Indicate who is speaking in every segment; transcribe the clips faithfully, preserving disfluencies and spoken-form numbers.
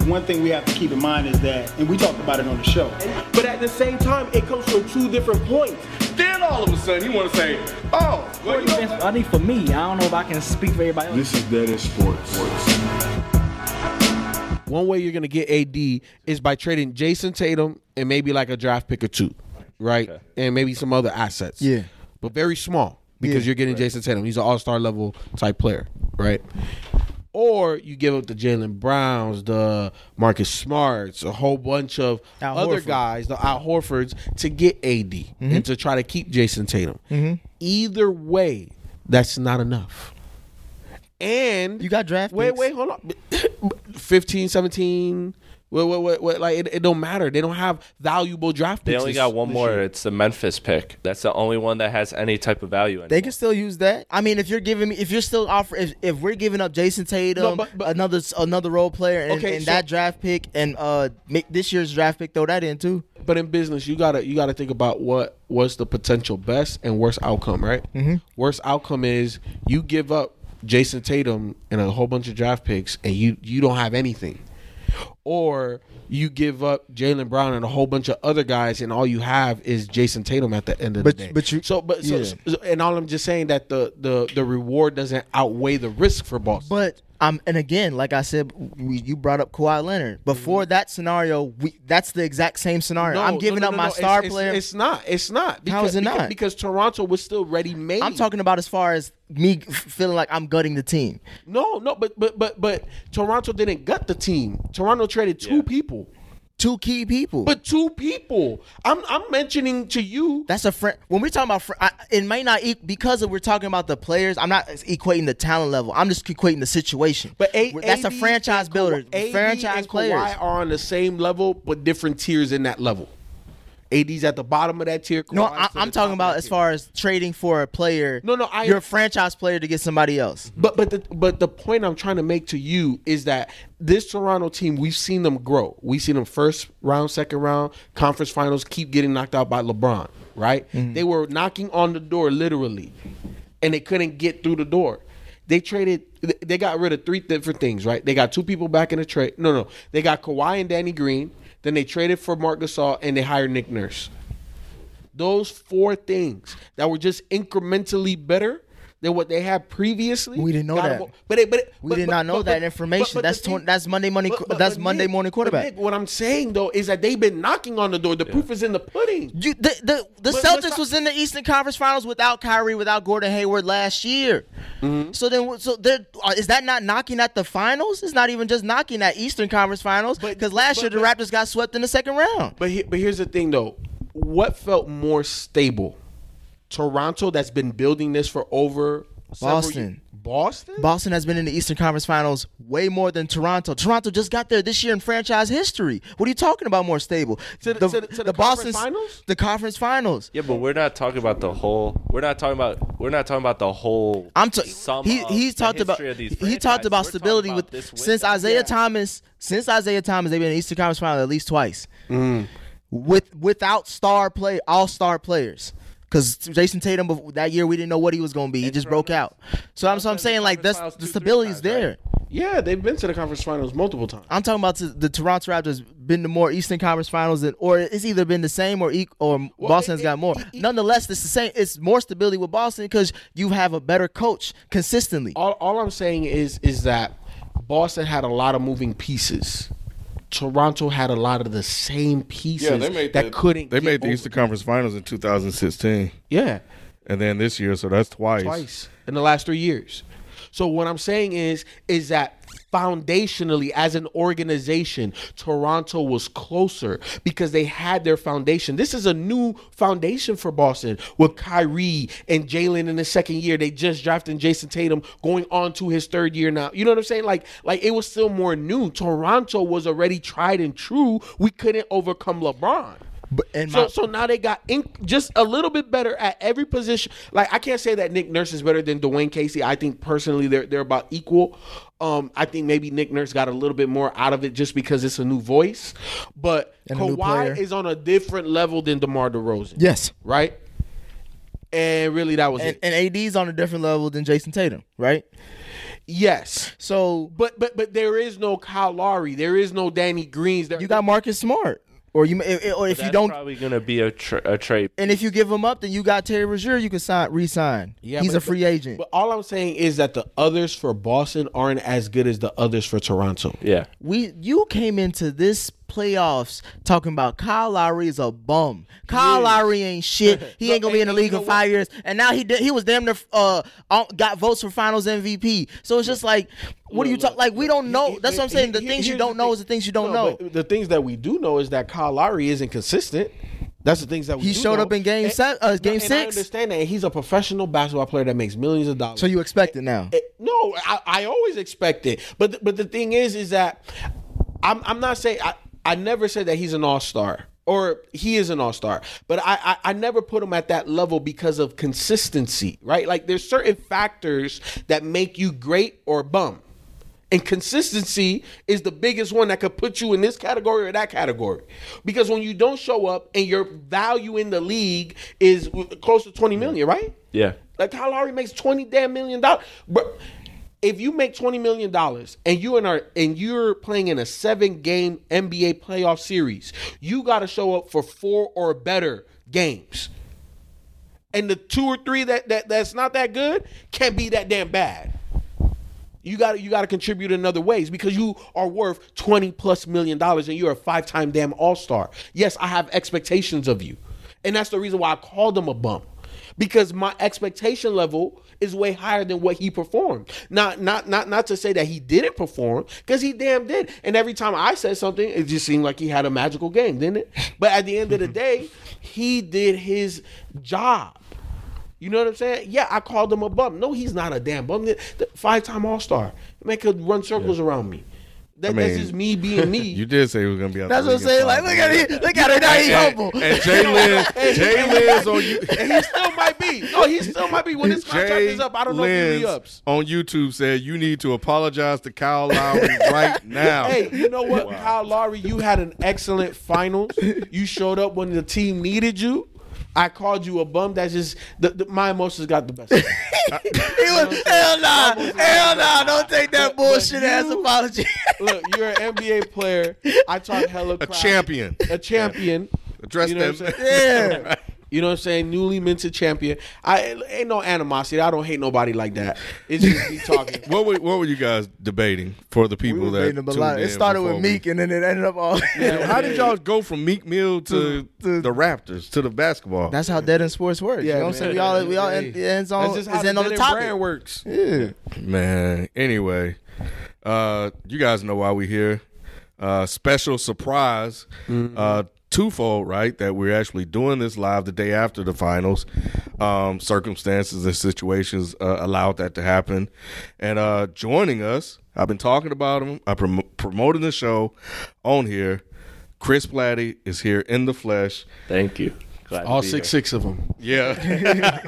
Speaker 1: one thing we have to keep in mind is that, and we talked about it on the show, but at the same time, it comes from two different points.
Speaker 2: Then all of a sudden, you want to say, oh, well, you know,
Speaker 3: I think for me, I don't know if I can speak for everybody else.
Speaker 2: this is dead in sports.
Speaker 4: One way you're going to get A D is by trading Jason Tatum and maybe like a draft pick or two, right?
Speaker 5: Okay.
Speaker 4: And maybe some other assets.
Speaker 6: Yeah.
Speaker 4: But very small because
Speaker 6: Yeah.
Speaker 4: you're getting Jason Tatum. He's an all-star level type player, right? Or you give up the Jaylen Browns, the Marcus Smarts, a whole bunch of
Speaker 6: Al
Speaker 4: other
Speaker 6: Horford.
Speaker 4: guys, the Al Horfords, to get A D
Speaker 6: Mm-hmm.
Speaker 4: and to try to keep Jason Tatum. Either way, that's not enough. And
Speaker 6: You got draft
Speaker 4: Wait,
Speaker 6: picks.
Speaker 4: wait, hold on. fifteen, seventeen. Wait, wait, wait, wait. Like it, it don't matter. They don't have valuable draft picks.
Speaker 5: They only
Speaker 4: this-
Speaker 5: got one
Speaker 4: this
Speaker 5: more.
Speaker 4: year.
Speaker 5: It's the Memphis pick. That's the only one that has any type of value in
Speaker 6: They
Speaker 5: it.
Speaker 6: can still use that. I mean, if you're giving me, if you're still offering, if, if we're giving up Jason Tatum,
Speaker 4: No, but- but-
Speaker 6: another another role player, and,
Speaker 4: Okay,
Speaker 6: and
Speaker 4: so-
Speaker 6: that draft pick, and uh, make this year's draft pick, throw that in too.
Speaker 4: But in business, you gotta you gotta think about what what's the potential best and worst outcome, right? Mm-hmm. Worst outcome is you give up Jason Tatum and a whole bunch of draft picks, and you you don't have anything, or you give up Jaylen Brown and a whole bunch of other guys, and all you have is Jason Tatum at the end of
Speaker 6: But-
Speaker 4: the day.
Speaker 6: but you-
Speaker 4: so but so,
Speaker 6: yeah.
Speaker 4: so- and all I'm just saying that the the the reward doesn't outweigh the risk for Boston.
Speaker 6: But um, and again, like I said, we, you brought up Kawhi Leonard. Before that scenario, we that's the exact same scenario.
Speaker 4: Mm-hmm. No,
Speaker 6: I'm giving
Speaker 4: no,
Speaker 6: up
Speaker 4: no,
Speaker 6: my
Speaker 4: no.
Speaker 6: star
Speaker 4: It's-
Speaker 6: player.
Speaker 4: It's, it's not. It's not. Because,
Speaker 6: How is it
Speaker 4: because,
Speaker 6: not?
Speaker 4: Because Toronto was still ready made.
Speaker 6: I'm talking about as far as me f- feeling like I'm gutting the team.
Speaker 4: No, no, but but but but Toronto didn't gut the team. Toronto traded two
Speaker 5: Yeah.
Speaker 4: people.
Speaker 6: Two key people.
Speaker 4: But two people. I'm I'm mentioning to you.
Speaker 6: That's a friend. When we're talking about, fr- I, it might not e- because of we're talking about the players. I'm not equating the talent level. I'm just equating the situation.
Speaker 4: But a,
Speaker 6: that's a
Speaker 4: A D
Speaker 6: franchise
Speaker 4: and
Speaker 6: builder.
Speaker 4: Kawhi- A D
Speaker 6: franchise
Speaker 4: and
Speaker 6: players.
Speaker 4: Kawhi are on the same level, but different tiers in that level. A D's at the bottom of that tier.
Speaker 6: No,
Speaker 4: Kawhi's
Speaker 6: I,
Speaker 4: to
Speaker 6: I'm
Speaker 4: the top
Speaker 6: talking
Speaker 4: of
Speaker 6: about
Speaker 4: that
Speaker 6: as
Speaker 4: tier.
Speaker 6: far as trading for a player.
Speaker 4: No, no, I-
Speaker 6: you're a franchise player to get somebody else.
Speaker 4: But but the but the point I'm trying to make to you is that this Toronto team, we've seen them grow. We've seen them first round, second round, conference finals, keep getting knocked out by LeBron. Right? They were knocking on the door literally, and they couldn't get through the door. They traded. They got rid of three different things. Right? They got two people back in the trade. No, no. They got Kawhi and Danny Green. Then they traded for Marc Gasol, and they hired Nick Nurse. Those four things that were just incrementally better than what they had previously.
Speaker 6: We didn't know
Speaker 4: got
Speaker 6: that.
Speaker 4: them- But it, but it,
Speaker 6: We
Speaker 4: but-
Speaker 6: did
Speaker 4: but-
Speaker 6: not know
Speaker 4: but-
Speaker 6: that
Speaker 4: but-
Speaker 6: information.
Speaker 4: but- but
Speaker 6: That's
Speaker 4: the thing-
Speaker 6: twen- that's Monday morning.
Speaker 4: but- but-
Speaker 6: that's
Speaker 4: but
Speaker 6: Monday
Speaker 4: Nick-
Speaker 6: morning
Speaker 4: but
Speaker 6: quarterback.
Speaker 4: Nick, what I'm saying though is that they've been knocking on the door. The proof is in the pudding.
Speaker 6: You, the the, the
Speaker 4: But-
Speaker 6: Celtics
Speaker 4: but stop-
Speaker 6: was in the Eastern Conference Finals without Kyrie, without Gordon Hayward last year.
Speaker 4: Mm-hmm.
Speaker 6: So then, so there uh, is that not knocking at the finals? It's not even just knocking at Eastern Conference Finals
Speaker 4: But-
Speaker 6: because last
Speaker 4: but-
Speaker 6: year the
Speaker 4: but-
Speaker 6: Raptors got swept in the second round.
Speaker 4: But he, but here's the thing though, what felt more stable? Toronto, that's been building this for over several
Speaker 6: Boston.
Speaker 4: years. Boston.
Speaker 6: Boston has been in the Eastern Conference Finals way more than Toronto. Toronto just got there this year in franchise history. What are you talking about more stable?
Speaker 4: To the- to the- to the conference finals?
Speaker 6: The conference finals.
Speaker 5: Yeah, but we're not talking about the whole. We're not talking about. We're not talking about the whole.
Speaker 6: I'm t-
Speaker 5: sum
Speaker 6: he
Speaker 5: of
Speaker 6: he's
Speaker 5: the
Speaker 6: talked about
Speaker 5: history of these
Speaker 6: he talked
Speaker 5: franchises.
Speaker 6: about
Speaker 5: We're talking
Speaker 6: stability
Speaker 5: about
Speaker 6: with
Speaker 5: this
Speaker 6: since
Speaker 5: window.
Speaker 6: Isaiah
Speaker 4: Yeah.
Speaker 6: Thomas since Isaiah Thomas they've been in the Eastern Conference Final at least twice
Speaker 4: Mm.
Speaker 6: with without star play all star players. Because Jason Tatum bef- that year we didn't know what he was going to be. He just broke out. So I'm so I'm saying like that's
Speaker 5: Conference
Speaker 6: the
Speaker 5: Finals two,
Speaker 6: stability
Speaker 5: three
Speaker 6: is
Speaker 5: times, right?
Speaker 6: there.
Speaker 4: Yeah, they've been to the conference finals multiple times.
Speaker 6: I'm talking about the, the Toronto Raptors been to more Eastern Conference Finals than, or it's either been the same or e- or
Speaker 4: Well,
Speaker 6: Boston's
Speaker 4: it-
Speaker 6: got more.
Speaker 4: it- it-
Speaker 6: Nonetheless, it's the same. It's more stability with Boston because you have a better coach consistently.
Speaker 4: all, all I'm saying is is that Boston had a lot of moving pieces. Toronto had a lot of the same pieces
Speaker 2: Yeah, they made
Speaker 4: that
Speaker 2: the,
Speaker 4: couldn't.
Speaker 2: They
Speaker 4: get
Speaker 2: made the
Speaker 4: over.
Speaker 2: Eastern Conference Finals in two thousand sixteen,
Speaker 4: Yeah,
Speaker 2: and then this year, so that's twice.
Speaker 4: twice in the last three years. So what I'm saying is is that foundationally, as an organization, Toronto was closer because they had their foundation. This is a new foundation for Boston with Kyrie and Jalen in the second year. They just drafted Jason Tatum going on to his third year now. You know what I'm saying? Like, like it was still more new. Toronto was already tried and true. We couldn't overcome LeBron.
Speaker 6: But and
Speaker 4: So,
Speaker 6: my-
Speaker 4: so now they got inc- just a little bit better at every position. Like I can't say that Nick Nurse is better than Dwayne Casey. I think personally they're they're about equal. Um, I think maybe Nick Nurse got a little bit more out of it just because it's a new voice. But
Speaker 6: And a new player.
Speaker 4: Kawhi is on a different level than DeMar DeRozan.
Speaker 6: yes,
Speaker 4: Right. And really, that was
Speaker 6: and,
Speaker 4: it.
Speaker 6: and A D's on a different level than Jason Tatum, right?
Speaker 4: Yes.
Speaker 6: So
Speaker 4: But but but there is no Kyle Lowry. There is no Danny Greens. There,
Speaker 6: you got Marcus Smart, or you, or if
Speaker 5: That's
Speaker 6: you don't,
Speaker 5: probably gonna be a tra- a trade.
Speaker 6: and if you give him up, then you got Terry Rozier. You can sign, re-sign.
Speaker 4: Yeah,
Speaker 6: He's
Speaker 4: but-
Speaker 6: a free agent.
Speaker 4: But all I'm saying is that the others for Boston aren't as good as the others for Toronto.
Speaker 5: Yeah.
Speaker 6: we you came into this playoffs talking about Kyle Lowry is a bum. Kyle Lowry ain't shit. He ain't gonna be in the
Speaker 4: and- and
Speaker 6: league
Speaker 4: you
Speaker 6: in
Speaker 4: know
Speaker 6: five
Speaker 4: what?
Speaker 6: years. And now he did, he was damn near uh uh, got votes for Finals M V P. So it's just like, what do you talk? Like we don't know. That's what I'm saying. The
Speaker 4: Here-
Speaker 6: things you
Speaker 4: here's
Speaker 6: don't
Speaker 4: the
Speaker 6: know
Speaker 4: thing.
Speaker 6: is the things you don't
Speaker 4: No,
Speaker 6: know.
Speaker 4: but the things that we do know is that Kyle Lowry isn't consistent. That's the things that we
Speaker 6: He
Speaker 4: do
Speaker 6: showed
Speaker 4: know.
Speaker 6: up in game
Speaker 4: And-
Speaker 6: se- uh, game
Speaker 4: and
Speaker 6: six.
Speaker 4: I understand that. And he's a professional basketball player that makes millions of dollars.
Speaker 6: So you expect it now?
Speaker 4: Eh, no, I, I always expect it. But th- but the thing is, is that I'm I'm not saying I, I never said that he's an all star or he is an all star. But I, I I never put him at that level because of consistency, right? Like there's certain factors that make you great or bum. And consistency is the biggest one that could put you in this category or that category. Because when you don't show up and your value in the league is close to twenty million, right?
Speaker 5: Yeah.
Speaker 4: Like Kyle Lowry makes twenty damn million dollars. But if you make twenty million dollars and you and are and you're playing in a seven game N B A playoff series, you gotta show up for four or better games. And the two or three that, that that's not that good can't be that damn bad. You got you got to contribute in other ways because you are worth twenty plus million dollars and you're a five time damn all star. Yes, I have expectations of you, and that's the reason why I called him a bum, because my expectation level is way higher than what he performed. Not not not not to say that he didn't perform, because he damn did. And every time I said something, it just seemed like he had a magical game, didn't it? But at the end of the day, he did his job. You know what I'm saying? Yeah, I called him a bum. No, he's not a damn bum. The five-time All-Star. The man could run circles around me. That,
Speaker 7: I mean,
Speaker 4: that's just me being me.
Speaker 7: You did say he was gonna be out.
Speaker 6: That's
Speaker 7: the
Speaker 6: what I'm
Speaker 7: league in
Speaker 6: saying. Like,
Speaker 7: five
Speaker 6: look at
Speaker 7: years.
Speaker 6: it. Look at it. Now he humble.
Speaker 7: And Jay Jay Lynn's on you.
Speaker 4: And he still might be. No, he still might be. When his contract
Speaker 7: Jay
Speaker 4: is up, I don't know if he
Speaker 7: Lynn's
Speaker 4: re-ups.
Speaker 7: on YouTube said you need to apologize to Kyle Lowry right now.
Speaker 4: Hey, you know what, Kyle Lowry? You had an excellent finals. You showed up when the team needed you. I called you a bum. That's just the, the, my emotions got the best of me.
Speaker 6: He was, hell nah, hell nah. Don't take that
Speaker 4: But- but
Speaker 6: bullshit ass
Speaker 4: you-
Speaker 6: apology.
Speaker 4: Look, you're an N B A player. I talk hella
Speaker 7: A
Speaker 4: crap.
Speaker 7: champion.
Speaker 4: A champion.
Speaker 7: Address
Speaker 4: You know
Speaker 7: them.
Speaker 4: what I'm saying?
Speaker 6: Yeah.
Speaker 4: You know what I'm saying? Newly minted champion. I ain't no animosity. I don't hate nobody like that. It's just me talking.
Speaker 7: What were what were you guys debating for the people
Speaker 6: We
Speaker 7: that
Speaker 6: debating him a
Speaker 7: tuned
Speaker 6: lot.
Speaker 7: in
Speaker 6: It started
Speaker 7: before
Speaker 6: with
Speaker 7: we-
Speaker 6: Meek, and then it ended up all.
Speaker 7: Yeah, how did y'all go from Meek Mill to,
Speaker 6: To- to-
Speaker 7: the Raptors to the basketball?
Speaker 6: That's how Dead in Sports works. you know what I'm saying? We all we all
Speaker 4: Hey,
Speaker 6: end, ends on
Speaker 4: That's just how
Speaker 6: is
Speaker 4: the
Speaker 6: end on the
Speaker 4: Dead
Speaker 6: topic.
Speaker 4: brand works.
Speaker 6: Yeah.
Speaker 7: Man, anyway, uh, you guys know why we here. Uh, special surprise, uh, twofold, right? That we're actually doing this live the day after the finals. Um, circumstances and situations uh, allowed that to happen. And uh, joining us, I've been talking about him. I'm prom- promoting the show on here. Chris Platty is here in the flesh.
Speaker 5: Thank you. Glad to
Speaker 4: All
Speaker 5: be
Speaker 4: six
Speaker 5: here.
Speaker 4: six of them.
Speaker 7: Yeah.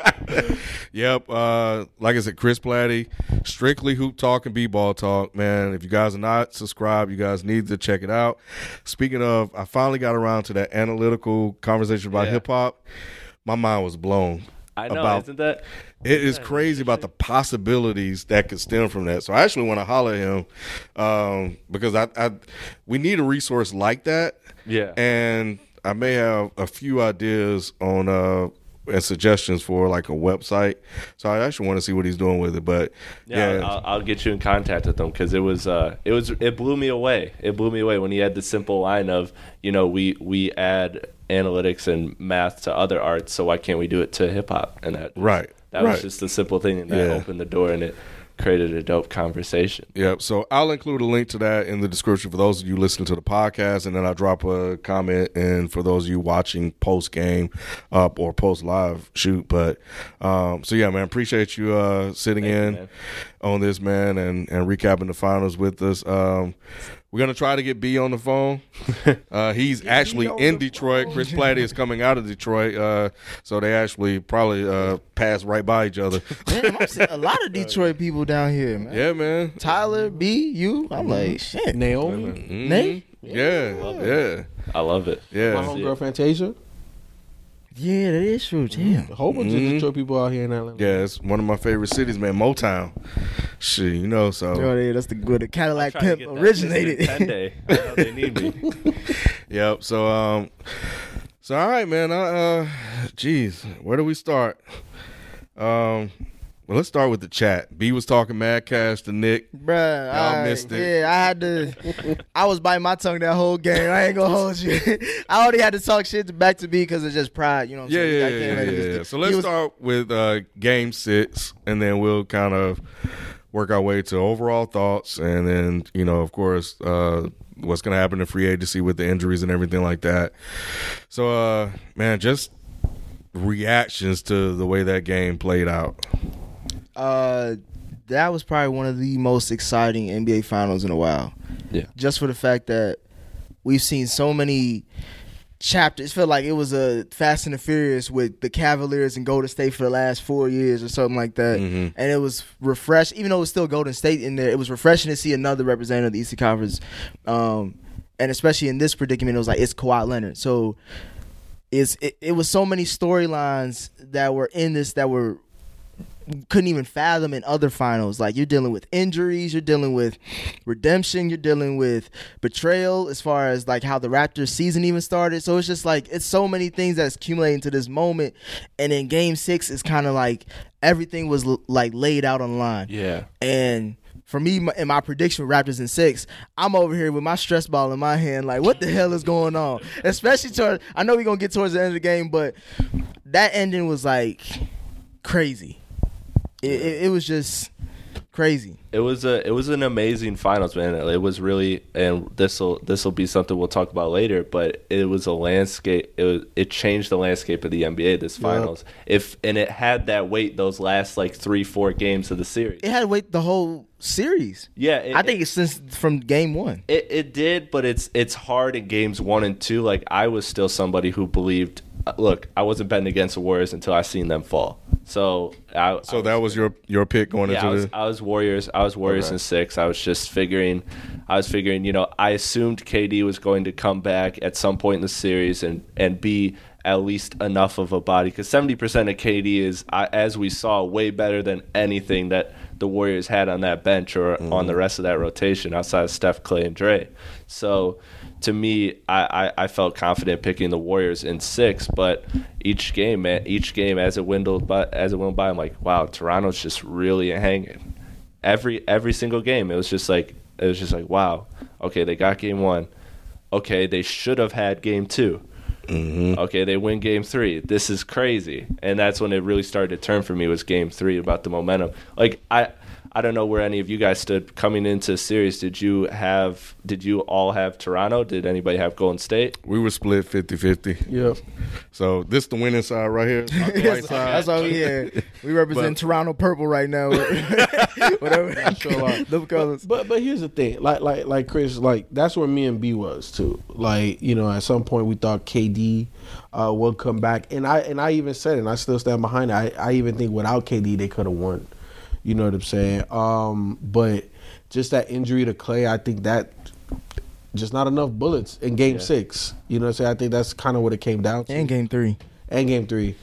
Speaker 7: Yep. Uh, like I said, Chris Platty, strictly hoop talk and b-ball talk, man. If you guys are not subscribed, you guys need to check it out. Speaking of, I finally got around to that analytical conversation about
Speaker 5: Yeah.
Speaker 7: hip hop. My mind was blown.
Speaker 5: I know,
Speaker 7: about,
Speaker 5: isn't that?
Speaker 7: It is crazy about the possibilities that could stem from that. So I actually want to holler at him um, because I, I we need a resource like that.
Speaker 5: Yeah.
Speaker 7: And I may have a few ideas on uh, and suggestions for like a website. So I actually want to see what he's doing with it. But
Speaker 5: Yeah,
Speaker 7: yeah,
Speaker 5: I'll, I'll get you in contact with them because it was, uh, it was, it blew me away. It blew me away when he had the simple line of, you know, we we add analytics and math to other arts, so why can't we do it to hip hop? And that,
Speaker 7: right.
Speaker 5: that
Speaker 7: right.
Speaker 5: was just the simple thing, and that
Speaker 7: Yeah.
Speaker 5: opened the door, and it created a dope conversation.
Speaker 7: Yep. So I'll include a link to that in the description for those of you listening to the podcast, and then I'll drop a comment in for those of you watching post game up or post live shoot. But um, so yeah, man, appreciate you uh, sitting
Speaker 5: Thank you,
Speaker 7: in
Speaker 5: man.
Speaker 7: on this, man, and and recapping the finals with us. Um, we're gonna try to get B on the phone. Uh, he's actually in Detroit. Chris Platty is coming out of Detroit, uh, so they actually probably uh, pass right by each other.
Speaker 6: Damn, I'm seeing a lot of Detroit people down here, man.
Speaker 7: Yeah, man.
Speaker 6: Tyler, B, you. I'm like, shit.
Speaker 4: Naomi,
Speaker 7: Mhm.
Speaker 6: Nate?
Speaker 7: Yeah, yeah,
Speaker 5: I love it.
Speaker 7: yeah.
Speaker 4: my homegirl Fantasia.
Speaker 6: Yeah, that is true. Damn.
Speaker 4: A whole bunch
Speaker 7: Mhm.
Speaker 4: of Detroit people out here in Atlanta.
Speaker 7: Yeah, it's one of my favorite cities, man. Motown. Shit, you know, so.
Speaker 6: Oh, yeah, that's the good. The Cadillac
Speaker 5: Trying to
Speaker 6: pimp
Speaker 5: get that
Speaker 6: originated.
Speaker 5: ten day. I know they need me.
Speaker 7: Yep. So, um, so all right, man. Uh, uh, geez, where do we start? Um, well, let's start with the chat. B was talking mad cash to Nick.
Speaker 6: Bruh,
Speaker 7: Y'all
Speaker 6: I-
Speaker 7: missed it.
Speaker 6: Yeah, I had to. I was biting my tongue that whole game. I ain't gonna hold you. I already had to talk shit to back to B because it's just pride. You know what I'm
Speaker 7: Yeah,
Speaker 6: saying?
Speaker 7: yeah,
Speaker 6: I
Speaker 7: yeah,
Speaker 6: came
Speaker 7: yeah,
Speaker 6: at it
Speaker 7: yeah.
Speaker 6: just-
Speaker 7: So
Speaker 6: he
Speaker 7: let's
Speaker 6: was-
Speaker 7: start with uh, game six, and then we'll kind of work our way to overall thoughts, and then you know, of course, uh, what's going to happen in free agency with the injuries and everything like that. So, uh, man, just reactions to the way that game played out.
Speaker 6: Uh, that was probably one of the most exciting N B A finals in a while.
Speaker 5: Yeah.
Speaker 6: Just for the fact that we've seen so many chapters. It felt like it was a Fast and the Furious with the Cavaliers and Golden State for the last four years or something like that.
Speaker 7: Mhm.
Speaker 6: And it was refreshed, even though it was still Golden State in there. It was refreshing to see another representative of the Eastern Conference. Um, and especially in this predicament, it was like it's Kawhi Leonard. So it's it, it was so many storylines that were in this that were couldn't even fathom in other finals. Like, you're dealing with injuries, you're dealing with redemption, you're dealing with betrayal as far as like how the Raptors season even started. So it's just like it's so many things that's accumulating to this moment. And in game six, it's kind of like everything was l- like laid out on the line.
Speaker 5: Yeah.
Speaker 6: And for me, my, in my prediction with Raptors in six, I'm over here with my stress ball in my hand, like, what the hell is going on? Especially toward, I know we're going to get towards the end of the game, but that ending was like crazy. It, it, it was just crazy.
Speaker 5: It was a it was an amazing finals, man. It was really, and this will this will be something we'll talk about later. But it was a landscape. It was, it changed the landscape of the N B A this finals. If and it had that weight those last like three four games of the series.
Speaker 6: It had to wait the whole series.
Speaker 5: Yeah, it,
Speaker 6: I think it's since from game one.
Speaker 5: It it did, but it's it's hard in games one and two. Like, I was still somebody who believed. Look, I wasn't betting against the Warriors until I seen them fall. So I
Speaker 7: So
Speaker 5: I
Speaker 7: that was your your pick going
Speaker 5: yeah, I
Speaker 7: into
Speaker 5: was,
Speaker 7: the.
Speaker 5: I was Warriors. I was Warriors
Speaker 7: Okay.
Speaker 5: in six. I was just figuring. I was figuring. You know, I assumed K D was going to come back at some point in the series and and be at least enough of a body, because seventy percent of K D is, uh, as we saw, way better than anything that the Warriors had on that bench or mm. on the rest of that rotation outside of Steph, Clay, and Dre. So to me, I, I, I felt confident picking the Warriors in six, but each game, man, each game as it dwindled by, as it went by, I'm like, wow, Toronto's just really hanging. Every every single game, it was just like it was just like, wow, okay, they got game one. Okay, they should have had game two. Mm-hmm. Okay, they win game three. This is crazy. And that's when it really started to turn for me, was game three, about the momentum. Like, I I don't know where any of you guys stood coming into the series. Did you have did you all have Toronto? Did anybody have Golden State?
Speaker 7: We were split fifty-fifty.
Speaker 4: Yeah.
Speaker 7: So this the winning side right here. The white
Speaker 6: That's,
Speaker 7: side.
Speaker 6: that's all we had. We represent
Speaker 7: But-
Speaker 6: Toronto purple right now. Whatever. The colors.
Speaker 4: But but here's the thing, like like like Chris, like that's where me and B was too. Like, you know, at some point we thought K D uh, would come back, and I and I even said it, and I still stand behind it. I, I even think without K D they could have won. You know what I'm saying? Um, but just that injury to Clay, I think that just not enough bullets in Game
Speaker 5: Yeah.
Speaker 4: Six. You know what I'm saying? I think that's kind of what it came down to.
Speaker 6: And game three.
Speaker 4: And game three.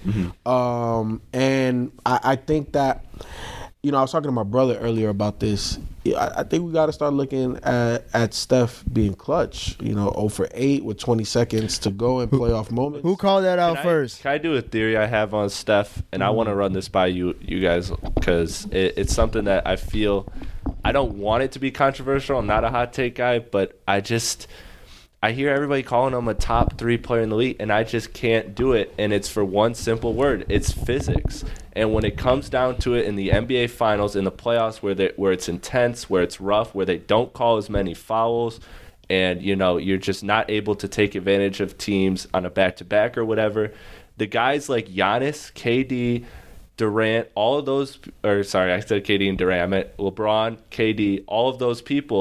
Speaker 4: Um, and I, I think that, you know, I was talking to my brother earlier about this. I, I think we got to start looking at, at Steph being clutch. You know, oh for eight with twenty seconds to go in playoff moments.
Speaker 6: Who called that out
Speaker 5: Can I-
Speaker 6: first?
Speaker 5: Can I do a theory I have on Steph? And I want to run this by you, you guys, because it, it's something that I feel. I don't want it to be controversial. I'm not a hot take guy, but I just I hear everybody calling him a top three player in the league, and I just can't do it. And it's for one simple word: it's physics. And when it comes down to it in the N B A Finals, in the playoffs, where they, where it's intense, where it's rough, where they don't call as many fouls, and you know you're just not able to take advantage of teams on a back-to-back or whatever, the guys like Giannis, K D, Durant, all of those, or sorry, I said K D and Durant, I meant LeBron, K D, all of those people,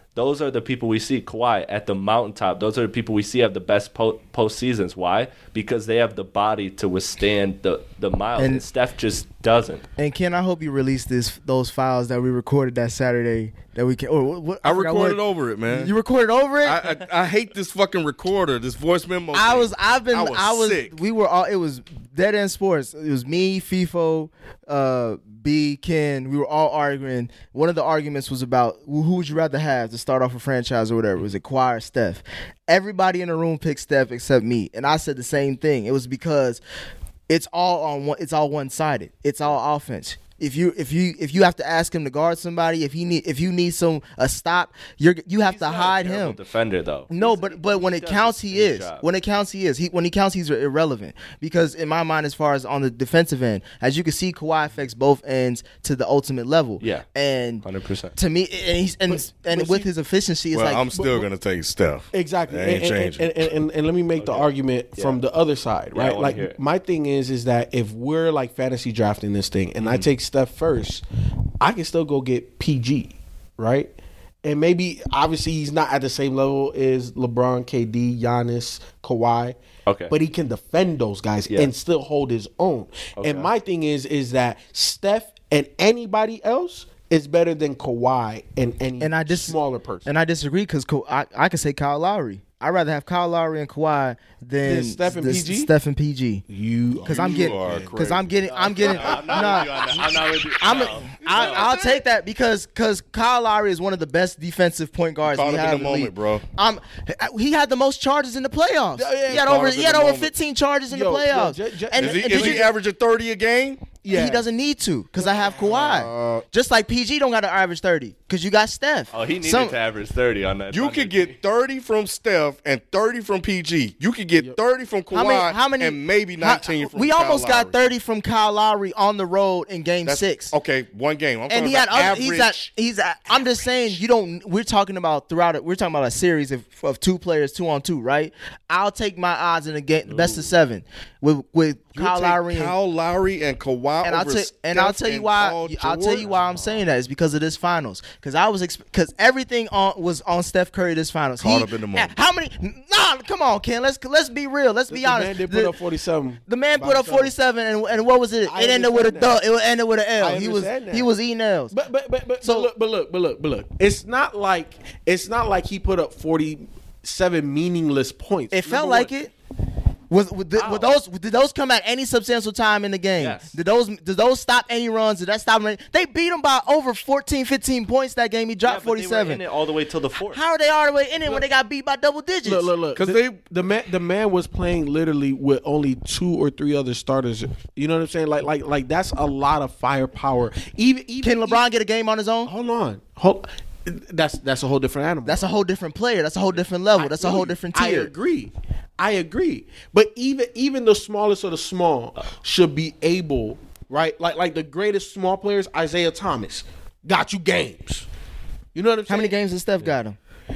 Speaker 5: those are the people we see. Kawhi at the mountaintop. Those are the people we see have the best po- postseasons. Why? Because they have the body to withstand the the miles. And, and Steph just doesn't.
Speaker 6: And Ken, I hope you release this those files that we recorded that Saturday that we can. Or what, what,
Speaker 7: I,
Speaker 6: I
Speaker 7: recorded
Speaker 6: what,
Speaker 7: over it, man.
Speaker 6: You recorded over it?
Speaker 7: I, I, I hate this fucking recorder. This voice memo.
Speaker 6: I
Speaker 7: thing.
Speaker 6: was. I've been.
Speaker 7: I was,
Speaker 6: I was
Speaker 7: sick.
Speaker 6: We were all. It was Dead End Sports. It was me, FIFO, uh, B, Ken. We were all arguing. One of the arguments was about who would you rather have to start off a franchise or whatever. Was it Kawhi or Steph? Everybody in the room picked Steph except me, and I said the same thing. It was because it's all on one. It's all one sided. It's all offense. If you if you if you have to ask him to guard somebody, if he need if you need some a stop, you're you have
Speaker 5: He's
Speaker 6: to
Speaker 5: not
Speaker 6: hide
Speaker 5: a terrible
Speaker 6: him.
Speaker 5: Defender though.
Speaker 6: No,
Speaker 5: He's-
Speaker 6: but but when
Speaker 5: he
Speaker 6: it
Speaker 5: does
Speaker 6: counts,
Speaker 5: his
Speaker 6: he is.
Speaker 5: job.
Speaker 6: When it counts, he is. He when he counts, he's irrelevant because in my mind, as far as on the defensive end, as you can see, Kawhi affects both ends to the ultimate level.
Speaker 5: Yeah.
Speaker 6: and
Speaker 5: one hundred percent.
Speaker 6: to me, and he's and
Speaker 4: But-
Speaker 6: and
Speaker 4: but
Speaker 6: with
Speaker 4: see-
Speaker 6: his efficiency, it's
Speaker 7: Well,
Speaker 6: like
Speaker 7: I'm still gonna take Steph.
Speaker 4: Exactly.
Speaker 7: That ain't
Speaker 4: and, and,
Speaker 7: changing.
Speaker 4: and, and, and, and let me make the argument
Speaker 5: Yeah.
Speaker 4: from the other side,
Speaker 5: Yeah, I
Speaker 4: right?
Speaker 5: wanna
Speaker 4: Like
Speaker 5: hear it.
Speaker 4: my thing is is that if we're like fantasy drafting this thing and I
Speaker 5: Mm-hmm.
Speaker 4: take Steph first, I can still go get P G, right? And maybe obviously he's not at the same level as LeBron, K D, Giannis, Kawhi.
Speaker 5: Okay.
Speaker 4: But he can defend those guys
Speaker 5: Yeah.
Speaker 4: and still hold his own.
Speaker 5: Okay.
Speaker 4: And my thing is is that Steph and anybody else is better than Kawhi and any
Speaker 6: and I dis-
Speaker 4: smaller person.
Speaker 6: And I disagree because I I could say Kyle Lowry. I'd rather have Kyle Lowry and Kawhi than
Speaker 4: Than Steph and
Speaker 6: the-
Speaker 4: P G?
Speaker 6: Steph and P G.
Speaker 4: you
Speaker 6: Because I'm
Speaker 7: You
Speaker 6: getting,
Speaker 7: are
Speaker 6: because
Speaker 7: crazy.
Speaker 6: I'm getting, I'm getting.
Speaker 5: I'm
Speaker 6: nah,
Speaker 5: not with you on that. I'm not with you.
Speaker 6: I'm,
Speaker 5: No.
Speaker 6: I, I'll take that because because Kyle Lowry is one of the best defensive point guards
Speaker 7: Caught
Speaker 6: we
Speaker 7: up in
Speaker 6: have
Speaker 7: the
Speaker 6: in
Speaker 7: moment,
Speaker 6: league.
Speaker 7: bro.
Speaker 6: Um, he had the most charges in the playoffs.
Speaker 4: Yeah, yeah,
Speaker 6: he had
Speaker 7: caught
Speaker 6: over
Speaker 7: up in
Speaker 6: he had
Speaker 7: the
Speaker 6: over
Speaker 7: moment.
Speaker 6: fifteen charges in
Speaker 4: Yo,
Speaker 6: the
Speaker 4: yo,
Speaker 6: playoffs.
Speaker 4: J- J-
Speaker 6: and
Speaker 7: Is he,
Speaker 6: and
Speaker 7: is
Speaker 6: did
Speaker 7: he
Speaker 6: you-
Speaker 7: averaging thirty a game?
Speaker 4: Yeah.
Speaker 6: he doesn't need to because I have Kawhi.
Speaker 7: Uh,
Speaker 6: Just like P G don't got to average thirty because you got Steph.
Speaker 5: Oh, he needed
Speaker 6: Some-
Speaker 5: to average thirty on that.
Speaker 7: You
Speaker 5: Thunder
Speaker 7: could
Speaker 5: team.
Speaker 7: get thirty from Steph and thirty from P G. You could get thirty from Kawhi
Speaker 6: How many? How many?
Speaker 7: and maybe
Speaker 6: how-
Speaker 7: nineteen from
Speaker 6: We
Speaker 7: Kyle
Speaker 6: almost
Speaker 7: Lowry.
Speaker 6: got thirty from Kyle Lowry on the road in Game
Speaker 7: That's-
Speaker 6: Six.
Speaker 7: Okay, one game. I'm
Speaker 6: And
Speaker 7: talking
Speaker 6: he had
Speaker 7: about
Speaker 6: other,
Speaker 7: average.
Speaker 6: he's at he's at, I'm just saying you don't we're talking about throughout it we're talking about a series of, of two players two on two, right? I'll take my odds in a game best of seven with with
Speaker 7: You
Speaker 6: Kyle
Speaker 7: take
Speaker 6: Lowry and,
Speaker 7: Kyle Lowry and Kawhi
Speaker 6: and I'll
Speaker 7: over
Speaker 6: tell
Speaker 7: Steph
Speaker 6: and I'll tell you
Speaker 7: and
Speaker 6: why
Speaker 7: Paul
Speaker 6: I'll tell you
Speaker 7: George?
Speaker 6: why I'm saying that is because of this finals because I was because everything on was on Steph Curry this finals.
Speaker 7: Caught
Speaker 6: He-
Speaker 7: up in the moment.
Speaker 6: How many? Nah, come on, Ken. Let's let's be real. Let's be
Speaker 4: the
Speaker 6: honest.
Speaker 4: man did
Speaker 6: The-
Speaker 4: put up forty-seven.
Speaker 6: the man
Speaker 4: by
Speaker 6: put up
Speaker 4: himself.
Speaker 6: forty-seven, and, and what was it?
Speaker 4: I
Speaker 6: It ended with a
Speaker 4: understand
Speaker 6: dub. It ended with an L.
Speaker 4: I
Speaker 6: He was
Speaker 4: understand that.
Speaker 6: he was eating L's.
Speaker 4: But but but but,
Speaker 6: So-
Speaker 4: but look but look but look but look. It's not like it's not like he put up forty-seven meaningless points.
Speaker 6: It felt
Speaker 4: Number
Speaker 6: like
Speaker 4: one.
Speaker 6: it. Was, was, did, were those did those come at any substantial time in the game?
Speaker 5: Yes.
Speaker 6: Did those did those stop any runs? Did that stop any? They beat him by over fourteen, fifteen points that game. He
Speaker 5: Yeah,
Speaker 6: dropped
Speaker 5: but they were in
Speaker 6: forty-seven.
Speaker 5: it all the way till the fourth.
Speaker 6: How are they all the way in it when they got beat by double digits?
Speaker 4: Look, look, look.
Speaker 7: 'Cause
Speaker 4: the,
Speaker 7: they-
Speaker 4: the man, the man was playing literally with only two or three other starters. You know what I'm saying? Like, like, like that's a lot of firepower. Even, even
Speaker 6: Can LeBron get a game on his own?
Speaker 4: Hold on, hold. That's that's a whole different animal.
Speaker 6: That's a whole different player. That's a whole different level.
Speaker 4: I
Speaker 6: That's a
Speaker 4: feel
Speaker 6: whole
Speaker 4: you.
Speaker 6: different
Speaker 4: I
Speaker 6: tier.
Speaker 4: agree. I agree. But even even the smallest of the small should be able, right? Like like the greatest small players, Isaiah Thomas, got you games. You know what I'm
Speaker 6: How
Speaker 4: saying?
Speaker 6: many games has Steph got him?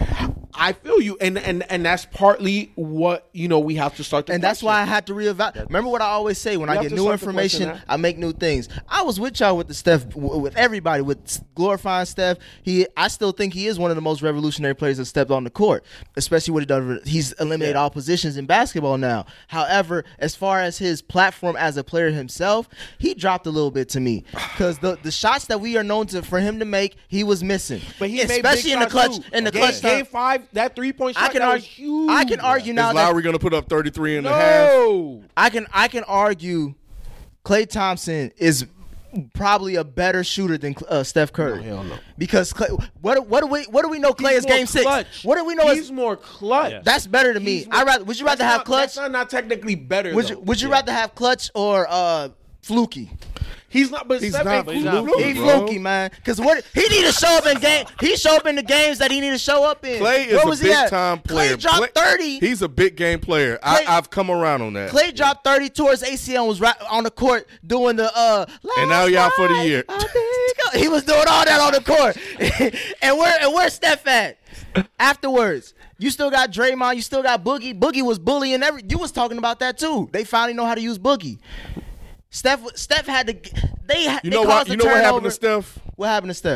Speaker 4: I feel you, and and and that's partly what you know we have to start. To
Speaker 6: And that's
Speaker 4: question.
Speaker 6: why I had to reevaluate. Remember what I always say when
Speaker 4: You
Speaker 6: I
Speaker 4: have
Speaker 6: get
Speaker 4: to
Speaker 6: new
Speaker 4: start to question
Speaker 6: information,
Speaker 4: that.
Speaker 6: I make new things. I was with y'all with the Steph, w- with everybody, with glorifying Steph. He, I still think he is one of the most revolutionary players that stepped on the court, especially what he done. He's eliminated all positions in basketball now. However, as far as his platform as a player himself, he dropped a little bit to me because the the shots that we are known to for him to make, he was missing.
Speaker 4: But he made
Speaker 6: especially
Speaker 4: big
Speaker 6: in the
Speaker 4: shots,
Speaker 6: clutch.
Speaker 4: too.
Speaker 6: In the
Speaker 4: game,
Speaker 6: clutch time.
Speaker 4: game five, that three point shot
Speaker 6: I can
Speaker 4: that was
Speaker 6: argue.
Speaker 4: huge.
Speaker 6: I can argue now
Speaker 7: Is
Speaker 6: that
Speaker 7: Lowry going to put up thirty-three and a half?
Speaker 4: No,
Speaker 6: I can I can argue Klay Thompson is probably a better shooter than uh, Steph Curry.
Speaker 4: No, hell no.
Speaker 6: Because Klay, what what do we what do we know Klay
Speaker 4: He's
Speaker 6: is
Speaker 4: more
Speaker 6: game six?
Speaker 4: clutch.
Speaker 6: What do we know
Speaker 4: He's
Speaker 6: is
Speaker 4: more clutch.
Speaker 5: Yeah.
Speaker 6: that's better to me.
Speaker 4: He's more-
Speaker 6: I rather would you rather
Speaker 4: That's
Speaker 6: have
Speaker 4: not-
Speaker 6: clutch?
Speaker 4: That's not, not technically better.
Speaker 6: Would
Speaker 4: though.
Speaker 6: you would you
Speaker 5: Yeah.
Speaker 6: rather have clutch or uh fluky?
Speaker 4: He's not. But
Speaker 7: He's
Speaker 4: Steph
Speaker 7: not
Speaker 4: ain't
Speaker 5: He's not
Speaker 4: fluky.
Speaker 6: He
Speaker 7: bro.
Speaker 6: fluky, man. Cause what he need to show up in game. He show up in the games that he need to show up in.
Speaker 7: Clay is
Speaker 6: Where
Speaker 7: a
Speaker 6: was he
Speaker 7: big
Speaker 6: at?
Speaker 7: time player.
Speaker 6: Clay dropped
Speaker 7: Clay-
Speaker 6: thirty.
Speaker 7: He's a big game player.
Speaker 6: Clay-
Speaker 7: I, I've come around on that.
Speaker 6: Clay dropped thirty towards A C L and was right on the court doing the uh.
Speaker 7: And now he out for the
Speaker 6: last
Speaker 7: year.
Speaker 6: night, I think I- He was doing all that on the court. and where and where's Steph at? Afterwards, you still got Draymond. You still got Boogie. Boogie was bullying every. You was talking about that too. They finally know how to use Boogie. Steph Steph had to. They
Speaker 7: You
Speaker 6: they
Speaker 7: know what?
Speaker 6: caused
Speaker 7: You
Speaker 6: a
Speaker 7: know what happened
Speaker 6: turnover.
Speaker 7: to Steph?
Speaker 6: What happened to Steph?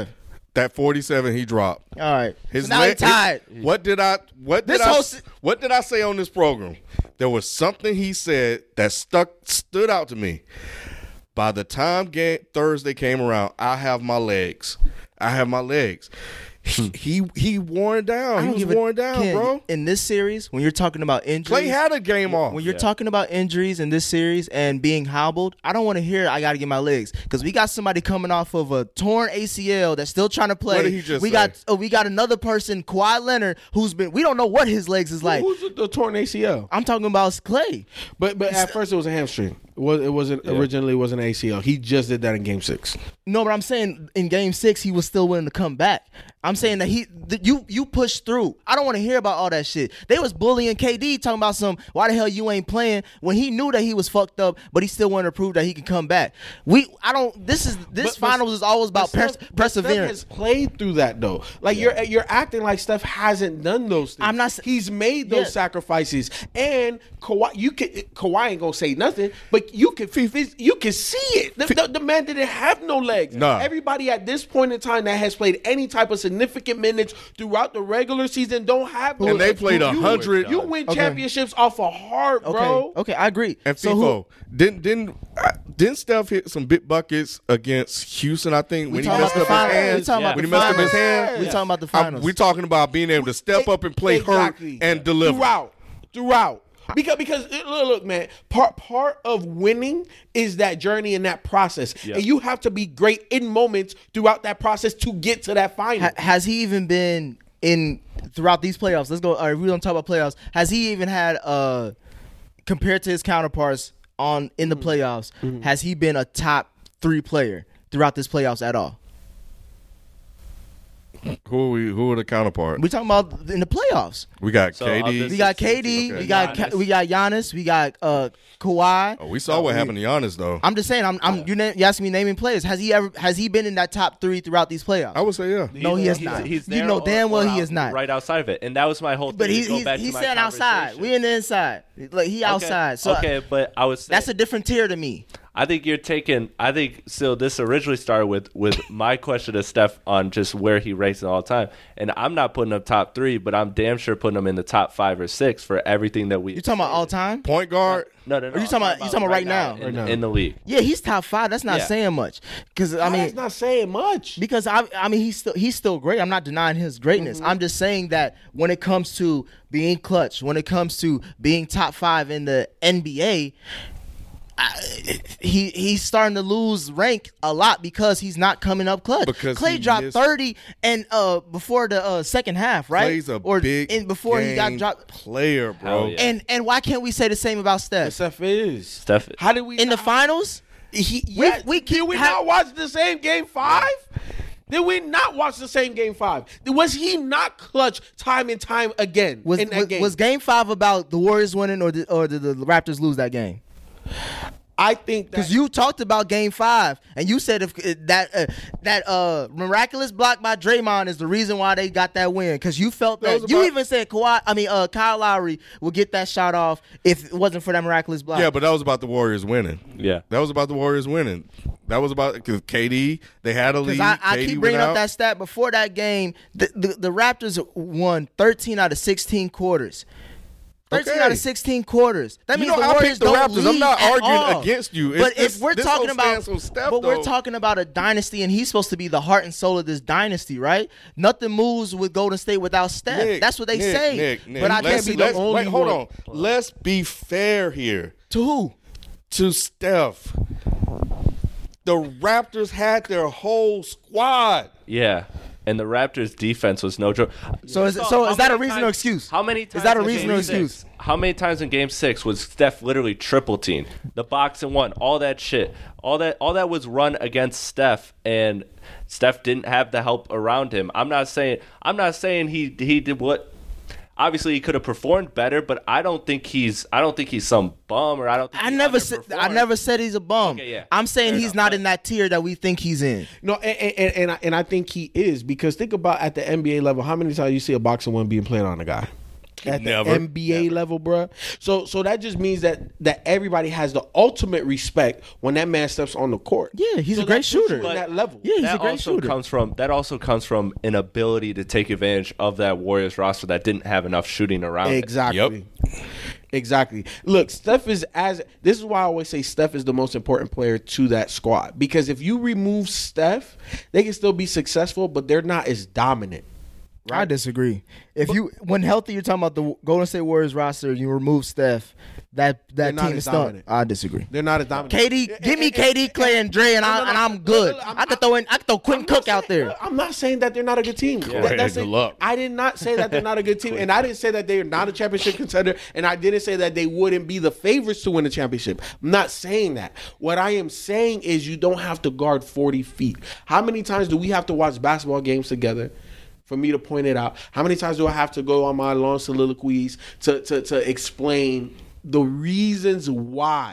Speaker 7: That forty-seven he dropped.
Speaker 6: All right.
Speaker 7: His
Speaker 6: so now he
Speaker 7: leg-
Speaker 6: tied.
Speaker 7: his- what did I what did
Speaker 6: This
Speaker 7: I
Speaker 6: whole se-
Speaker 7: what did I say on this program? There was something he said that stuck stood out to me. By the time game, Thursday came around, I have my legs. I have my legs. He he, he worn down.
Speaker 6: I
Speaker 7: He
Speaker 6: don't
Speaker 7: was
Speaker 6: give a-
Speaker 7: worn down,
Speaker 6: Ken,
Speaker 7: bro.
Speaker 6: In this series, when you're talking about injuries,
Speaker 7: Clay had a game off.
Speaker 6: when you're talking about injuries in this series and being hobbled, I don't want to hear I got to get my legs because we got somebody coming off of a torn A C L that's still trying to play.
Speaker 7: What did he just
Speaker 6: we
Speaker 7: say?
Speaker 6: got uh, we got another person, Kawhi Leonard, who's been we don't know what his legs is like.
Speaker 4: Who's the, the torn A C L?
Speaker 6: I'm talking about Clay.
Speaker 4: But but at first it was a hamstring. It was it wasn't originally it was an A C L. He just did that in Game Six.
Speaker 6: No, but I'm saying in Game Six he was still willing to come back. I'm saying that he that you you pushed through. I don't want to hear about all that shit. They was bullying K D talking about some why the hell you ain't playing when he knew that he was fucked up, but he still wanted to prove that he can come back. We I don't. This is this
Speaker 4: But- but-
Speaker 6: finals is always about
Speaker 4: but
Speaker 6: pers-
Speaker 4: Steph- but
Speaker 6: perseverance.
Speaker 4: Steph has played through that though. Like you're you're acting like Steph hasn't done those things.
Speaker 6: I'm not s-
Speaker 4: He's made those
Speaker 6: Yeah.
Speaker 4: sacrifices, and Kawhi. You can Kawhi ain't gonna say nothing, but you can phys- you can see it. The, the, the man didn't have no legs.
Speaker 7: Nah.
Speaker 4: Everybody at this point in time that has played any type of significant minutes throughout the regular season don't have.
Speaker 7: And they played
Speaker 4: You-
Speaker 7: a hundred-
Speaker 4: You win
Speaker 6: Okay.
Speaker 4: championships off of heart,
Speaker 6: Okay,
Speaker 4: bro.
Speaker 6: okay, I agree.
Speaker 7: And
Speaker 6: So who-
Speaker 7: FIFO, didn't didn't uh, didn't Steph hit some big buckets against Houston? I think when he
Speaker 6: talking
Speaker 7: messed
Speaker 6: about
Speaker 7: up
Speaker 6: the
Speaker 7: his
Speaker 6: finals. We
Speaker 7: hands.
Speaker 6: talking about
Speaker 7: When
Speaker 6: the
Speaker 7: he messed up his
Speaker 6: finals.
Speaker 7: hand.
Speaker 6: We talking about the
Speaker 7: I'm-
Speaker 6: finals.
Speaker 7: we talking about being able to step up and play
Speaker 4: Exactly.
Speaker 7: hurt and deliver.
Speaker 4: throughout, throughout. Because because look, look, man, part part of winning is that journey and that process, and you have to be great in moments throughout that process to get to that final.
Speaker 6: Ha- has he even been in throughout these playoffs? Let's go. All right, we don't talk about playoffs. Has he even had uh compared to his counterparts on in the
Speaker 4: Mm-hmm.
Speaker 6: playoffs? Has he been a top three player throughout this playoffs at all?
Speaker 7: Who are we? Who are the counterpart?
Speaker 6: We talking about in the playoffs.
Speaker 7: We got
Speaker 5: So,
Speaker 7: K
Speaker 5: of
Speaker 7: D.
Speaker 5: this-
Speaker 6: We got K D.
Speaker 7: Okay.
Speaker 6: We got Ka-
Speaker 5: Giannis.
Speaker 6: we got Giannis. We got uh Kawhi.
Speaker 7: Oh, we saw what happened to Giannis though.
Speaker 6: I'm just saying. I'm. I'm you, na- you asking me naming players. Has he ever? Has he been in that top three throughout these playoffs?
Speaker 7: I would say yeah.
Speaker 6: No, he has
Speaker 5: He's-
Speaker 6: not.
Speaker 5: He's
Speaker 6: You
Speaker 5: there
Speaker 6: know
Speaker 5: or-
Speaker 6: damn well
Speaker 5: or
Speaker 6: he
Speaker 5: out-
Speaker 6: is not.
Speaker 5: right outside of it, and that was my whole thing.
Speaker 6: But
Speaker 5: to
Speaker 6: he,
Speaker 5: go
Speaker 6: he's
Speaker 5: back to
Speaker 6: he's
Speaker 5: my
Speaker 6: staying outside.
Speaker 5: conversation.
Speaker 6: We in the inside. Like he outside. So
Speaker 5: okay, but I was saying,
Speaker 6: that's a different tier to me.
Speaker 5: I think you're taking. I think so. This originally started with with my question to Steph on just where he ranks in all time, and I'm not putting him top three, but I'm damn sure putting him in the top five or six for everything that we.
Speaker 6: You talking about all time?
Speaker 7: Point guard.
Speaker 5: No, no, no.
Speaker 6: Are you talking about- you talking about right now?
Speaker 5: in,
Speaker 4: Right now.
Speaker 5: in the league?
Speaker 6: Yeah, he's top five. That's not
Speaker 5: Yeah.
Speaker 6: saying much. Because I
Speaker 4: I mean,
Speaker 6: mean,
Speaker 4: it's not saying much.
Speaker 6: because I, I mean, he's still he's still great. I'm not denying his greatness. I'm just saying that when it comes to being clutch, when it comes to being top five in the N B A. I, he he's starting to lose rank a lot because he's not coming up clutch.
Speaker 7: Because
Speaker 6: Clay
Speaker 7: he
Speaker 6: dropped
Speaker 7: missed-
Speaker 6: thirty and uh before the uh, second half, right?
Speaker 7: Plays a
Speaker 6: or
Speaker 7: big
Speaker 6: in, before he got
Speaker 7: game
Speaker 6: dropped.
Speaker 7: player, bro.
Speaker 5: Hell yeah.
Speaker 6: And and why can't we say the same about Steph?
Speaker 4: Steph is.
Speaker 5: Steph.
Speaker 4: How did we
Speaker 6: In the
Speaker 4: not-
Speaker 6: finals,
Speaker 4: He,
Speaker 6: We-
Speaker 4: yeah,
Speaker 6: we keep
Speaker 4: did we
Speaker 6: ha-
Speaker 4: not watch the same game five? Did we not watch the same game five? Was he not clutch time and time again
Speaker 6: was
Speaker 4: in that
Speaker 6: was,
Speaker 4: game?
Speaker 6: was game five about the Warriors winning or did, or did the Raptors lose that game?
Speaker 4: I think that
Speaker 6: Because you talked about game five and you said if uh, that uh, that uh, miraculous block by Draymond is the reason why they got that win. Because you felt
Speaker 7: That
Speaker 6: that,
Speaker 7: was
Speaker 6: you
Speaker 7: about-
Speaker 6: even said Kawhi, I mean uh, Kyle Lowry would get that shot off if it wasn't for that miraculous block.
Speaker 7: Yeah, but that was about the Warriors winning.
Speaker 5: Yeah.
Speaker 7: That was about the Warriors winning. That was about because K D. They had a lead.
Speaker 6: Because I, I
Speaker 7: K D
Speaker 6: keep bringing
Speaker 7: went
Speaker 6: up
Speaker 7: out.
Speaker 6: that stat before that game. The, the, the Raptors won thirteen out of sixteen quarters. thirteen
Speaker 7: Okay.
Speaker 6: out of sixteen quarters. That
Speaker 7: You
Speaker 6: means
Speaker 7: know,
Speaker 6: the
Speaker 7: I
Speaker 6: Warriors
Speaker 7: picked the
Speaker 6: don't
Speaker 7: Raptors. I'm
Speaker 6: lead
Speaker 7: not
Speaker 6: at
Speaker 7: arguing
Speaker 6: all.
Speaker 7: against you. It's-
Speaker 6: But
Speaker 7: it's-
Speaker 6: if we're
Speaker 7: this
Speaker 6: talking
Speaker 7: whole
Speaker 6: about,
Speaker 7: stance on Steph,
Speaker 6: but we're
Speaker 7: though.
Speaker 6: talking about a dynasty, and he's supposed to be the heart and soul of this dynasty, right? Nothing moves with Golden State without Steph.
Speaker 7: Nick,
Speaker 6: That's what they
Speaker 7: Nick,
Speaker 6: say.
Speaker 7: Nick, Nick,
Speaker 6: But I
Speaker 7: let's-
Speaker 6: can't be the
Speaker 7: let's-
Speaker 6: only
Speaker 7: Wait, hold
Speaker 6: one.
Speaker 7: on. Let's be fair here
Speaker 6: To who?
Speaker 7: to Steph. The Raptors had their whole squad.
Speaker 5: Yeah. And the Raptors' defense was no joke.
Speaker 6: So is,
Speaker 5: So
Speaker 6: so
Speaker 5: how
Speaker 6: is that a
Speaker 5: many
Speaker 6: reason or
Speaker 5: times-
Speaker 6: excuse?
Speaker 5: How many times
Speaker 6: Is that a
Speaker 5: in
Speaker 6: reason
Speaker 5: game
Speaker 6: or
Speaker 5: six-
Speaker 6: excuse?
Speaker 5: How many times in game six was Steph literally triple teamed? The box and one, all that shit. All that all that was run against Steph, and Steph didn't have the help around him. I'm not saying I'm not saying he he did what obviously he could have performed better, but I don't think he's I don't think he's some bum or I don't think
Speaker 6: I
Speaker 5: he
Speaker 6: never said I
Speaker 5: underperformed.
Speaker 6: never said he's a bum.
Speaker 5: Okay, yeah.
Speaker 6: I'm saying
Speaker 5: Fair
Speaker 6: he's
Speaker 5: enough.
Speaker 6: not in that tier that we think he's in.
Speaker 4: no, and and, and, I, and I think he is because think about at the N B A level, how many times you see a boxing one being played on a guy? at
Speaker 7: Never.
Speaker 4: the N B A level, bruh. So so that just means that that everybody has the ultimate respect when that man steps on the court.
Speaker 6: Yeah, he's
Speaker 4: So
Speaker 6: a great
Speaker 4: that puts you
Speaker 6: shooter.
Speaker 4: in
Speaker 6: But-
Speaker 4: that level.
Speaker 6: Yeah, he's
Speaker 5: that
Speaker 6: a great
Speaker 5: also
Speaker 6: shooter.
Speaker 5: comes from that also comes from an ability to take advantage of that Warriors roster that didn't have enough shooting around it.
Speaker 4: Exactly. Exactly. Look, Steph is as this is why I always say Steph is the most important player to that squad, because if you remove Steph, they can still be successful, but they're not as dominant.
Speaker 6: I disagree. If you when healthy, you're talking about the Golden State Warriors roster. You remove Steph. That
Speaker 4: They're
Speaker 6: that
Speaker 4: not
Speaker 6: team
Speaker 4: as
Speaker 6: is stunned.
Speaker 4: dominant.
Speaker 6: I disagree.
Speaker 4: They're not as dominant.
Speaker 6: K D, give me K D, Clay, and Dre, and, I,
Speaker 4: No, no, no.
Speaker 6: and I'm good.
Speaker 4: No, no, no,
Speaker 6: I could throw in. I could throw Quentin
Speaker 4: I'm not
Speaker 6: Cook out
Speaker 4: saying-
Speaker 6: there.
Speaker 4: I'm not saying that they're not a good team. That-
Speaker 7: Right,
Speaker 4: that's
Speaker 7: good
Speaker 4: it.
Speaker 7: luck.
Speaker 4: I did not say that they're not a good team, and I didn't say that they're not a championship contender, and I didn't say that they wouldn't be the favorites to win the championship. I'm not saying that. What I am saying is you don't have to guard forty feet. How many times do we have to watch basketball games together for me to point it out? How many times do I have to go on my long soliloquies to to, to explain the reasons why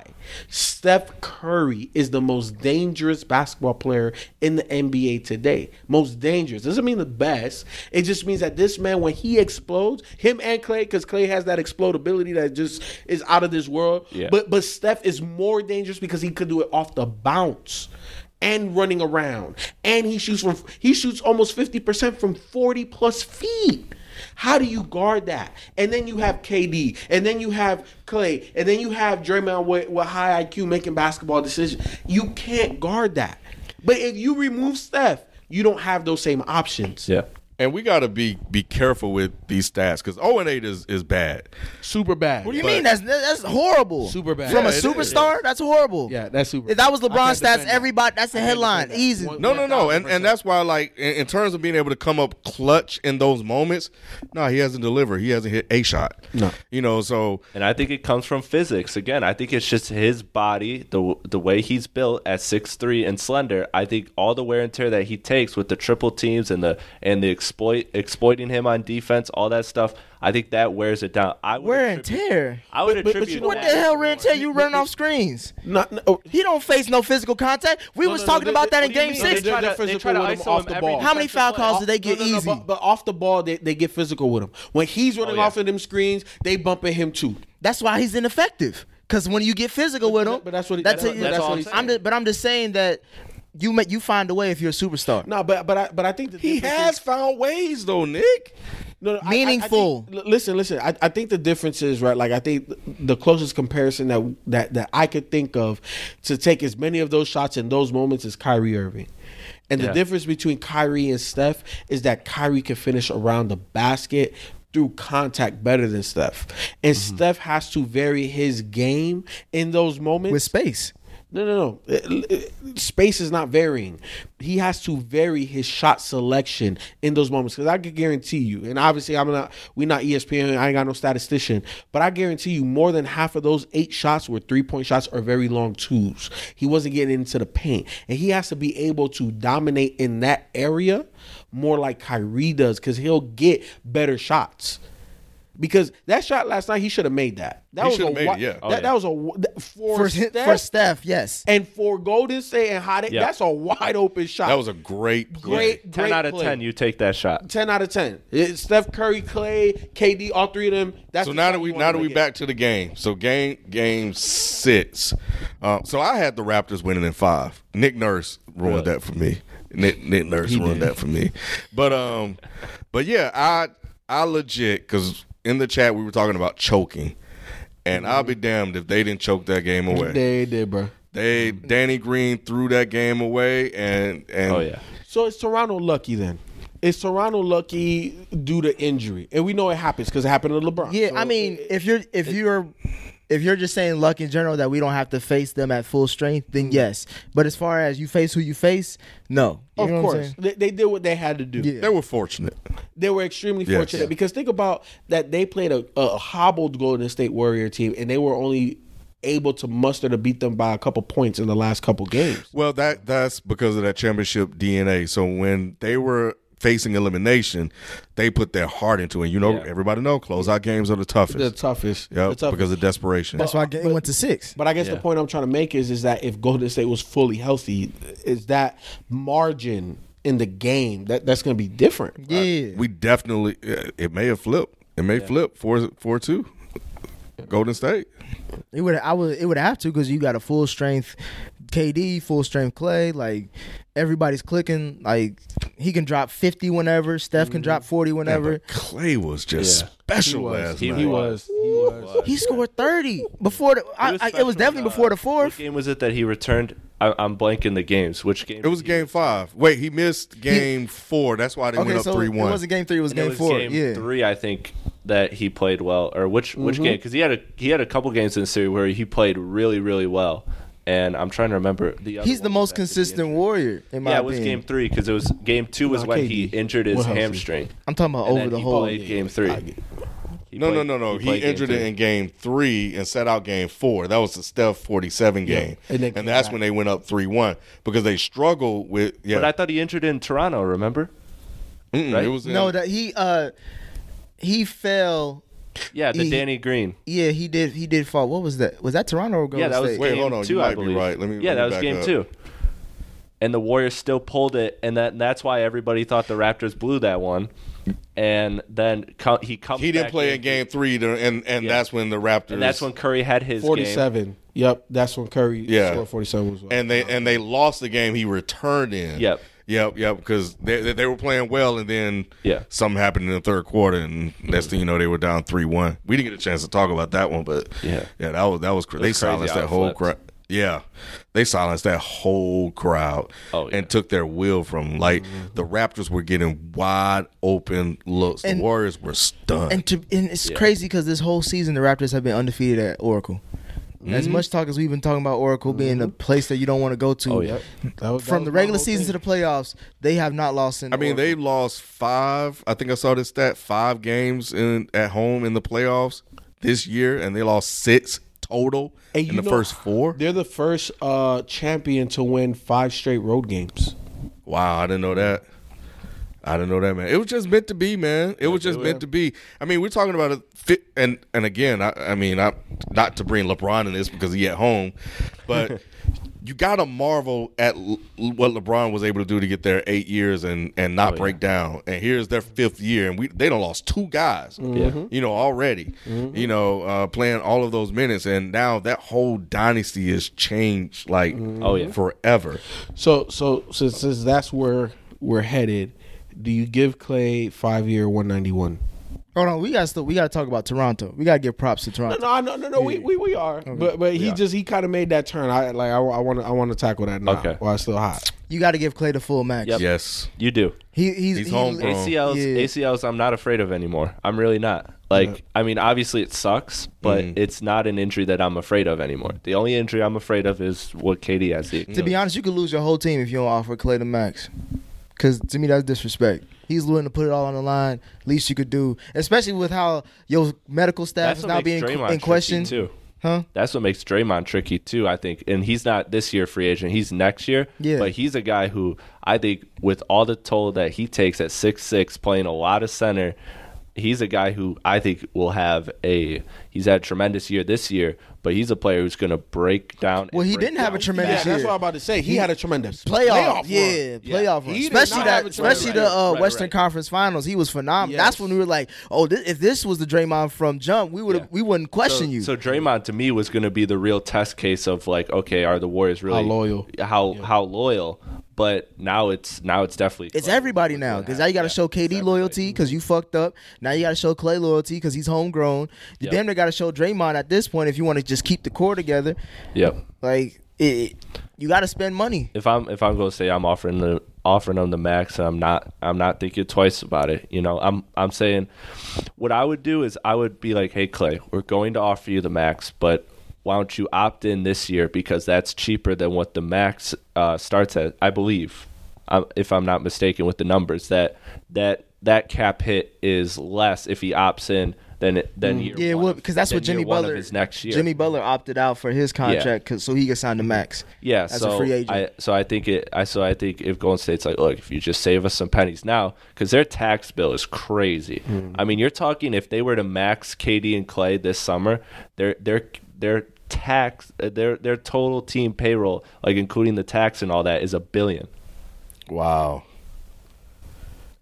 Speaker 4: Steph Curry is the most dangerous basketball player in the N B A today? Most dangerous. Doesn't mean the best. It just means that this man, when he explodes, him and Clay, because Clay has that explodability that just is out of this world.
Speaker 5: Yeah.
Speaker 4: But but Steph is more dangerous because he could do it off the bounce and running around. And he shoots from he shoots almost fifty percent from forty plus feet. How do you guard that? And then you have K D, and then you have Clay, and then you have Draymond with, with high I Q making basketball decisions. You can't guard that. But if you remove Steph, you don't have those same options.
Speaker 5: Yeah.
Speaker 7: And we got to be be careful with these stats because oh and eight is, is bad.
Speaker 4: Super bad.
Speaker 6: What do you
Speaker 7: But-
Speaker 6: mean? That's that's horrible.
Speaker 4: Super bad.
Speaker 6: From
Speaker 7: Yeah,
Speaker 6: a
Speaker 7: it
Speaker 6: superstar, that's horrible.
Speaker 4: Yeah, that's super
Speaker 6: If that was
Speaker 4: I
Speaker 6: LeBron
Speaker 4: can't
Speaker 6: stats,
Speaker 4: defend that.
Speaker 6: everybody that's the
Speaker 4: I can't
Speaker 6: headline.
Speaker 4: defend that.
Speaker 6: Easy.
Speaker 4: One-
Speaker 7: No, no, no, and
Speaker 4: one thousand
Speaker 7: and that's why, like, in, in terms of being able to come up clutch in those moments, no, he hasn't delivered. He hasn't hit a shot.
Speaker 4: No.
Speaker 7: you know, so
Speaker 5: And I think it comes from physics. Again, I think it's just his body, the the way he's built at six three and slender. I think all the wear and tear that he takes with the triple teams and the and the exploit exploiting him on defense, all that stuff, I think that wears it down. I would
Speaker 6: Wear and
Speaker 5: attribute-
Speaker 6: tear.
Speaker 5: I would
Speaker 4: But- but- but
Speaker 5: attribute
Speaker 4: you know
Speaker 6: What
Speaker 5: that
Speaker 6: the hell,
Speaker 5: more-
Speaker 6: Ren? Tell you running off screens?
Speaker 4: No, no, oh,
Speaker 6: He don't face no physical contact. We
Speaker 4: no,
Speaker 6: was
Speaker 4: no,
Speaker 6: talking
Speaker 4: no,
Speaker 6: about
Speaker 4: they-
Speaker 6: that in
Speaker 4: what do you
Speaker 6: Game
Speaker 4: mean?
Speaker 6: Six.
Speaker 5: They try to-
Speaker 4: They're
Speaker 5: they try to
Speaker 4: physical with
Speaker 5: iso
Speaker 4: him off
Speaker 5: him
Speaker 4: the
Speaker 5: every
Speaker 4: ball.
Speaker 6: How many foul
Speaker 5: defensive
Speaker 6: calls
Speaker 5: play.
Speaker 6: did they get
Speaker 4: No, no, no,
Speaker 6: easy?
Speaker 4: but, but off the ball, they, they get physical with him. When he's running
Speaker 5: Oh, yeah.
Speaker 4: off of them screens, they bumping him too.
Speaker 6: That's why he's ineffective. Because when you get physical with him,
Speaker 4: but that's what he-
Speaker 6: that's,
Speaker 4: that's
Speaker 6: a-
Speaker 4: what-
Speaker 5: that's all I'm
Speaker 6: I'm
Speaker 5: saying.
Speaker 6: just, but I'm just saying that you make you find a way if you're a superstar.
Speaker 4: No, but but I but I think the
Speaker 7: he
Speaker 4: difference
Speaker 7: has
Speaker 4: is-
Speaker 7: found ways though, Nick.
Speaker 4: No, no, I- I- I
Speaker 6: Meaningful.
Speaker 4: think- l- listen, listen. I, I think the difference is right. Like I think the closest comparison that that that I could think of to take as many of those shots in those moments is Kyrie Irving. And the
Speaker 5: Yeah.
Speaker 4: difference between Kyrie and Steph is that Kyrie can finish around the basket through contact better than Steph, and Steph has to vary his game in those moments
Speaker 6: With space.
Speaker 4: No, no, no. It- it- Space is not varying. He has to vary his shot selection in those moments. Because I can guarantee you, and obviously I'm not, we're not E S P N, I ain't got no statistician, but I guarantee you more than half of those eight shots were three-point shots or very long twos. He wasn't getting into the paint. And he has to be able to dominate in that area more like Kyrie does because he'll get better shots. Because that shot last night, he should have made that. That
Speaker 7: He
Speaker 4: was
Speaker 7: should
Speaker 4: a
Speaker 7: have made it,
Speaker 4: wi-
Speaker 7: yeah.
Speaker 4: That,
Speaker 5: Oh, yeah.
Speaker 4: that was a w- that- for,
Speaker 6: For,
Speaker 4: Steph,
Speaker 6: for Steph, yes.
Speaker 4: and for Golden State and Hot,
Speaker 5: Yeah.
Speaker 4: that's a wide open shot.
Speaker 7: That was a great play.
Speaker 4: great,
Speaker 5: ten
Speaker 4: great
Speaker 5: out of
Speaker 4: play.
Speaker 5: ten, you take that shot.
Speaker 4: ten out of ten. It's Steph Curry, Clay, K D, all three of them. That's
Speaker 7: So
Speaker 4: the
Speaker 7: now
Speaker 4: shot
Speaker 7: that
Speaker 4: you
Speaker 7: we
Speaker 4: wanna
Speaker 7: now that we
Speaker 4: make it.
Speaker 7: back to the game. So game game six. Uh, so I had the Raptors winning in five. Nick Nurse ruined that for me. Nick, Nick Nurse ruined that for me. But um, but yeah, I I legit because in the chat we were talking about choking, and I'll be damned if they didn't choke that game away.
Speaker 4: They did, bro.
Speaker 7: They Danny Green threw that game away, and and
Speaker 5: Oh yeah.
Speaker 4: So it's Toronto lucky then. Is Toronto lucky due to injury? And we know it happens because it happened to LeBron.
Speaker 6: Yeah,
Speaker 4: So
Speaker 6: I mean, if you're if you're if you're just saying luck in general that we don't have to face them at full strength, then yes. But as far as you face who you face, no. You
Speaker 4: of
Speaker 6: know what I'm
Speaker 4: course,
Speaker 6: saying?
Speaker 4: they, they did what they had to do.
Speaker 6: Yeah.
Speaker 7: they were fortunate.
Speaker 4: They were extremely
Speaker 7: Yes.
Speaker 4: fortunate because think about that they played a, a hobbled Golden State Warrior team and they were only able to muster to beat them by a couple points in the last couple games.
Speaker 7: Well, that that's because of that championship D N A. So when they were facing elimination, they put their heart into it. You know,
Speaker 5: Yeah.
Speaker 7: everybody know closeout games are the toughest.
Speaker 4: The toughest.
Speaker 7: Yep,
Speaker 4: the toughest.
Speaker 7: because of desperation.
Speaker 6: That's why game went to six.
Speaker 4: But I guess the
Speaker 5: Yeah.
Speaker 4: point I'm trying to make is is that if Golden State was fully healthy, is that margin in the game that that's going to be different.
Speaker 6: Yeah.
Speaker 7: we definitely uh, it may have flipped. It may flip four four two. Golden State.
Speaker 6: It would. I would. It would have to because you got a full strength K D, full strength Clay. Like everybody's clicking. Like he can drop fifty whenever. Steph can drop forty whenever.
Speaker 7: Yeah, Clay was just
Speaker 5: Yeah.
Speaker 7: special
Speaker 4: He was.
Speaker 7: last
Speaker 4: He,
Speaker 7: night.
Speaker 4: he was. He was.
Speaker 6: He scored thirty before the. I,
Speaker 5: was
Speaker 6: I, it
Speaker 5: special,
Speaker 6: was definitely
Speaker 5: uh,
Speaker 6: before the
Speaker 5: What
Speaker 6: fourth.
Speaker 5: game was it that he returned? I, I'm blanking the games. Which game?
Speaker 7: It was
Speaker 5: did he
Speaker 7: game five. Wait, he missed game four. That's why they
Speaker 6: Okay,
Speaker 7: went up
Speaker 6: so
Speaker 7: three
Speaker 6: it
Speaker 7: one.
Speaker 6: wasn't game three. It was
Speaker 5: And it
Speaker 6: game
Speaker 5: was
Speaker 6: four.
Speaker 5: game
Speaker 6: yeah.
Speaker 5: three, I think, that he played well. Or which which game? Because he had a he had a couple games in the series where he played really really well. And I'm trying to remember the. Other
Speaker 6: He's the
Speaker 5: one
Speaker 6: most
Speaker 5: that he
Speaker 6: consistent
Speaker 5: injured.
Speaker 6: warrior in my
Speaker 5: Yeah, it was
Speaker 6: opinion.
Speaker 5: game three because it was game two was
Speaker 4: No,
Speaker 5: when
Speaker 4: K D.
Speaker 5: he injured his
Speaker 4: What else?
Speaker 5: hamstring.
Speaker 6: I'm talking about
Speaker 5: And
Speaker 6: over
Speaker 5: then
Speaker 6: the
Speaker 5: he
Speaker 6: whole.
Speaker 5: played game three. He
Speaker 7: No,
Speaker 5: played-
Speaker 7: no, no, no. He,
Speaker 5: played game
Speaker 7: injured
Speaker 5: three.
Speaker 7: it in game three and set out game four. That was the Steph forty-seven game.
Speaker 4: And
Speaker 7: And,
Speaker 4: they came
Speaker 7: that's
Speaker 4: back.
Speaker 7: when they went up three one because they struggled with. Yeah.
Speaker 5: But I thought he injured in Toronto. Remember?
Speaker 7: Mm-mm,
Speaker 5: right?
Speaker 7: It was in,
Speaker 6: No, that he uh he fell.
Speaker 5: Yeah, the
Speaker 6: He-
Speaker 5: Danny Green.
Speaker 6: Yeah, he did. He did fall. What was that? Was that Toronto or Golden
Speaker 5: Yeah, that was
Speaker 6: State?
Speaker 7: Wait,
Speaker 5: game
Speaker 7: hold on. You
Speaker 5: two,
Speaker 7: might
Speaker 5: I
Speaker 7: be
Speaker 5: believe.
Speaker 7: right. Let me-
Speaker 5: Yeah,
Speaker 7: let me
Speaker 5: that was
Speaker 7: back
Speaker 5: game
Speaker 7: up.
Speaker 5: two. And the Warriors still pulled it, and that that's why everybody thought the Raptors blew that one. And then co- he comes.
Speaker 7: He didn't
Speaker 5: back
Speaker 7: play in game three, to, and and
Speaker 5: Yeah.
Speaker 7: that's when the Raptors.
Speaker 5: and that's when Curry had his game.
Speaker 4: forty-seven. Yep, that's when Curry
Speaker 7: Yeah.
Speaker 4: scored forty-seven. Was
Speaker 7: and they and they lost the game. He returned in.
Speaker 5: Yep.
Speaker 7: Yep, yep, because they they- they were playing well, and then
Speaker 5: Yeah.
Speaker 7: something happened in the third quarter, and next thing you know, they were down three one. We didn't get a chance to talk about that one, but
Speaker 5: Yeah.
Speaker 7: yeah, that was that was cra-
Speaker 5: It
Speaker 7: they
Speaker 5: was crazy
Speaker 7: silenced
Speaker 5: how
Speaker 7: that
Speaker 5: it
Speaker 7: whole
Speaker 5: flipped.
Speaker 7: crowd. Yeah, they silenced that whole crowd
Speaker 5: Oh, yeah.
Speaker 7: and took their will from like the Raptors were getting wide open looks.
Speaker 6: And-
Speaker 7: the Warriors were stunned.
Speaker 6: And to and it's
Speaker 5: Yeah.
Speaker 6: crazy because this whole season the Raptors have been undefeated at Oracle.
Speaker 7: Mm-hmm.
Speaker 6: As much talk as we've been talking about Oracle being a place that you don't want to go to,
Speaker 5: Oh, yeah.
Speaker 4: That was- that
Speaker 6: from
Speaker 4: was
Speaker 6: the
Speaker 4: my
Speaker 6: regular
Speaker 4: whole
Speaker 6: season
Speaker 4: thing.
Speaker 6: to the playoffs, they have not lost in.
Speaker 7: I mean,
Speaker 6: Oracle.
Speaker 7: they lost five. I think I saw this stat: five games in at home in the playoffs this year, and they lost six total
Speaker 4: And
Speaker 7: in
Speaker 4: you
Speaker 7: the
Speaker 4: know,
Speaker 7: first four.
Speaker 4: They're the first uh, champion to win five straight road games.
Speaker 7: Wow, I didn't know that. I didn't know that, man. It was just meant to be, man. It was just meant to be. I mean, we're talking about a fit, and and again, I, I mean, I, not to bring LeBron in this because he at home, but you gotta marvel at l- what LeBron was able to do to get there eight years and and not
Speaker 5: Oh, yeah.
Speaker 7: break down. And here's their fifth year, and we they done lost two guys,
Speaker 5: Yeah.
Speaker 7: you know, already, you know, uh, playing all of those minutes, and now that whole dynasty has changed like
Speaker 5: Oh, yeah.
Speaker 7: forever.
Speaker 4: So, so since, since that's where we're headed, do you give Clay five year one ninety-one?
Speaker 6: Hold on, we got still we got to talk about Toronto. We got to give props to Toronto.
Speaker 4: No, no, no, no. We, we we are, but but he
Speaker 7: Yeah.
Speaker 4: just he kind of made that turn. I like I want to I want to tackle that now.
Speaker 5: Okay.
Speaker 4: While it's still hot.
Speaker 6: You got to give Clay the full max.
Speaker 5: Yep.
Speaker 7: Yes.
Speaker 5: You do.
Speaker 6: He he's,
Speaker 7: He's
Speaker 6: he-
Speaker 7: homegrown.
Speaker 5: A C Ls,
Speaker 6: Yeah.
Speaker 5: A C Ls, I'm not afraid of anymore. I'm really not. Like, I mean, obviously it sucks, but
Speaker 7: Mhm.
Speaker 5: it's not an injury that I'm afraid of anymore. The only injury I'm afraid of is what K D has. The
Speaker 6: To be honest, you could lose your whole team if you don't offer Clay the max. Because to me, that's disrespect. He's willing to put it all on the line. Least you could do, especially with how your medical staff
Speaker 5: that's
Speaker 6: is
Speaker 5: what
Speaker 6: now
Speaker 5: makes
Speaker 6: being
Speaker 5: Draymond
Speaker 6: in question.
Speaker 5: tricky too.
Speaker 6: Huh?
Speaker 5: That's what makes Draymond tricky too, I think. And he's not this year free agent. He's next year.
Speaker 6: Yeah.
Speaker 5: But he's a guy who I think with all the toll that he takes at six six, playing a lot of center, he's a guy who I think will have a he's had a tremendous year this year, but he's a player who's gonna break down.
Speaker 6: Well,
Speaker 5: and
Speaker 6: he
Speaker 5: break
Speaker 6: didn't have a
Speaker 5: down
Speaker 6: tremendous
Speaker 5: fast.
Speaker 4: Yeah, that's
Speaker 6: year.
Speaker 4: what I'm about to say. He,
Speaker 6: He-
Speaker 4: had a tremendous
Speaker 6: Playoff,
Speaker 4: run.
Speaker 6: yeah, playoff run.
Speaker 4: He did
Speaker 6: Especially
Speaker 4: not
Speaker 6: that,
Speaker 4: have a tremendous
Speaker 6: especially
Speaker 5: run.
Speaker 6: the uh,
Speaker 5: Right,
Speaker 6: Western
Speaker 5: right.
Speaker 6: Conference Finals. He was phenomenal.
Speaker 4: Yes.
Speaker 6: That's when we were like, oh, this, if this was the Draymond from jump, we would have,
Speaker 5: Yeah.
Speaker 6: we wouldn't question
Speaker 5: so,
Speaker 6: you.
Speaker 5: So Draymond to me was going to be the real test case of like, okay, are the Warriors really
Speaker 4: How loyal.
Speaker 5: How how loyal? But now it's now it's definitely
Speaker 6: It's
Speaker 5: Clay.
Speaker 6: everybody now because now you got to
Speaker 5: Yeah,
Speaker 6: show K D
Speaker 5: it's
Speaker 6: loyalty because you fucked up. Now you got to show Clay loyalty because he's homegrown. You
Speaker 5: Yep.
Speaker 6: damn near got to show Draymond at this point if you want to just keep the core together.
Speaker 5: Yep.
Speaker 6: Like it, you got to spend money.
Speaker 5: If I'm if I'm going to say I'm offering the offering them the max, I'm not I'm not thinking twice about it. You know, I'm I'm saying what I would do is I would be like, hey Clay, we're going to offer you the max, but why don't you opt in this year because that's cheaper than what the max uh, starts at, I believe, um, if I'm not mistaken with the numbers. That that that cap hit is less if he opts in than it, than year
Speaker 6: Yeah,
Speaker 5: one
Speaker 6: well,
Speaker 5: of-
Speaker 6: because that's
Speaker 5: than
Speaker 6: what Jimmy
Speaker 5: year one of
Speaker 6: Butler
Speaker 5: his next year.
Speaker 6: Jimmy Butler opted out for his contract 'cause- so he could sign the max.
Speaker 5: Yeah,
Speaker 6: as
Speaker 5: so
Speaker 6: a free agent.
Speaker 5: I so I think it. I so I think if Golden State's like, look, if you just save us some pennies now, because their tax bill is crazy. I mean, you're talking if they were to max K D and Clay this summer, their their their tax their their total team payroll, like including the tax and all that, is a billion.
Speaker 7: Wow.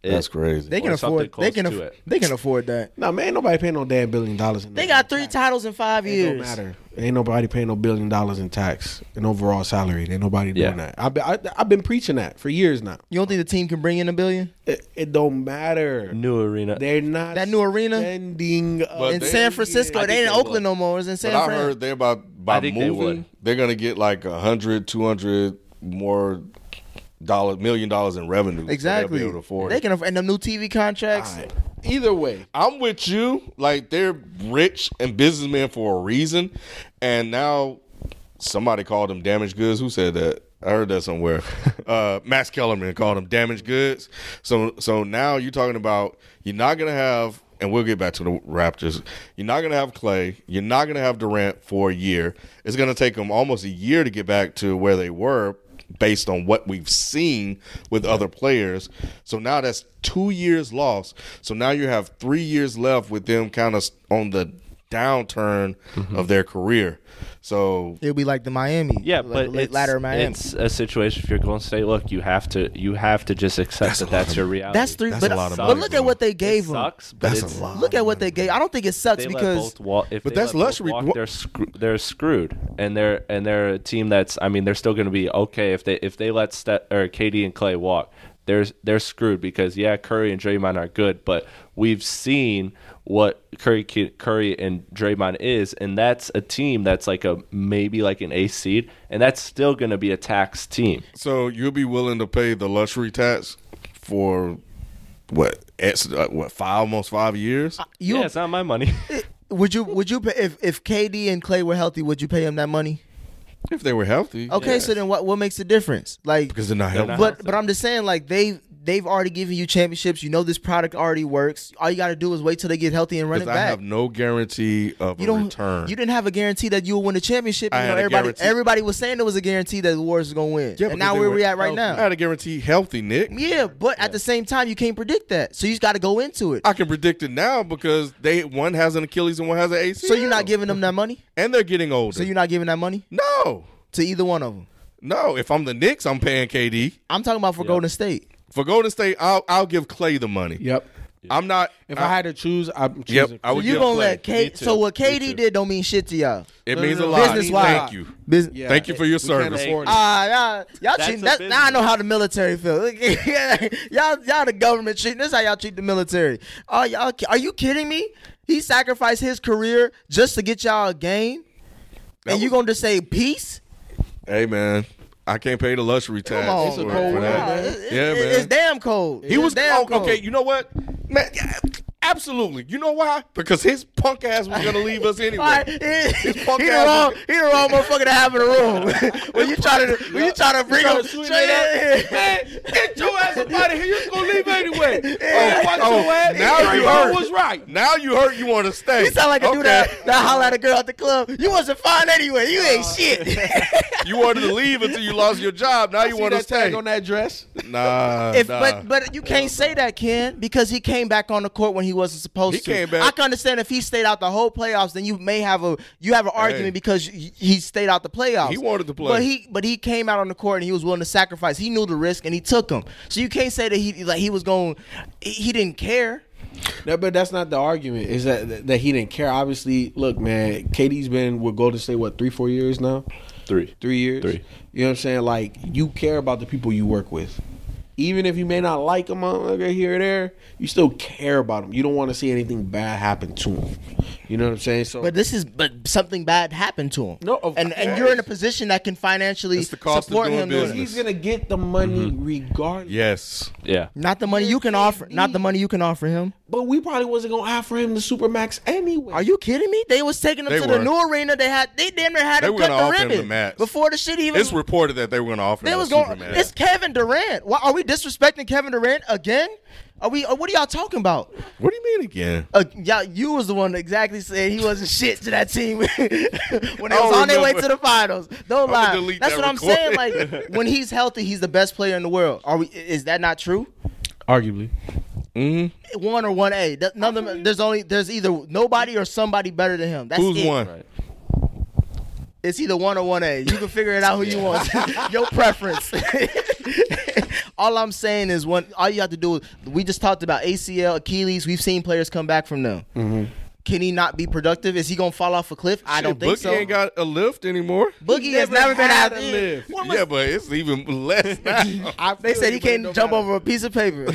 Speaker 5: It-
Speaker 7: That's crazy.
Speaker 6: They can
Speaker 5: Or something
Speaker 6: afford. They
Speaker 5: close
Speaker 6: can.
Speaker 5: to
Speaker 6: Aff-
Speaker 5: it.
Speaker 6: they can afford that.
Speaker 4: No, man, ain't nobody paying no damn billion dollars in
Speaker 6: They
Speaker 4: that.
Speaker 6: got three titles in five
Speaker 4: It
Speaker 6: years.
Speaker 4: don't matter. Ain't nobody paying no billion dollars in tax and overall salary. Ain't nobody doing
Speaker 5: Yeah.
Speaker 4: that. I've been, I, I've been preaching that for years now.
Speaker 6: You don't think the team can bring in a billion
Speaker 4: It, it don't matter.
Speaker 5: New arena.
Speaker 4: They're not
Speaker 6: That new arena?
Speaker 4: spending.
Speaker 7: But
Speaker 6: in
Speaker 7: they-
Speaker 6: San Francisco?
Speaker 5: I
Speaker 6: They
Speaker 5: think
Speaker 6: ain't in
Speaker 5: they
Speaker 6: Oakland
Speaker 5: will.
Speaker 6: no more. It's in San
Speaker 7: But I
Speaker 6: Fran.
Speaker 7: heard they're about by
Speaker 5: I think they
Speaker 7: moving,
Speaker 5: would.
Speaker 7: they're gonna get like a hundred, two hundred more dollar million dollars in revenue.
Speaker 6: Exactly.
Speaker 7: So they'll be able to afford
Speaker 6: They
Speaker 7: it.
Speaker 6: can afford and the new T V contracts.
Speaker 4: All right. Either way,
Speaker 7: I'm with you. Like they're rich and businessmen for a reason, and now somebody called them damaged goods. Who said that? I heard that somewhere. uh, Max Kellerman called them damaged goods. So, so now you're talking about you're not gonna have, and we'll get back to the Raptors. You're not gonna have Clay. You're not gonna have Durant for a year. It's gonna take them almost a year to get back to where they were, based on what we've seen with other players. So now that's two years lost. So now you have three years left with them kind of on the downturn
Speaker 5: Mm-hmm.
Speaker 7: of their career. So
Speaker 6: It'll be like the Miami.
Speaker 5: Yeah,
Speaker 6: like
Speaker 5: but
Speaker 6: the late
Speaker 5: it's,
Speaker 6: ladder of Miami.
Speaker 5: it's a situation. If you're Golden State, look, you have to you have to just accept that that's your reality.
Speaker 6: That's three.
Speaker 7: That's
Speaker 6: but
Speaker 7: a lot of
Speaker 6: but
Speaker 7: money,
Speaker 6: look
Speaker 7: bro.
Speaker 6: at what they
Speaker 5: It
Speaker 6: gave them.
Speaker 5: sucks, but
Speaker 7: That's a
Speaker 5: it's,
Speaker 7: lot.
Speaker 6: Look at what they gave. I don't think it sucks
Speaker 5: They let
Speaker 6: because
Speaker 5: both walk, if
Speaker 7: But
Speaker 5: they
Speaker 7: that's
Speaker 5: let both
Speaker 7: luxury.
Speaker 5: walk,
Speaker 7: What-
Speaker 5: they're screw, they're screwed, and they're and they're a team that's. I mean, they're still going to be okay if they if they let Steph, or K D and Clay walk. They're they're screwed because yeah, Curry and Draymond are good, but we've seen what Curry Curry and Draymond is, and that's a team that's like a maybe like an eighth seed, and that's still going to be a taxed team.
Speaker 7: so you'll be willing to pay the luxury tax for what? It's, uh, what five almost five years?
Speaker 6: you
Speaker 5: yeah, it's not my money.
Speaker 6: would you would you pay, if if K D and Clay were healthy, would you pay him that money?
Speaker 7: If they were healthy.
Speaker 6: Okay, so then what what makes the difference? Like
Speaker 7: Because they're not
Speaker 5: They're
Speaker 7: healthy.
Speaker 5: not
Speaker 6: but
Speaker 5: healthy.
Speaker 6: but I'm just saying, like they they've already given you championships. You know this product already works. All you got to do is wait till they get healthy and run it
Speaker 7: Because I
Speaker 6: back.
Speaker 7: have no guarantee of
Speaker 6: You
Speaker 7: a
Speaker 6: don't.
Speaker 7: return.
Speaker 6: You didn't have a guarantee that you would win the championship.
Speaker 7: I
Speaker 6: You know,
Speaker 7: had a
Speaker 6: everybody
Speaker 7: guarantee.
Speaker 6: everybody was saying there was a guarantee that the Warriors was gonna win.
Speaker 7: Yeah,
Speaker 6: and
Speaker 7: because
Speaker 6: now
Speaker 7: they
Speaker 6: where
Speaker 7: were
Speaker 6: we at right
Speaker 7: healthy.
Speaker 6: now.
Speaker 7: I had a guarantee healthy, Nick.
Speaker 6: Yeah, but at the same time, you can't predict that. So you just got to go into it.
Speaker 7: I can predict it now because they one has an Achilles and one has an A C L.
Speaker 6: So you're not giving them that money.
Speaker 7: and they're getting older.
Speaker 6: So you're not giving that money
Speaker 7: no,
Speaker 6: to either one of them.
Speaker 7: no. If I'm the Knicks, I'm paying K D.
Speaker 6: I'm talking about for Golden State.
Speaker 7: For Golden State, I'll I'll give Clay the money.
Speaker 4: yep.
Speaker 7: I'm not.
Speaker 4: If I, had to choose, I'm choosing.
Speaker 7: Yep, I
Speaker 6: So
Speaker 7: would
Speaker 6: you
Speaker 7: give
Speaker 6: gonna
Speaker 7: Clay.
Speaker 6: let K?
Speaker 5: Me too.
Speaker 6: So what
Speaker 5: Me
Speaker 6: K D
Speaker 5: too.
Speaker 6: did don't mean shit to y'all.
Speaker 7: It
Speaker 4: No,
Speaker 7: means
Speaker 4: no,
Speaker 7: a
Speaker 4: no.
Speaker 7: lot.
Speaker 6: Business-wise.
Speaker 7: Thank you.
Speaker 6: Business.
Speaker 4: Yeah.
Speaker 7: Thank you for your
Speaker 4: We can't
Speaker 7: service.
Speaker 4: afford it.
Speaker 6: Ah, y'all, y'all
Speaker 5: That's
Speaker 6: cheating.
Speaker 5: a
Speaker 6: That,
Speaker 5: business.
Speaker 6: now I know how the military feels. y'all, y'all the government cheating. This is how y'all treat the military. Oh, y'all, are you kidding me? He sacrificed his career just to get y'all a game,
Speaker 7: That
Speaker 6: and you
Speaker 7: was-
Speaker 6: gonna just say peace?
Speaker 7: Hey man, I can't pay the luxury tax.
Speaker 6: Come on,
Speaker 4: It's a
Speaker 7: for-
Speaker 4: cold
Speaker 7: for
Speaker 4: winter,
Speaker 7: that.
Speaker 4: man.
Speaker 6: It-
Speaker 7: Yeah,
Speaker 6: it-
Speaker 7: man.
Speaker 6: It's damn cold.
Speaker 7: He was
Speaker 6: It's damn
Speaker 7: oh,
Speaker 6: cold.
Speaker 7: okay. You know what, man? yeah, Absolutely. You know why? Because his punk ass was gonna leave us anyway.
Speaker 6: All right, he, he,
Speaker 7: punk
Speaker 6: the
Speaker 7: ass
Speaker 6: wrong,
Speaker 7: was-
Speaker 6: he the wrong motherfucker to have in the room. when you try to, when you try to bring him,
Speaker 4: sweeten
Speaker 6: straight
Speaker 4: it
Speaker 6: in.
Speaker 4: Man, get your ass up out of here. You was gonna leave anyway.
Speaker 6: Yeah.
Speaker 4: Oh, watch
Speaker 7: Oh,
Speaker 4: your ass.
Speaker 7: now you
Speaker 4: Draymond
Speaker 7: hurt.
Speaker 4: was right.
Speaker 7: Now you hurt. You want to stay?
Speaker 6: You sound like a dude
Speaker 7: Okay.
Speaker 6: that, that holler at a girl at the club. You wasn't fine anyway. You ain't shit.
Speaker 7: You wanted to leave until you lost your job. Now you
Speaker 4: See
Speaker 7: want to
Speaker 4: that tag
Speaker 7: stay?
Speaker 4: on that dress?
Speaker 7: Nah,
Speaker 6: If,
Speaker 7: nah.
Speaker 6: but but you can't say that, Ken, because he came back on the court when he wasn't supposed
Speaker 7: He
Speaker 6: to.
Speaker 7: came back-
Speaker 6: I can understand if he stayed out the whole playoffs, then you may have a you have an argument
Speaker 7: Hey.
Speaker 6: because he he stayed out the playoffs.
Speaker 7: He wanted to play.
Speaker 6: but he but he came out on the court and he was willing to sacrifice. He knew the risk and he took them. So you can't say that he like he was going. He, he didn't care.
Speaker 4: No, but that's not the argument. Is that that he didn't care? Obviously, look, man. K D's been with Golden State what three, four years now.
Speaker 5: Three.
Speaker 4: Three years.
Speaker 5: Three.
Speaker 4: You know what I'm saying? Like you care about the people you work with, even if you may not like them okay, here or there. You still care about them. You don't want to see anything bad happen to them. You know what I'm saying? So,
Speaker 6: But this is but something bad happened to him.
Speaker 4: No, of
Speaker 6: and and
Speaker 4: course.
Speaker 6: you're in a position that can financially
Speaker 7: It's the cost of
Speaker 6: support
Speaker 7: doing
Speaker 6: him doing
Speaker 7: business.
Speaker 6: it.
Speaker 4: he's gonna get the money regardless.
Speaker 7: yes.
Speaker 5: Yeah.
Speaker 6: Not the money you can offer. Not the money you can offer him.
Speaker 4: But we probably wasn't gonna offer him the supermax anyway.
Speaker 6: Are you kidding me? They was taking him
Speaker 7: They
Speaker 6: to
Speaker 7: were.
Speaker 6: the new arena. They had they damn near had
Speaker 7: They
Speaker 6: him
Speaker 7: were
Speaker 6: cut
Speaker 7: gonna
Speaker 6: the
Speaker 7: offer him
Speaker 6: ribbon
Speaker 7: the max.
Speaker 6: before the shit even.
Speaker 7: It's reported that they were going to offer
Speaker 6: they
Speaker 7: him
Speaker 6: was
Speaker 7: a
Speaker 6: going.
Speaker 7: Superman.
Speaker 6: It's Kevin Durant. Why are we disrespecting Kevin Durant again? Are we? What are y'all talking about?
Speaker 7: What do you mean again?
Speaker 6: Uh, y'all, you was the one that exactly said he wasn't shit to that team when they was
Speaker 7: don't
Speaker 6: on their way
Speaker 7: remember.
Speaker 6: to the finals. Don't
Speaker 7: I'ma
Speaker 6: lie.
Speaker 7: delete
Speaker 6: That's
Speaker 7: that
Speaker 6: what I'm
Speaker 7: recording.
Speaker 6: saying. Like when he's healthy, he's the best player in the world. Are we? Is that not true?
Speaker 4: Arguably.
Speaker 7: Mm-hmm.
Speaker 6: One or one A. That- None of them, there's only there's either nobody or somebody better than him. That's
Speaker 7: Who's
Speaker 6: it.
Speaker 7: one?
Speaker 5: Right.
Speaker 6: It's either one or one A. You can figure it out who you want. Your preference. all I'm saying is one. All you have to do is we just talked about A C L, Achilles. We've seen players come back from them. Mm-hmm. Can he not be productive? Is he gonna fall off a cliff? I
Speaker 7: Shit,
Speaker 6: don't think
Speaker 7: Boogie
Speaker 6: so.
Speaker 7: ain't got a lift anymore.
Speaker 6: Boogie has never been out
Speaker 4: a
Speaker 6: there.
Speaker 4: lift.
Speaker 7: Yeah, but it's even less now.
Speaker 4: I
Speaker 6: They
Speaker 4: feel
Speaker 6: said
Speaker 4: you,
Speaker 6: he
Speaker 4: but it
Speaker 6: can't
Speaker 4: don't
Speaker 6: jump
Speaker 4: matter.
Speaker 6: over a piece of paper.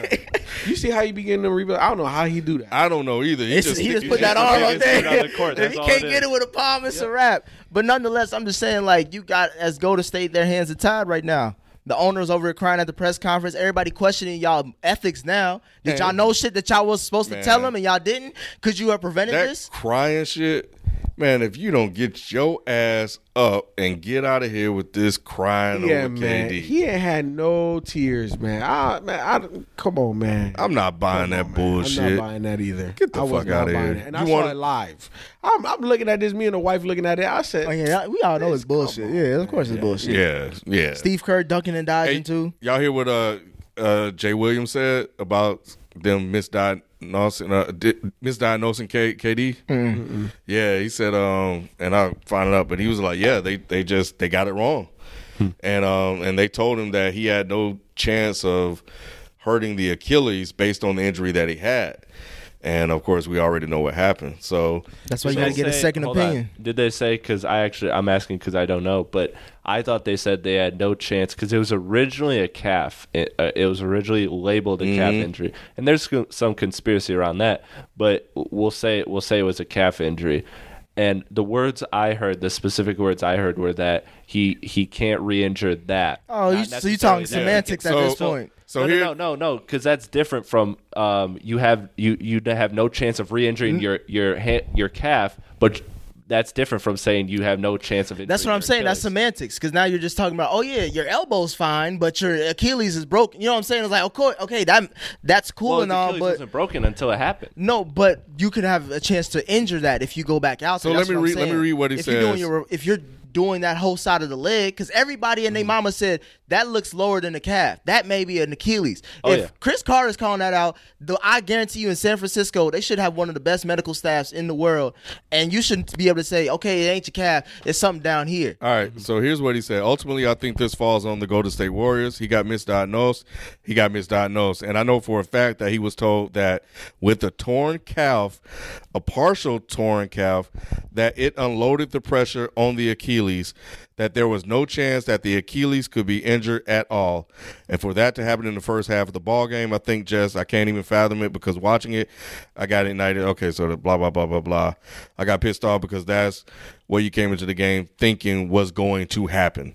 Speaker 4: You see how he be getting them rebounds? I don't know how he do that.
Speaker 7: I don't know either. He
Speaker 6: It's-
Speaker 7: just,
Speaker 6: he just
Speaker 7: he
Speaker 6: put that
Speaker 5: just-
Speaker 6: arm
Speaker 5: he
Speaker 6: up
Speaker 5: just put it
Speaker 6: there.
Speaker 5: on the court.
Speaker 6: If
Speaker 5: That's
Speaker 6: he
Speaker 5: all
Speaker 6: can't
Speaker 5: it
Speaker 6: get
Speaker 5: is.
Speaker 6: it with a palm, it's a wrap. But nonetheless, I'm just saying, like, you got as Golden State, their hands are tied right now. The owners over here crying at the press conference. Everybody questioning y'all ethics now. Did
Speaker 7: Man.
Speaker 6: y'all know shit that y'all was supposed
Speaker 7: Man.
Speaker 6: to tell them and y'all didn't? Could you have prevented
Speaker 7: that
Speaker 6: this?
Speaker 7: crying shit. Man, if you don't get your ass up and get out of here with this crying
Speaker 4: Yeah,
Speaker 7: over
Speaker 4: man.
Speaker 7: K D,
Speaker 4: He ain't had no tears, man. I, man, I, come on, man.
Speaker 7: I'm not buying that
Speaker 4: Come on, man.
Speaker 7: bullshit.
Speaker 4: I'm not buying that either.
Speaker 7: Get the
Speaker 4: I was
Speaker 7: fuck
Speaker 4: not
Speaker 7: outta
Speaker 4: buying
Speaker 7: here.
Speaker 4: it. And
Speaker 7: You
Speaker 4: I saw
Speaker 7: wanna-
Speaker 4: it live. I'm, I'm looking at this. Me and the wife looking at it. I said,
Speaker 6: Oh, yeah, we all know it's bullshit. Yeah, of course it's bullshit.
Speaker 7: Yeah, yeah.
Speaker 6: Steve Kerr dunking and dodging,
Speaker 7: Hey,
Speaker 6: too.
Speaker 7: y'all hear what uh, uh, Jay Williams said about them misdiagnosing, uh, di- misdiagnosing K- KD? Mm-hmm. Yeah, he said, um, and I found it up, but he was like, yeah, they they just they got it wrong, and um, and they told him that he had no chance of hurting the Achilles based on the injury that he had. And of course, we already know what happened. So
Speaker 6: That's why you
Speaker 5: Did
Speaker 6: got to
Speaker 5: they
Speaker 6: get a
Speaker 5: say-
Speaker 6: second
Speaker 5: hold on.
Speaker 6: opinion.
Speaker 5: Did they say? Because I actually, I'm asking because I don't know, but I thought they said they had no chance because it was originally a calf. It, uh, it was originally labeled a calf
Speaker 7: Mm-hmm.
Speaker 5: injury, and there's co- some conspiracy around that. But we'll say we'll say it was a calf injury. And the words I heard, the specific words I heard, were that he he can't re-injure that.
Speaker 6: Oh, you,
Speaker 5: Not
Speaker 6: so you talking
Speaker 5: necessarily that.
Speaker 6: semantics at
Speaker 7: So-
Speaker 6: this point.
Speaker 7: so
Speaker 5: no,
Speaker 7: here,
Speaker 5: no, no, no, because that's different from um, you have you you have no chance of re-injuring
Speaker 6: Mm-hmm.
Speaker 5: your your ha- your calf, but that's different from saying you have no chance of injuring
Speaker 6: That's what I'm
Speaker 5: your
Speaker 6: saying. That's
Speaker 5: Achilles.
Speaker 6: semantics. Because now you're just talking about, oh yeah, your elbow's fine, but your Achilles is broken. You know what I'm saying? It's like, okay, okay, that that's cool
Speaker 5: Well,
Speaker 6: and
Speaker 5: his
Speaker 6: all,
Speaker 5: Achilles
Speaker 6: but
Speaker 5: wasn't broken until it happened.
Speaker 6: no, but you could have a chance to injure that if you go back out.
Speaker 7: So
Speaker 6: there.
Speaker 7: let
Speaker 6: That's
Speaker 7: me
Speaker 6: what I'm
Speaker 7: read- let me
Speaker 6: saying.
Speaker 7: read what he
Speaker 6: if You're doing
Speaker 7: says.
Speaker 6: your, if you're doing that whole side of the leg, because everybody and their mama said that looks lower than the calf. That may be an Achilles.
Speaker 5: Oh,
Speaker 6: if
Speaker 5: yeah.
Speaker 6: Chris Carter's calling that out, though, I guarantee you in San Francisco, they should have one of the best medical staffs in the world, and you shouldn't be able to say, okay, it ain't your calf, it's something down here.
Speaker 7: all right, so here's what he said. Ultimately, I think this falls on the Golden State Warriors. He got misdiagnosed. He got misdiagnosed. And I know for a fact that he was told that with a torn calf, a partial torn calf, that it unloaded the pressure on the Achilles, that there was no chance that the Achilles could be injured at all. And for that to happen in the first half of the ball game, I think just I can't even fathom it because watching it, I got ignited. Okay, so the blah, blah, blah, blah, blah. I got pissed off because that's what you came into the game thinking was going to happen.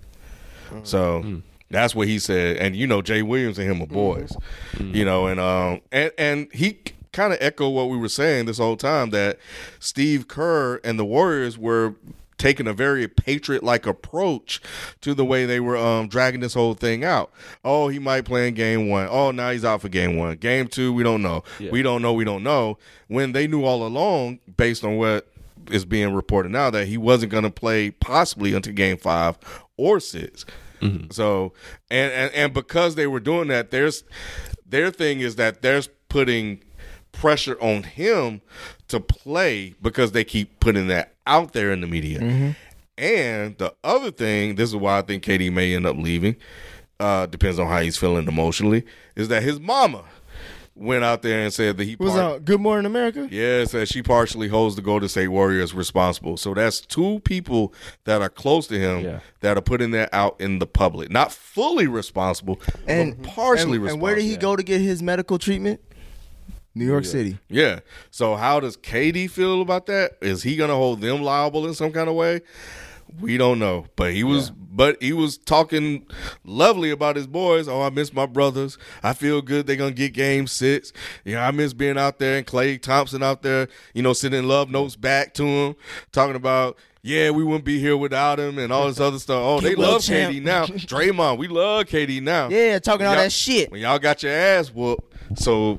Speaker 7: So that's what he said. And, you know, Jay Williams and him are boys, you know, and, um, and, and he kind of echoed what we were saying this whole time, that Steve Kerr and the Warriors were taking a very Patriot-like approach to the way they were um, dragging this whole thing out. Oh, he might play in game one. Oh, now he's out for game one. Game two, we don't know.
Speaker 5: Yeah.
Speaker 7: We don't know. We don't know. When they knew all along, based on what is being reported now, that he wasn't going to play possibly until game five or six. Mm-hmm. So, and, and and because they were doing that, there's their thing is that there's putting pressure on him to play because they keep putting that out there in the media. Mm-hmm. And the other thing, this is why I think K D may end up leaving, uh, depends on how he's feeling emotionally, is that his mama went out there and said that he
Speaker 6: Was
Speaker 7: part-
Speaker 6: uh, Good Morning America?
Speaker 7: yeah, said she partially holds the Golden State Warriors responsible. So that's two people that are close to him
Speaker 5: Yeah.
Speaker 7: that are putting that out in the public. Not fully responsible,
Speaker 6: And
Speaker 7: but partially
Speaker 6: and,
Speaker 7: responsible.
Speaker 6: and where did he go to get his medical treatment? New York City.
Speaker 7: Yeah. So how does K D feel about that? Is he going to hold them liable in some kind of way? We don't know. But he was but he was talking lovely about his boys. Oh, I miss my brothers. I feel good they're going to get game six. Yeah, I miss being out there and Klay Thompson out there, you know, sending love notes back to him, talking about, yeah, we wouldn't be here without him and all this other stuff. Oh,
Speaker 6: Get
Speaker 7: they
Speaker 6: well,
Speaker 7: love
Speaker 6: champ.
Speaker 7: K D now. Draymond, we love K D now.
Speaker 6: Yeah, talking all
Speaker 7: Y'all-
Speaker 6: that shit.
Speaker 7: When y'all got your ass whooped. So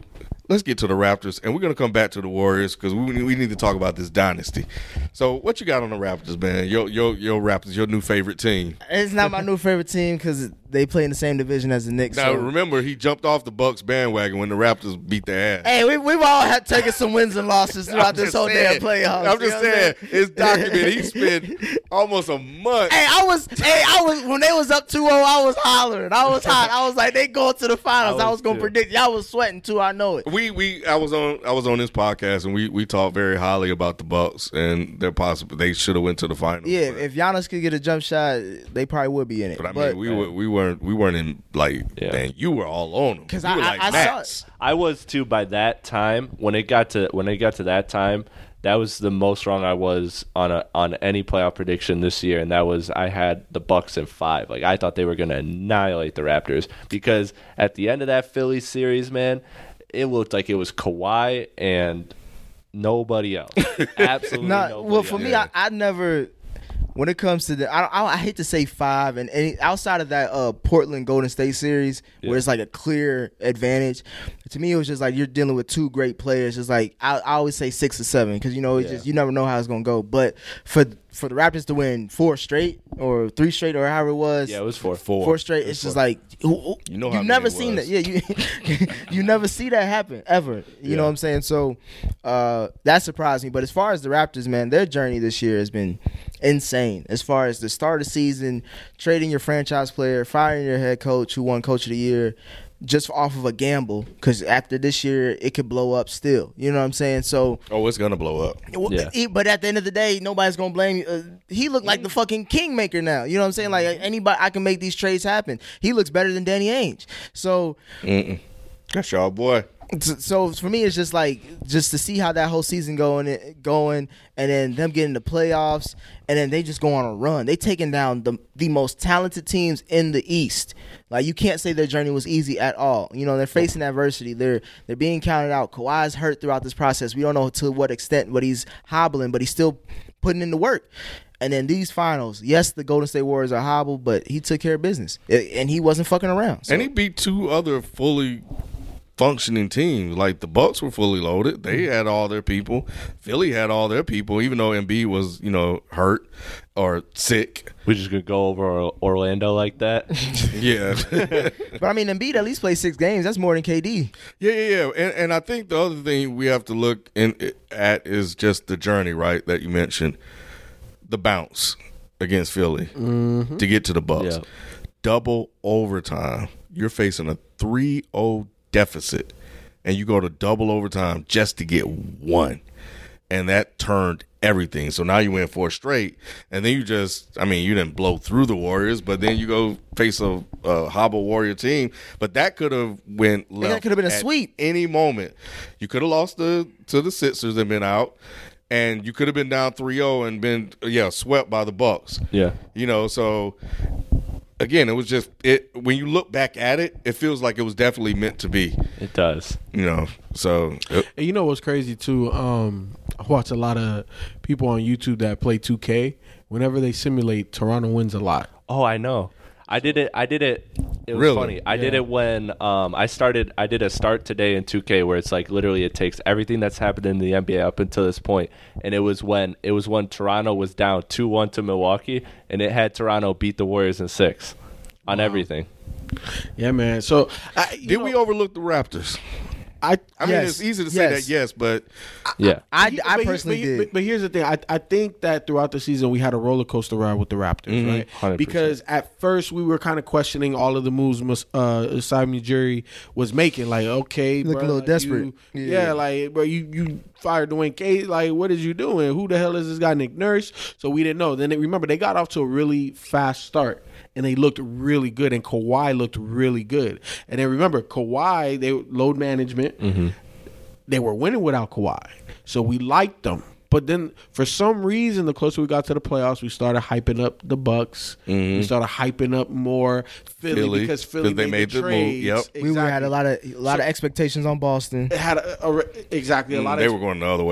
Speaker 7: let's get to the Raptors, and we're gonna come back to the Warriors because we we need to talk about this dynasty. So, what you got on the Raptors, man? Your your your Raptors, your new favorite team.
Speaker 6: It's not my new favorite team because they play in the same division as the Knicks.
Speaker 7: Now,
Speaker 6: so.
Speaker 7: remember, he jumped off the Bucks bandwagon when the Raptors beat their ass.
Speaker 6: Hey, we, we've all had taken some wins and losses throughout
Speaker 7: I'm
Speaker 6: this
Speaker 7: just
Speaker 6: whole
Speaker 7: saying.
Speaker 6: damn playoffs.
Speaker 7: I'm
Speaker 6: you
Speaker 7: just
Speaker 6: know what
Speaker 7: saying,
Speaker 6: I'm
Speaker 7: it's documented. He spent almost a month.
Speaker 6: Hey, I was, hey, I was when they was up two oh, I was hollering. I was hot. I was like, they going to the finals. I
Speaker 5: I
Speaker 6: was,
Speaker 5: was
Speaker 6: gonna
Speaker 5: too.
Speaker 6: predict. Y'all was sweating too. I know it.
Speaker 7: We we I was on I was on this podcast and we we talked very highly about the Bucks and they're possible they should have went to the finals.
Speaker 6: Yeah,
Speaker 7: but,
Speaker 6: if Giannis could get a jump shot, they probably would be in it.
Speaker 7: but I mean we were we weren't we weren't in like
Speaker 5: Yeah.
Speaker 7: man, you were all on them.
Speaker 6: 'Cause
Speaker 7: You
Speaker 6: I-
Speaker 7: were
Speaker 6: I-
Speaker 7: like
Speaker 6: I saw
Speaker 7: Max.
Speaker 5: I was too by that time. When it got to when it got to that time, that was the most wrong I was on a on any playoff prediction this year, and that was I had the Bucks in five. Like I thought they were gonna annihilate the Raptors because at the end of that Philly series, man, it looked like it was Kawhi and nobody else. Absolutely
Speaker 6: Not
Speaker 5: nobody
Speaker 6: well for
Speaker 5: else.
Speaker 6: me. I, I never. When it comes to the, I, I, I hate to say five, and any, outside of that uh, Portland Golden State series
Speaker 5: Yeah.
Speaker 6: where it's like a clear advantage, to me it was just like you're dealing with two great players. It's like I, I always say six or seven because you know it's
Speaker 5: Yeah.
Speaker 6: just you never know how it's gonna go. But for for the Raptors to win four straight or three straight or however it was,
Speaker 5: Yeah, it was four.
Speaker 7: Four.
Speaker 6: four straight. It's just like who- who-
Speaker 7: You know how
Speaker 6: you've
Speaker 7: many
Speaker 6: never
Speaker 7: it
Speaker 6: seen
Speaker 7: was.
Speaker 6: that. Yeah, you you never see that happen ever. You
Speaker 5: Yeah.
Speaker 6: know what I'm saying? So uh, that surprised me. But as far as the Raptors, man, their journey this year has been insane. As far as the start of the season, trading your franchise player, firing your head coach who won Coach of the Year. Just off of a gamble, because after this year it could blow up still. You know what I'm saying? So,
Speaker 7: Oh, it's gonna blow up.
Speaker 6: well,
Speaker 5: Yeah.
Speaker 6: he- but at the end of the day, nobody's gonna blame you. Uh, he looked like the fucking kingmaker now. You know what I'm saying? Like anybody, I can make these trades happen. He looks better than Danny Ainge. So,
Speaker 7: Mm-mm. That's y'all boy.
Speaker 6: so for me, it's just like just to see how that whole season going, going, and then them getting the playoffs, and then they just go on a run. They taking down the the most talented teams in the East. Like you can't say their journey was easy at all. You know they're facing adversity. They're they're being counted out. Kawhi's hurt throughout this process. We don't know to what extent, but he's hobbling, but he's still putting in the work. And then these finals, yes, the Golden State Warriors are hobbled, but he took care of business, and he wasn't fucking around. So.
Speaker 7: And he beat two other fully functioning teams. Like the Bucks were fully loaded. They had all their people. Philly had all their people, even though Embiid was, you know, hurt or sick.
Speaker 5: We just gonna go over Orlando like that.
Speaker 7: Yeah.
Speaker 6: But I mean, Embiid at least played six games. That's more than K D.
Speaker 7: Yeah, yeah, yeah. And, and I think the other thing we have to look in, at is just the journey, right, that you mentioned. The bounce against Philly to get to the Bucks.
Speaker 5: Yeah.
Speaker 7: Double overtime. You're facing a three oh deficit, and you go to double overtime just to get one. And that turned everything. So now you win four straight, and then you just, I mean, you didn't blow through the Warriors, but then you go face a, a hobble Warrior team. But that could have went left.
Speaker 6: that could have been a
Speaker 7: at
Speaker 6: sweep.
Speaker 7: any moment. You could have lost the, to the Sixers and been out, and you could have been down three oh and been, yeah, swept by the Bucks.
Speaker 5: Yeah.
Speaker 7: You know, so again, it was just it when you look back at it, it feels like it was definitely meant to be.
Speaker 5: It does.
Speaker 7: You know, so it,
Speaker 4: And you know what's crazy too? Um, I watch a lot of people on YouTube that play two K. Whenever they simulate, Toronto wins a lot.
Speaker 5: Oh, I know. I did it. I did it. It was
Speaker 7: Really?
Speaker 5: funny. I did
Speaker 4: Yeah.
Speaker 5: it when um, I started. I did a start today in two K where it's like literally it takes everything that's happened in the N B A up until this point, and it was when it was when Toronto was down two one to Milwaukee, and it had Toronto beat the Warriors in six on everything.
Speaker 4: Yeah, man. So I, you
Speaker 7: did
Speaker 4: know,
Speaker 7: we overlook the Raptors?
Speaker 4: I,
Speaker 7: I mean,
Speaker 6: Yes.
Speaker 7: it's easy to say
Speaker 6: Yes.
Speaker 7: that, yes, but
Speaker 5: Yeah.
Speaker 6: I,
Speaker 4: He-
Speaker 6: I
Speaker 4: but he-
Speaker 6: personally
Speaker 4: but, he-
Speaker 6: did.
Speaker 4: But, but here's the thing. I, I think that throughout the season we had a roller coaster ride with the Raptors,
Speaker 7: Mm-hmm.
Speaker 4: right?
Speaker 5: one hundred percent.
Speaker 4: Because at first we were kind of questioning all of the moves Mus- uh, Simon Ujiri was making. Like, okay,
Speaker 6: Look a
Speaker 4: bruh,
Speaker 6: little desperate.
Speaker 4: you-
Speaker 6: Yeah.
Speaker 4: yeah. like, bro, you you fired Dwayne Casey. Like, what is you doing? Who the hell is this guy, Nick Nurse? So we didn't know. Then they, remember they got off to a really fast start. And they looked really good, and Kawhi looked really good. And then remember, Kawhi, they load management.
Speaker 5: Mm-hmm.
Speaker 4: They were winning without Kawhi, so we liked them. But then, for some reason, the closer we got to the playoffs, we started hyping up the Bucks. We started hyping up more Philly,
Speaker 7: Philly,
Speaker 4: because Philly
Speaker 7: 'cause they
Speaker 4: made,
Speaker 7: made
Speaker 4: the
Speaker 7: the move,
Speaker 4: trades.
Speaker 7: yep.
Speaker 6: we were had a lot of a lot of expectations on Boston.
Speaker 4: It had a, a, exactly a lot
Speaker 7: they
Speaker 4: of
Speaker 7: were going the other way.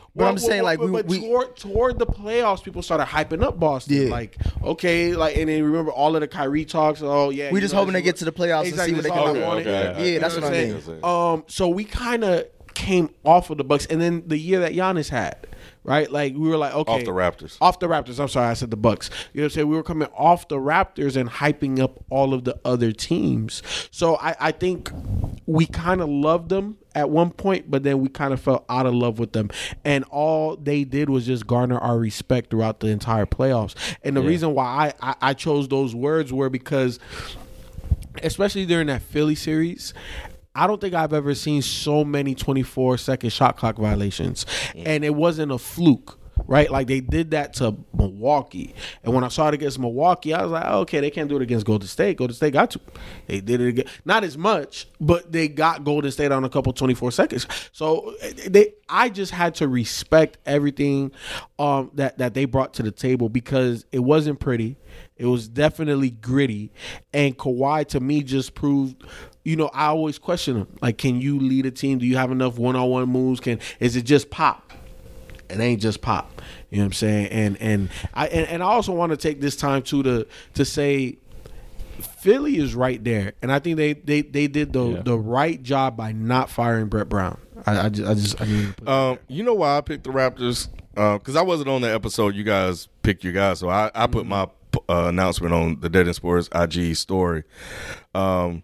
Speaker 6: But I'm saying, like, we-
Speaker 4: but
Speaker 6: we-
Speaker 4: toward, toward the playoffs, people started hyping up Boston.
Speaker 6: Yeah.
Speaker 4: Like, okay, like, and then remember all of the Kyrie talks. Oh yeah,
Speaker 6: We
Speaker 4: you
Speaker 6: just
Speaker 4: know,
Speaker 6: hoping
Speaker 4: this
Speaker 6: they
Speaker 4: is
Speaker 6: get to the playoffs and see what
Speaker 4: Exactly,
Speaker 6: they
Speaker 4: that's
Speaker 6: can
Speaker 4: all
Speaker 6: do.
Speaker 4: I wanted.
Speaker 7: Okay,
Speaker 6: Yeah,
Speaker 7: okay.
Speaker 6: that's
Speaker 4: You know
Speaker 6: what
Speaker 4: what
Speaker 6: I
Speaker 4: I'm
Speaker 6: mean.
Speaker 4: saying? Um, so we kind of came off of the Bucks, and then the year that Giannis had, right? Like we were like, okay,
Speaker 7: Off the Raptors.
Speaker 4: off the Raptors. I'm sorry, I said the Bucks. You know what I'm saying? We were coming off the Raptors and hyping up all of the other teams. So I, I think we kind of loved them at one point, but then we kind of fell out of love with them, and all they did was just garner our respect throughout the entire playoffs. And the reason why I, I, I chose those words were because, especially during that Philly series, I don't think I've ever seen so many twenty-four second shot clock violations. And it wasn't a fluke, right? Like they did that to Milwaukee. And when I saw it against Milwaukee, I was like, oh, okay, they can't do it against Golden State. Golden State got to. They did it again. Not as much, but they got Golden State on a couple twenty-four seconds. So they I just had to respect everything um, that, that they brought to the table because it wasn't pretty. It was definitely gritty. And Kawhi, to me, just proved, you know, I always question him. Like, can you lead a team? Do you have enough one-on-one moves? Can Is it just pop? It ain't just pop. You know what I'm saying? And and I and, and I also want to take this time too to to say Philly is right there. And I think they they, they did the
Speaker 5: Yeah.
Speaker 4: the right job by not firing Brett Brown. I, I just I just I mean
Speaker 7: Um, you know why I picked the Raptors? Because I wasn't on the episode. You guys picked your guys, so I, I put my uh, announcement on the Dead End Sports I G story. Um,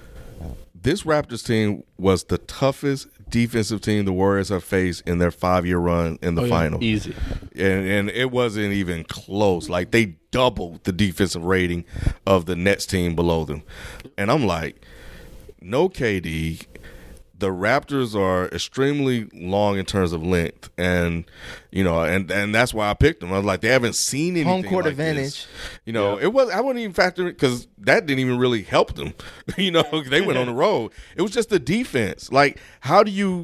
Speaker 7: this Raptors team was the toughest defensive team the Warriors have faced in their five-year run in the
Speaker 4: Oh, yeah.
Speaker 7: final.
Speaker 5: Easy.
Speaker 7: And, and it wasn't even close. Like, they doubled the defensive rating of the Nets team below them. And I'm like, no K D. The Raptors are extremely long in terms of length, and you know, and, and that's why I picked them. I was like, they haven't seen anything
Speaker 6: Home court
Speaker 7: like
Speaker 6: advantage.
Speaker 7: this. You know, it was I wouldn't even factor it because that didn't even really help them. You know, they went on the road. It was just the defense. Like, how do you?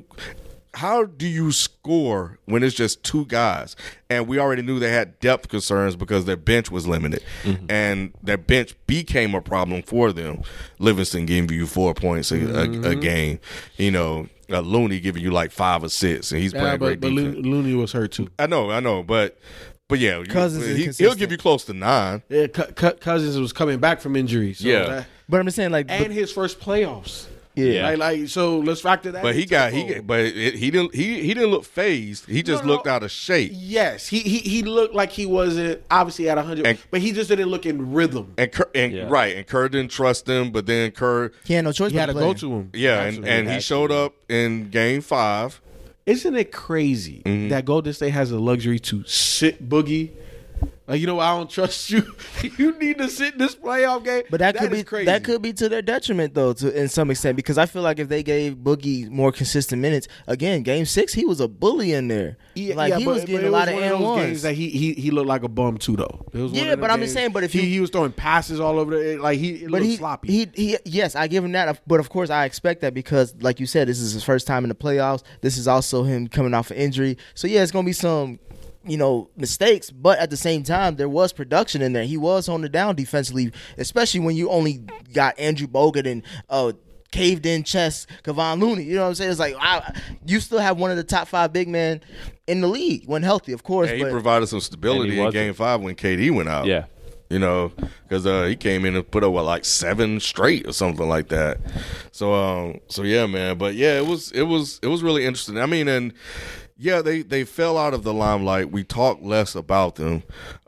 Speaker 7: How do you score when it's just two guys? And we already knew they had depth concerns because their bench was limited. Mm-hmm. And their bench became a problem for them. Livingston giving you four points a, mm-hmm. a, a game. You know, uh, Looney giving you like five or six, and he's
Speaker 4: yeah,
Speaker 7: playing
Speaker 4: but,
Speaker 7: great
Speaker 4: but
Speaker 7: defense.
Speaker 4: Lo- Looney was hurt too.
Speaker 7: I know, I know, but but yeah, you-
Speaker 6: Cousins is
Speaker 7: he, he'll
Speaker 6: consistent.
Speaker 7: give you close to nine.
Speaker 4: Yeah, C- C- Cousins was coming back from injury. So
Speaker 7: Yeah.
Speaker 4: that-
Speaker 6: But I'm just saying, like,
Speaker 4: and
Speaker 6: but-
Speaker 4: his first playoffs.
Speaker 6: yeah.
Speaker 4: Like, like so let's factor that.
Speaker 7: But he
Speaker 4: into
Speaker 7: got
Speaker 4: the
Speaker 7: he,
Speaker 4: fold.
Speaker 7: but it, he didn't he he didn't look phased. He just
Speaker 4: No, no.
Speaker 7: looked out of shape.
Speaker 4: Yes, he he he looked like he wasn't obviously at one hundred,
Speaker 7: And-
Speaker 4: but he just didn't look in rhythm.
Speaker 7: And, Kerr, and
Speaker 5: Yeah.
Speaker 7: right, and Kerr didn't trust him, but then Kerr,
Speaker 6: he had no choice
Speaker 4: He
Speaker 6: but
Speaker 4: had
Speaker 6: to
Speaker 4: to
Speaker 6: play.
Speaker 4: go to him.
Speaker 7: yeah, and,
Speaker 5: Absolutely
Speaker 7: and he
Speaker 5: had
Speaker 7: showed
Speaker 5: to.
Speaker 7: up in Game Five.
Speaker 4: Isn't it crazy
Speaker 7: Mm-hmm.
Speaker 4: that Golden State has the luxury to sit Boogie? Like, you know, I don't trust you. You need to sit in this playoff game.
Speaker 6: But that, could
Speaker 4: is
Speaker 6: be
Speaker 4: crazy.
Speaker 6: that could be to their detriment though, to in some extent, because I feel like if they gave Boogie more consistent minutes, again, Game Six he was a bully in there.
Speaker 4: Yeah,
Speaker 6: like
Speaker 4: yeah,
Speaker 6: he
Speaker 4: but-
Speaker 6: was
Speaker 4: but
Speaker 6: getting
Speaker 4: it
Speaker 6: a lot
Speaker 4: was
Speaker 6: of
Speaker 4: one
Speaker 6: and
Speaker 4: those
Speaker 6: ones.
Speaker 4: games that he he he looked like a bum too, though. It was one
Speaker 6: Yeah,
Speaker 4: of them
Speaker 6: but I'm just
Speaker 4: games-
Speaker 6: saying, but if
Speaker 4: he,
Speaker 6: you-
Speaker 4: he was throwing passes all over the like he it
Speaker 6: But
Speaker 4: looked
Speaker 6: he,
Speaker 4: sloppy.
Speaker 6: he, he, yes, I give him that. But of course, I expect that because, like you said, this is his first time in the playoffs. This is also him coming off an injury. So yeah, it's gonna be some, you know, mistakes. But at the same time, there was production in there. He was on the down defensively, especially when you only got Andrew Bogut and uh, caved in chest Kevon Looney. You know what I'm saying? It's like I, you still have one of the top five big men in the league when healthy, of course.
Speaker 7: And he
Speaker 6: but
Speaker 7: provided some
Speaker 5: And
Speaker 7: stability
Speaker 5: he
Speaker 7: in
Speaker 5: wasn't.
Speaker 7: Game Five when K D went out.
Speaker 5: Yeah.
Speaker 7: You know, because uh, he came in and put up what, like seven straight or something like that. So, um, so yeah, man. But yeah, it was, it was, it was really interesting. I mean, and yeah, they they fell out of the limelight. We talked less about them,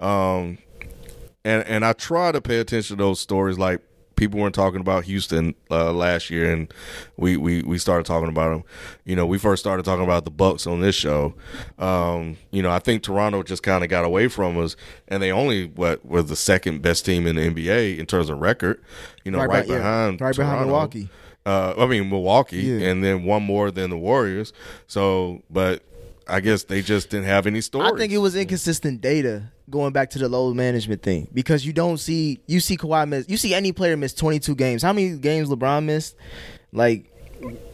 Speaker 7: um, and and I try to pay attention to those stories. Like people weren't talking about Houston uh, last year, and we, we we started talking about them. You know, we first started talking about the Bucks on this show. Um, you know, I think Toronto just kind of got away from us, and they only what was the second best team in the N B A in terms of record. You know, right,
Speaker 6: Right by- yeah,
Speaker 7: behind
Speaker 6: right behind
Speaker 7: Toronto.
Speaker 6: Milwaukee.
Speaker 7: Uh, I mean Milwaukee,
Speaker 6: Yeah.
Speaker 7: and then one more than the Warriors. So, but I guess they just didn't have any stories.
Speaker 6: I think it was inconsistent data going back to the load management thing because you don't see you see Kawhi miss you see any player miss twenty-two games. How many games LeBron missed? Like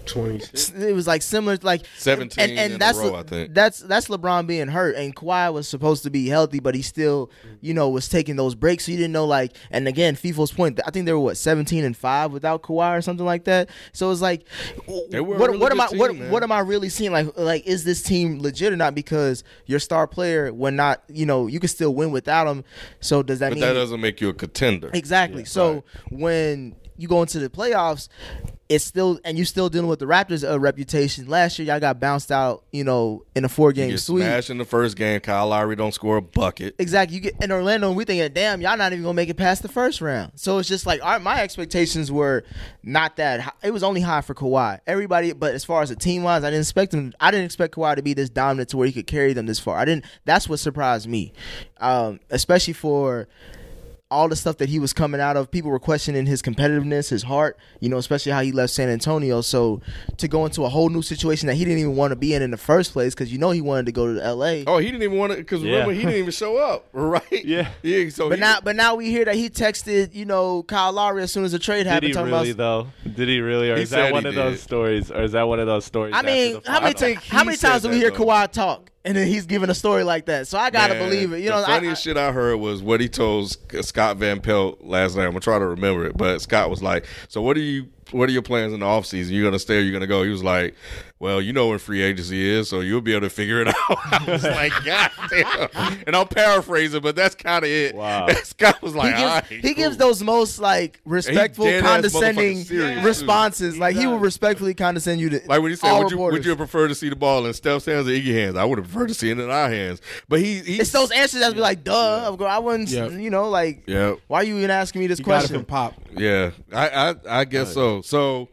Speaker 4: twenty-six.
Speaker 6: It was like similar, to like
Speaker 7: seventeen
Speaker 6: and, and
Speaker 7: in a
Speaker 6: that's
Speaker 7: row,
Speaker 6: Le-
Speaker 7: I think.
Speaker 6: That's that's LeBron being hurt, and Kawhi was supposed to be healthy, but he still, you know, was taking those breaks. So you didn't know, like, and again, FIFO's point, I think they were what seventeen and five without Kawhi or something like that. So it's like,
Speaker 7: They were a
Speaker 6: what,
Speaker 7: really
Speaker 6: what am
Speaker 7: good
Speaker 6: I?
Speaker 7: team,
Speaker 6: what
Speaker 7: man.
Speaker 6: what am I really seeing? Like, like is this team legit or not? Because your star player, when not, you know, you can still win without him. So does that
Speaker 7: But
Speaker 6: mean
Speaker 7: that doesn't make you a contender.
Speaker 6: exactly? so
Speaker 7: right.
Speaker 6: when you go into the playoffs, it's still, and you still dealing with the Raptors' uh, reputation. Last year, y'all got bounced out, you know, in a four
Speaker 7: You
Speaker 6: game
Speaker 7: get
Speaker 6: sweep.
Speaker 7: smashed in the first game. Kyle Lowry don't score a bucket.
Speaker 6: Exactly. You get in Orlando, and we thinking, damn, y'all not even gonna make it past the first round. So it's just like our, my expectations were not that high. It was only high for Kawhi. Everybody, but as far as the team wise, I didn't expect him. I didn't expect Kawhi to be this dominant to where he could carry them this far. I didn't. That's what surprised me, um, especially for all the stuff that he was coming out of. People were questioning his competitiveness, his heart, you know, especially how he left San Antonio. So to go into a whole new situation that he didn't even want to be in in the first place, because you know he wanted to go to L A.
Speaker 7: Oh, he didn't even want to, because
Speaker 5: Yeah.
Speaker 7: remember, he didn't even show up, right?
Speaker 5: Yeah.
Speaker 7: yeah so
Speaker 6: But
Speaker 7: he,
Speaker 6: now, but now we hear that he texted, you know, Kyle Lowry as soon as the trade
Speaker 5: Did
Speaker 6: happened.
Speaker 5: he
Speaker 6: talking
Speaker 5: really
Speaker 6: about,
Speaker 5: though? Did he really, or
Speaker 7: He
Speaker 5: is
Speaker 7: said
Speaker 5: that
Speaker 7: he
Speaker 5: one of
Speaker 7: did.
Speaker 5: those stories, or is that one of those stories?
Speaker 6: I mean,
Speaker 5: after the
Speaker 6: how many
Speaker 5: final?
Speaker 6: times? How many
Speaker 7: said
Speaker 6: times do we
Speaker 7: that,
Speaker 6: hear
Speaker 7: though.
Speaker 6: Kawhi talk, and then he's giving a story like that? So I gotta
Speaker 7: Man,
Speaker 6: believe it. You know,
Speaker 7: the
Speaker 6: I-
Speaker 7: funniest
Speaker 6: I-
Speaker 7: shit I heard was what he told Sc- Scott Van Pelt last night. I'm gonna try to remember it, but Scott was like, "So what are you? What are your plans in the offseason? You gonna stay or you gonna go?" He was like, "Well, you know when free agency is, so you'll be able to figure it out." I was like, "God damn!" And I'm paraphrasing, but that's kind of it.
Speaker 5: Wow.
Speaker 7: Scott was
Speaker 6: he
Speaker 7: like,
Speaker 6: gives,
Speaker 7: "All right,
Speaker 6: he
Speaker 7: cool."
Speaker 6: gives those most like respectful,
Speaker 7: dead-ass
Speaker 6: condescending
Speaker 7: motherfucking serious,
Speaker 6: responses. Like he would respectfully condescend you to
Speaker 7: Like when he said,
Speaker 6: all
Speaker 7: would you, would
Speaker 6: reporters.
Speaker 7: you prefer to see the ball in Steph's hands or Iggy hands? I would have preferred to see it in our hands. But he, he
Speaker 6: It's those answers that be like, duh. Of course, I wouldn't,
Speaker 4: Yeah.
Speaker 6: you know, like,
Speaker 7: Yeah.
Speaker 6: why are you even asking me this
Speaker 4: You got it
Speaker 6: question?
Speaker 4: from Pop.
Speaker 7: Yeah, I, I, I guess so. So,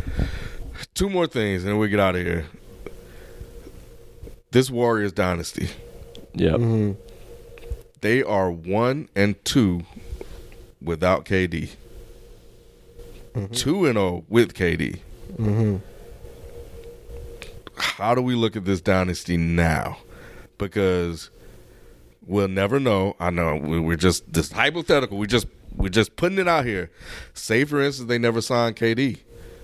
Speaker 7: two more things, and we get out of here. This Warriors dynasty,
Speaker 5: Yep.
Speaker 7: they are one and two without K D. Two and zero with K D. How do we look at this dynasty now? Because we'll never know. I know we- we're just this hypothetical. We just we're just putting it out here. Say for instance, they never signed K D.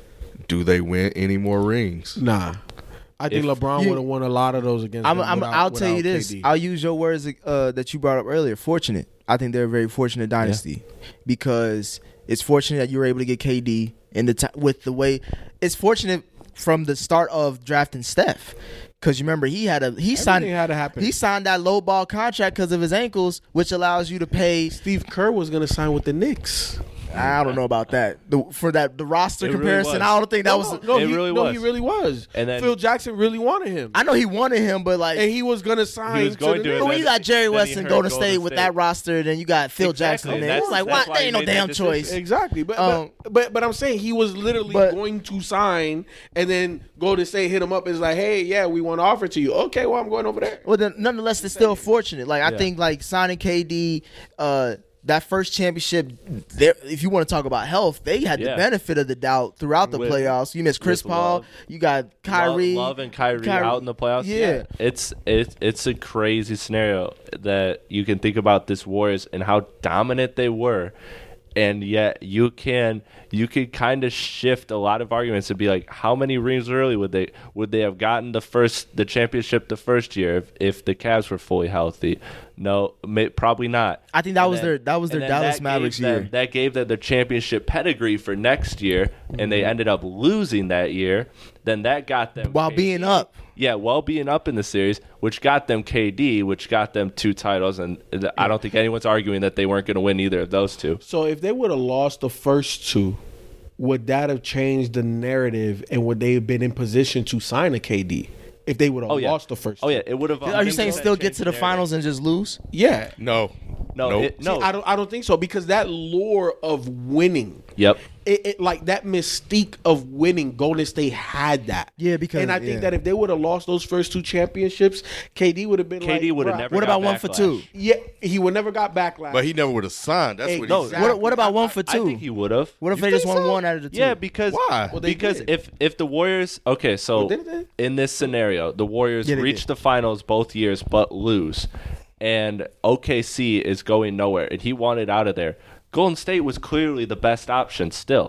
Speaker 7: Do they win any more rings?
Speaker 4: Nah. I think
Speaker 5: If-
Speaker 4: LeBron
Speaker 6: You-
Speaker 4: would have won a lot of those against
Speaker 6: I'm,
Speaker 4: them
Speaker 6: I'm,
Speaker 4: without-
Speaker 6: I'll tell you
Speaker 4: without
Speaker 6: this.
Speaker 4: K D.
Speaker 6: I'll use your words uh, that you brought up earlier. Fortunate. I think they're a very fortunate dynasty because it's fortunate that you were able to get K D in the t- with the way. It's fortunate from the start of drafting Steph. Because you remember he had a he signed
Speaker 4: Everything had to happen.
Speaker 6: he signed that low ball contract because of his ankles, which allows you to pay.
Speaker 4: Steve Kerr was going to sign with the Knicks.
Speaker 6: I don't know about that. The, for that the roster
Speaker 5: It really
Speaker 6: comparison,
Speaker 5: was.
Speaker 6: I don't think that
Speaker 4: no,
Speaker 6: was.
Speaker 4: no, no,
Speaker 5: It
Speaker 4: he,
Speaker 5: really
Speaker 4: no,
Speaker 5: was.
Speaker 4: he really was.
Speaker 5: And then-
Speaker 4: Phil Jackson really wanted him,
Speaker 6: I know he wanted him, but like,
Speaker 4: and he was going to sign.
Speaker 5: He was going
Speaker 4: to
Speaker 5: to,
Speaker 4: the
Speaker 5: and
Speaker 6: but
Speaker 4: Knicks.
Speaker 6: when you
Speaker 5: then-
Speaker 6: got Jerry
Speaker 5: then
Speaker 6: West
Speaker 5: he
Speaker 6: and
Speaker 5: heard
Speaker 6: Golden
Speaker 5: Golden
Speaker 6: State with
Speaker 5: State.
Speaker 6: that roster, then you got Phil
Speaker 5: Exactly,
Speaker 6: Jackson in
Speaker 5: and
Speaker 6: there.
Speaker 5: that's-
Speaker 6: It's like,
Speaker 5: that's
Speaker 6: what?
Speaker 5: why
Speaker 6: There
Speaker 5: he
Speaker 6: ain't no
Speaker 5: made that
Speaker 6: damn
Speaker 5: decision.
Speaker 6: choice.
Speaker 4: Exactly, but,
Speaker 6: Um,
Speaker 4: but but but I'm saying he was literally
Speaker 6: but-
Speaker 4: going to sign, and then Golden State hit him up. Is like, hey, yeah, we want to offer to you. Okay, well, I'm going over there.
Speaker 6: Well, then, nonetheless, it's still fortunate. Like I
Speaker 5: Yeah.
Speaker 6: think, like signing K D, uh, that first championship. There, if you want to talk about health, they had the
Speaker 5: Yeah.
Speaker 6: benefit of the doubt throughout the
Speaker 5: With-
Speaker 6: playoffs. You missed Chris
Speaker 5: with
Speaker 6: Paul.
Speaker 5: Love.
Speaker 6: You got Kyrie,
Speaker 5: Love, Love and Kyrie,
Speaker 6: Kyrie-
Speaker 5: out in the playoffs.
Speaker 6: Yeah.
Speaker 5: it's it's it's a crazy scenario that you can think about this Warriors and how dominant they were, and yet you can you can kind of shift a lot of arguments and be like, how many rings early would they would they have gotten the first the championship the first year if, if the Cavs were fully healthy? No, may, probably not.
Speaker 6: I think that
Speaker 5: And
Speaker 6: was their- that was
Speaker 5: and
Speaker 6: their
Speaker 5: then
Speaker 6: Dallas
Speaker 5: that
Speaker 6: Mavericks
Speaker 5: gave them-
Speaker 6: year.
Speaker 5: That gave them the championship pedigree for next year, and they ended up losing that year. Then that got them
Speaker 6: while
Speaker 5: K D.
Speaker 6: being up.
Speaker 5: Yeah, while being up in the series, which got them K D, which got them two titles, and I don't think anyone's arguing that they weren't going to win either of those two.
Speaker 4: So if they would have lost the first two, would that have changed the narrative, and would they have been in position to sign a K D if they would have
Speaker 5: Oh yeah,
Speaker 4: lost the first?
Speaker 5: Oh
Speaker 4: two?
Speaker 5: yeah, it would have.
Speaker 6: Are you saying still get to the finals and just lose?
Speaker 4: yeah.
Speaker 7: No.
Speaker 5: No,
Speaker 7: Nope.
Speaker 5: it, no.
Speaker 4: See, I don't. I don't think so because that lure of winning.
Speaker 5: Yep.
Speaker 4: It, it like that mystique of winning. Golden State had that.
Speaker 6: Yeah, because-
Speaker 4: and I think
Speaker 6: yeah.
Speaker 4: that if they would have lost those first two championships, K D would have been.
Speaker 5: K D
Speaker 4: like,
Speaker 5: would have
Speaker 4: bruh,
Speaker 5: never.
Speaker 6: What
Speaker 5: got
Speaker 6: about one for
Speaker 5: backlash.
Speaker 6: two?
Speaker 4: Yeah, he would never got backlash.
Speaker 7: But he never would have signed. That's what
Speaker 4: No,
Speaker 7: he said.
Speaker 6: What, what about one for
Speaker 5: I
Speaker 6: two?
Speaker 5: think he would have.
Speaker 6: What if
Speaker 7: You
Speaker 6: they just
Speaker 7: think
Speaker 6: won
Speaker 7: so?
Speaker 6: one out of the two?
Speaker 5: Yeah, because
Speaker 7: Why?
Speaker 4: Well, they
Speaker 5: because
Speaker 4: did.
Speaker 5: if if the Warriors okay, so
Speaker 4: Well, didn't they?
Speaker 5: in this scenario, the Warriors
Speaker 6: Yeah, they
Speaker 5: reach
Speaker 6: did.
Speaker 5: the finals both years but lose, and O K C is going nowhere, and he wanted out of there. Golden State was clearly the best option still,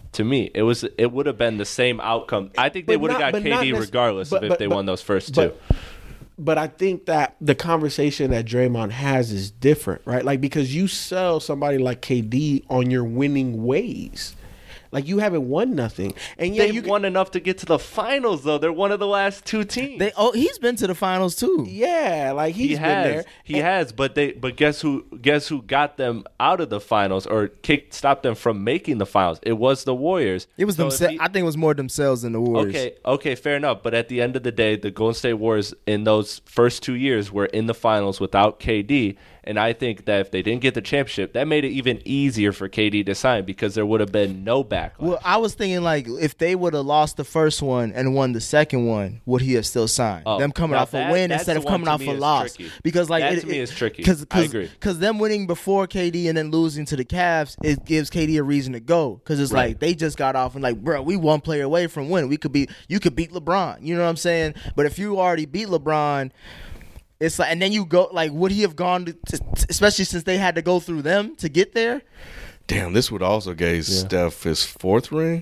Speaker 5: To me, it was it would have been the same outcome. I think they
Speaker 4: But
Speaker 5: would have
Speaker 4: not-
Speaker 5: got
Speaker 4: but not
Speaker 5: K D
Speaker 4: nec-
Speaker 5: regardless
Speaker 4: but-
Speaker 5: of if
Speaker 4: but-
Speaker 5: they
Speaker 4: but-
Speaker 5: won those first
Speaker 4: but-
Speaker 5: two.
Speaker 4: But I think that the conversation that Draymond has is different, right? Like, because you sell somebody like K D on your winning ways. Like, you haven't won nothing. And yeah,
Speaker 5: They
Speaker 4: you can-
Speaker 5: won enough to get to the finals, though. They're one of the last two teams.
Speaker 6: They oh he's been to the finals too.
Speaker 4: Yeah, like he's
Speaker 5: he
Speaker 4: been
Speaker 5: has,
Speaker 4: there.
Speaker 5: he
Speaker 4: And-
Speaker 5: has, but they, but guess who? Guess who got them out of the finals or kicked, stopped them from making the finals? It was the Warriors.
Speaker 6: It was
Speaker 5: So if
Speaker 6: themselves.
Speaker 5: he-
Speaker 6: I think it was more themselves than the Warriors.
Speaker 5: Okay, okay, fair enough. But at the end of the day, the Golden State Warriors in those first two years were in the finals without K D. And I think that if they didn't get the championship, that made it even easier for K D to sign because there would have been no backlash.
Speaker 6: Well, I was thinking like if they would have lost the first one and won the second one, would he have still signed?
Speaker 5: Oh,
Speaker 6: them coming
Speaker 5: now
Speaker 6: off a
Speaker 5: that-
Speaker 6: win
Speaker 5: that's
Speaker 6: instead
Speaker 5: the
Speaker 6: of
Speaker 5: one
Speaker 6: coming
Speaker 5: to
Speaker 6: off
Speaker 5: me
Speaker 6: a
Speaker 5: is
Speaker 6: loss.
Speaker 5: tricky.
Speaker 6: Because like
Speaker 5: That
Speaker 6: it,
Speaker 5: to me
Speaker 6: it-
Speaker 5: is tricky.
Speaker 6: Cause,
Speaker 5: I agree.
Speaker 6: Because them winning before K D and then losing to the Cavs, it gives K D a reason to go. Because it's
Speaker 5: Right.
Speaker 6: like they just got off and like, bro, we one player away from winning. We could be, you could beat LeBron. You know what I'm saying? But if you already beat LeBron. It's like, and then you go like, would he have gone to, to, especially since they had to go through them to get there?
Speaker 7: Damn, this would also gave Steph his fourth ring.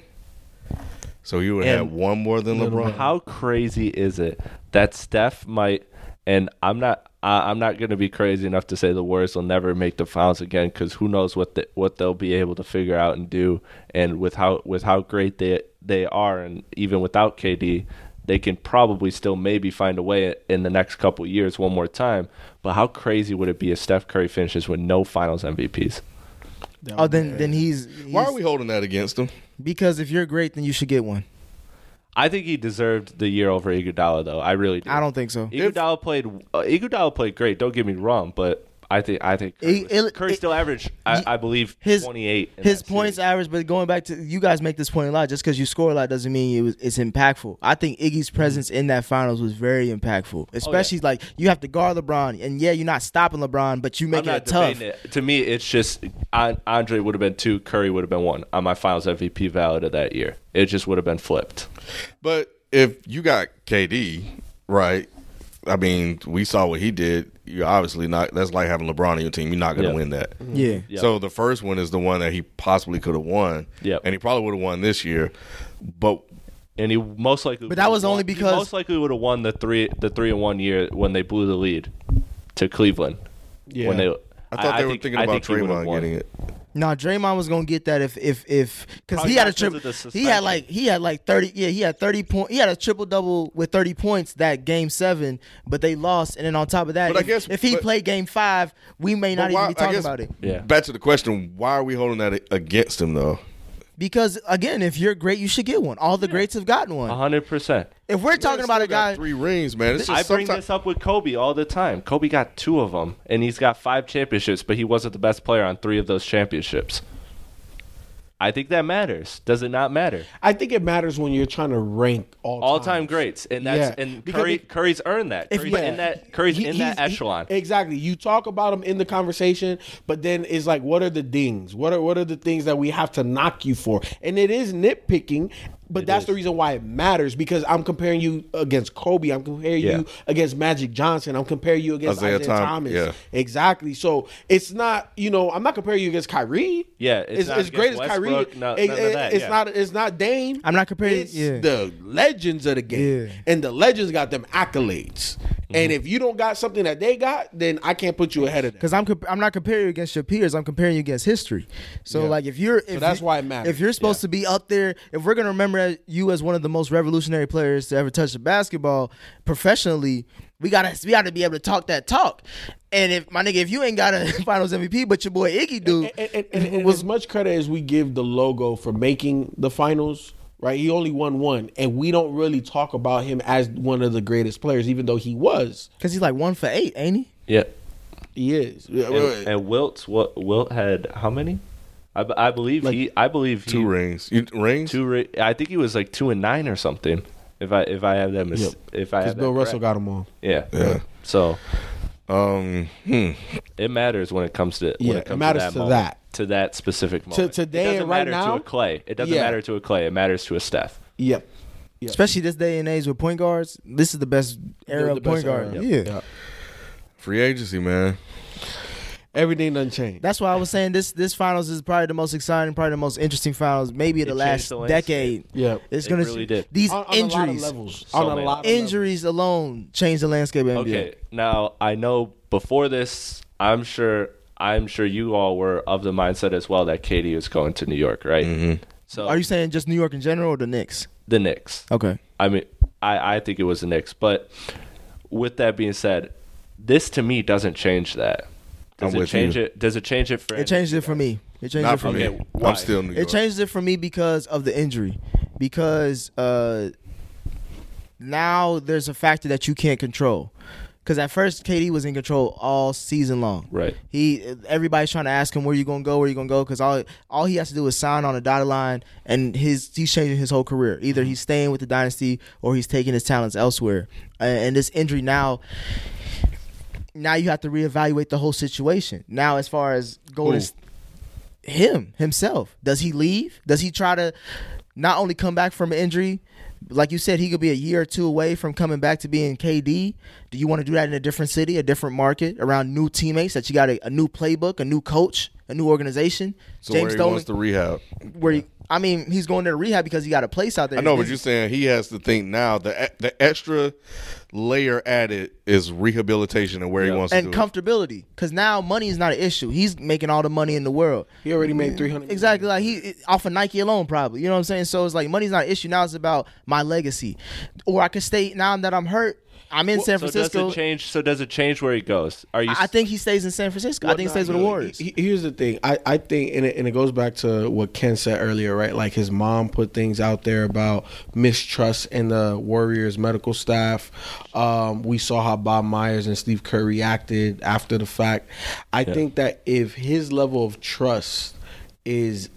Speaker 7: So he would have
Speaker 5: And-
Speaker 7: one more than LeBron.
Speaker 5: How crazy is it that Steph might? And I'm not. I I'm not going to be crazy enough to say the Warriors will never make the finals again because who knows what the, what they'll be able to figure out and do. And with how with how great they they are, and even without K D, they can probably still maybe find a way in the next couple of years one more time. But how crazy would it be if Steph Curry finishes with no Finals M V Ps?
Speaker 6: Oh, then then he's, he's
Speaker 7: Why are we holding that against him?
Speaker 6: Because if you're great, then you should get one.
Speaker 5: I think he deserved the year over Iguodala, though. I really do.
Speaker 6: I don't think so.
Speaker 5: Iguodala played. Uh, Iguodala played great. Don't get me wrong, but I think I think Curry,
Speaker 6: It- it-
Speaker 5: Curry
Speaker 6: it-
Speaker 5: still averaged. I, I believe
Speaker 6: his
Speaker 5: twenty-eight. in
Speaker 6: His
Speaker 5: that
Speaker 6: points
Speaker 5: series.
Speaker 6: average, but going back to you guys make this point a lot. Just because you score a lot doesn't mean it was, it's impactful. I think Iggy's presence in that finals was very impactful, especially like you have to guard LeBron, and yeah, you're not stopping LeBron, but you
Speaker 5: I'm
Speaker 6: making
Speaker 5: not
Speaker 6: it tough.
Speaker 5: debating it. To me, it's just An- Andre would have been two, Curry would have been one on my Finals M V P valid of that year. It just would have been flipped.
Speaker 7: But if you got K D, right? I mean, we saw what he did. You obviously not. That's like having LeBron on your team. You're not going to
Speaker 5: Yeah.
Speaker 7: win that.
Speaker 6: Yeah.
Speaker 5: Yep.
Speaker 7: So the first one is the one that he possibly could have won.
Speaker 5: Yep.
Speaker 7: And he probably would have won this year. But
Speaker 5: And he most likely.
Speaker 6: But that was
Speaker 5: would've
Speaker 6: only
Speaker 5: won- he
Speaker 6: because-
Speaker 5: most likely would have won the three the three and one year when they blew the lead to Cleveland.
Speaker 4: Yeah.
Speaker 5: When they,
Speaker 7: I thought they were
Speaker 5: think-
Speaker 7: thinking
Speaker 5: I
Speaker 7: about
Speaker 5: think he would've
Speaker 7: Draymond
Speaker 5: won.
Speaker 7: getting it.
Speaker 6: No, Draymond was gonna get that if if if because
Speaker 5: Probably
Speaker 6: he had
Speaker 5: not
Speaker 6: a triple.
Speaker 5: 'cause of the
Speaker 6: He had
Speaker 5: suspension.
Speaker 6: like he had like thirty. Yeah, he had thirty point. He had a triple double with thirty points that game seven, but they lost. And then on top of that,
Speaker 7: But I
Speaker 6: if,
Speaker 7: guess-
Speaker 6: if he
Speaker 7: but-
Speaker 6: played game five, we may not
Speaker 7: But why-
Speaker 6: even be
Speaker 7: I
Speaker 6: talking
Speaker 7: guess-
Speaker 6: about it.
Speaker 5: Yeah.
Speaker 7: Back to the question: why are we holding that against him, though?
Speaker 6: Because again, if you're great, you should get one. All the greats have gotten one.
Speaker 5: A hundred percent.
Speaker 6: If we're talking
Speaker 7: Man,
Speaker 6: about a
Speaker 7: still got
Speaker 6: guy,
Speaker 7: three rings, man. It's
Speaker 5: I
Speaker 7: just
Speaker 5: bring
Speaker 7: sometimes-
Speaker 5: this up with Kobe all the time. Kobe got two of them, and he's got five championships, but he wasn't the best player on three of those championships. I think that matters. Does it not matter?
Speaker 4: I think it matters when you're trying to rank all
Speaker 5: All time
Speaker 4: times.
Speaker 5: greats, and that's
Speaker 4: Yeah.
Speaker 5: and
Speaker 4: Because
Speaker 5: Curry
Speaker 4: if-
Speaker 5: Curry's earned that.
Speaker 6: if-
Speaker 5: Curry's
Speaker 6: yeah.
Speaker 5: in that Curry's
Speaker 4: He-
Speaker 5: in that
Speaker 4: he's- he-
Speaker 5: echelon.
Speaker 4: exactly. You talk about him in the conversation, but then it's like, what are the dings? What are what are the things that we have to knock you for? And it is nitpicking, but that's the reason why it matters, because I'm comparing you against Kobe. I'm comparing
Speaker 5: Yeah.
Speaker 4: you against Magic Johnson. I'm comparing you against
Speaker 7: Isaiah
Speaker 4: Isaiah,
Speaker 7: Tom-
Speaker 4: Thomas.
Speaker 7: yeah.
Speaker 4: Exactly. So it's not, you know, I'm not comparing you against Kyrie.
Speaker 5: Yeah, it's
Speaker 4: it's,
Speaker 5: not
Speaker 4: it's great as
Speaker 5: against
Speaker 4: Kyrie.
Speaker 5: Westbrook, no-
Speaker 4: It-
Speaker 5: none of
Speaker 4: it-
Speaker 5: that,
Speaker 4: it's
Speaker 5: yeah.
Speaker 4: not. It's not Dame.
Speaker 6: I'm not comparing-
Speaker 4: It's
Speaker 6: yeah.
Speaker 4: the legends of the game,
Speaker 6: Yeah.
Speaker 4: and the legends got them accolades.
Speaker 5: Mm-hmm.
Speaker 4: And if you don't got something that they got, then I can't put you ahead of them.
Speaker 6: because I'm comp- I'm not comparing you against your peers. I'm comparing you against history. So
Speaker 4: Yeah.
Speaker 6: like if you're if
Speaker 4: that's
Speaker 6: you-
Speaker 4: why it matters.
Speaker 6: If you're supposed to be up there, if we're gonna remember you as one of the most revolutionary players to ever touch the basketball professionally, we gotta we gotta be able to talk that talk. And if my nigga, if you ain't got a Finals M V P, but your boy Iggy do,
Speaker 4: And, and, and, and
Speaker 6: was
Speaker 4: as much credit as we give the logo for making the finals, right? He only won one, and we don't really talk about him as one of the greatest players, even though he was.
Speaker 6: because he's like one for eight, ain't he?
Speaker 5: Yeah.
Speaker 4: He is.
Speaker 5: And, and Wilt's what Wilt had how many? I, b- I believe
Speaker 4: Like
Speaker 5: he I believe he,
Speaker 7: two rings. You, rings?
Speaker 5: Two ri- I think he was like two and nine or something. If I if I have that mis-
Speaker 4: Yep.
Speaker 5: if I
Speaker 4: Because
Speaker 5: have
Speaker 4: Bill
Speaker 5: that
Speaker 4: Russell
Speaker 5: correct.
Speaker 4: got them all.
Speaker 5: Yeah.
Speaker 7: Yeah.
Speaker 5: So
Speaker 7: Um, hmm.
Speaker 5: it matters when it comes to when
Speaker 4: Yeah,
Speaker 5: it,
Speaker 4: it
Speaker 5: comes
Speaker 4: matters
Speaker 5: to that
Speaker 4: to
Speaker 5: moment,
Speaker 4: that.
Speaker 5: to that specific moment.
Speaker 4: today
Speaker 5: it doesn't
Speaker 4: and right
Speaker 5: matter
Speaker 4: now?
Speaker 5: to a Clay. It doesn't
Speaker 4: Yeah.
Speaker 5: matter to a Clay. It matters to a Steph.
Speaker 4: Yep. Yep.
Speaker 6: Especially this day and age with point guards. This is the best era
Speaker 4: The-
Speaker 6: of
Speaker 4: the
Speaker 6: point
Speaker 4: best
Speaker 6: guard.
Speaker 4: era.
Speaker 6: Yeah.
Speaker 4: Yep.
Speaker 7: Free agency, man.
Speaker 4: Everything doesn't change.
Speaker 6: That's why I was saying this this finals is probably the most exciting, probably the most interesting finals, maybe of the
Speaker 5: It
Speaker 6: last
Speaker 5: changed the landscape.
Speaker 6: decade.
Speaker 4: Yeah.
Speaker 6: It's
Speaker 5: It
Speaker 6: gonna
Speaker 5: really did.
Speaker 6: these
Speaker 4: on, on a lot of
Speaker 6: injuries,
Speaker 4: levels.
Speaker 5: So
Speaker 4: on a
Speaker 5: many.
Speaker 4: lot of
Speaker 6: injuries alone changed the landscape of N B A.
Speaker 5: Okay, now I know before this, I'm sure I'm sure you all were of the mindset as well that K D was going to New York, right?
Speaker 7: Mm-hmm.
Speaker 5: So
Speaker 6: Are you saying just New York in general or the Knicks?
Speaker 5: the Knicks.
Speaker 6: Okay.
Speaker 5: I mean, I, I think it was the Knicks. But with that being said, this to me doesn't change that. Does
Speaker 7: I'm
Speaker 5: it
Speaker 7: with
Speaker 5: change
Speaker 7: you.
Speaker 5: it? Does it change it for?
Speaker 6: It changed it for me. It changed
Speaker 7: Not
Speaker 6: it for
Speaker 7: for
Speaker 6: me.
Speaker 7: me.
Speaker 5: why?
Speaker 7: I'm still New York.
Speaker 6: It changed it for me because of the injury. Because uh, now there's a factor that you can't control. Because at first K D was in control all season long.
Speaker 5: Right.
Speaker 6: He everybody's trying to ask him where you gonna go, where you gonna go, because all all he has to do is sign on a dotted line, and his he's changing his whole career. Either he's staying with the dynasty or he's taking his talents elsewhere. Uh, and this injury now. Now you have to reevaluate the whole situation. Now, as far as going, to him himself, does he leave? Does he try to not only come back from an injury, like you said, he could be a year or two away from coming back to being K D? Do you want to do that in a different city, a different market, around new teammates? That you got a, a new playbook, a new coach, a new organization.
Speaker 7: So where he wants to rehab.
Speaker 6: Where he, I mean, he's going there to rehab because he got a place out there.
Speaker 7: I know, but you're saying he has to think now. The the extra layer added is rehabilitation and where he wants to
Speaker 6: and
Speaker 7: do
Speaker 6: comfortability, because now money is not an issue. He's making all the money in the world.
Speaker 4: He already made three hundred.
Speaker 6: Exactly, like he off of Nike alone, probably. You know what I'm saying? So it's like money's not an issue. Now it's about my legacy, or I could stay now that I'm hurt. I'm in San
Speaker 5: So
Speaker 6: Francisco.
Speaker 5: does it change? So does it change where he goes? Are you?
Speaker 6: I I think he stays in San Francisco. I think he stays with the Warriors.
Speaker 4: He- Here's the thing. I, I think, and it, and it goes back to what Ken said earlier, right? Like his mom put things out there about mistrust in the Warriors medical staff. Um, we saw how Bob Myers and Steve Kerr reacted after the fact. I think that if his level of trust is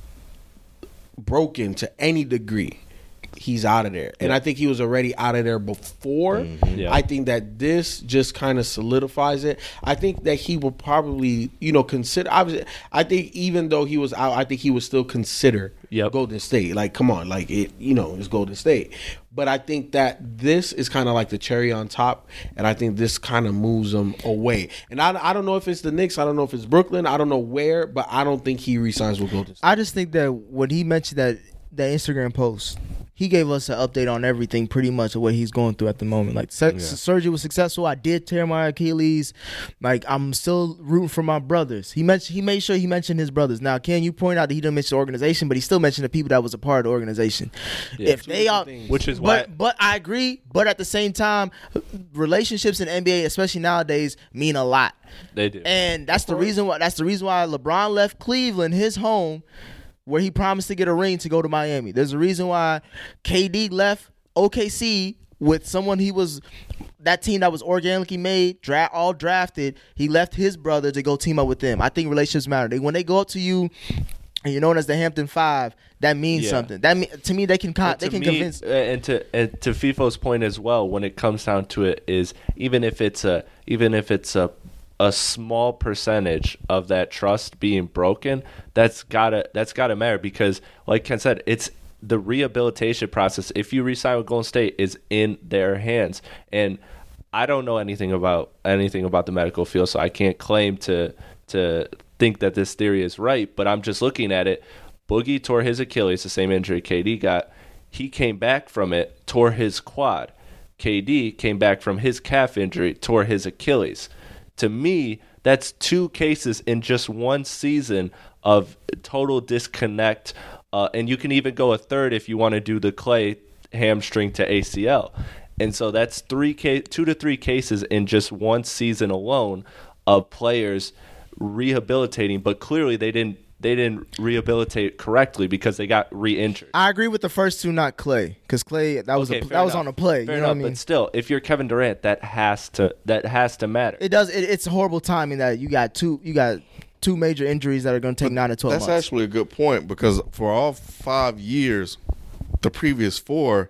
Speaker 4: broken to any degree, he's out of there. And I think he was already out of there before.
Speaker 5: Yeah.
Speaker 4: I think that this just kind of solidifies it. I think that he will probably, you know, consider. Obviously, I think even though he was out, I think he would still consider
Speaker 5: Yep.
Speaker 4: Golden State. Like, come on, like it, you know, it's Golden State. But I think that this is kind of like the cherry on top, and I think this kind of moves him away. And I, I don't know if it's the Knicks, I don't know if it's Brooklyn, I don't know where, but I don't think he resigns with Golden State.
Speaker 6: I just think that when he mentioned that that Instagram post, he gave us an update on everything, pretty much of what he's going through at the moment. Like se- surgery was successful. I did tear my Achilles. Like I'm still rooting for my brothers. He mentioned he made sure he mentioned his brothers. Now, Ken, you point out that he didn't mention the organization, but he still mentioned the people that was a part of the organization. If they are,
Speaker 5: Which is why.
Speaker 6: but but I agree. But at the same time, relationships in N B A, especially nowadays, mean a lot.
Speaker 5: They do.
Speaker 6: And that's the reason why that's the reason why LeBron left Cleveland, his home, where he promised to get a ring to go to Miami. There's a reason why K D left O K C with someone he was that team that was organically made, dra- all drafted. He left his brother to go team up with them. I think relationships matter. They, when they go up to you and you're known as the Hampton Five, that means
Speaker 5: Yeah.
Speaker 6: something. That mean, to me, they can con-
Speaker 5: And
Speaker 6: they
Speaker 5: to
Speaker 6: can
Speaker 5: me,
Speaker 6: convince.
Speaker 5: uh, and to and to FIFO's point as well, when it comes down to it, is even if it's a even if it's a a small percentage of that trust being broken, that's gotta that's gotta matter, because like Ken said, it's the rehabilitation process. If you resign with Golden State, is in their hands, and I don't know anything about anything about the medical field, so I can't claim to to think that this theory is right. But I'm just looking at it. Boogie tore his Achilles, the same injury K D got. He came back from it, tore his quad. K D came back from his calf injury, tore his Achilles. To me, that's two cases in just one season of total disconnect. Uh, and you can even go a third if you want to do the Clay hamstring to A C L. And so that's three ca- two to three cases in just one season alone of players rehabilitating, but clearly they didn't they didn't rehabilitate correctly because they got re-injured.
Speaker 6: I agree with the first two, not Clay, because Clay that was
Speaker 5: Okay,
Speaker 6: a,
Speaker 5: fair
Speaker 6: that was
Speaker 5: enough.
Speaker 6: on a play.
Speaker 5: Fair
Speaker 6: you know
Speaker 5: enough,
Speaker 6: what I mean?
Speaker 5: But still, if you're Kevin Durant, that has to that has to matter.
Speaker 6: It does. It, it's horrible timing that you got two. You got two major injuries that are going to take nine to twelve
Speaker 7: That's
Speaker 6: months.
Speaker 7: actually a good point, because for all five years, the previous four,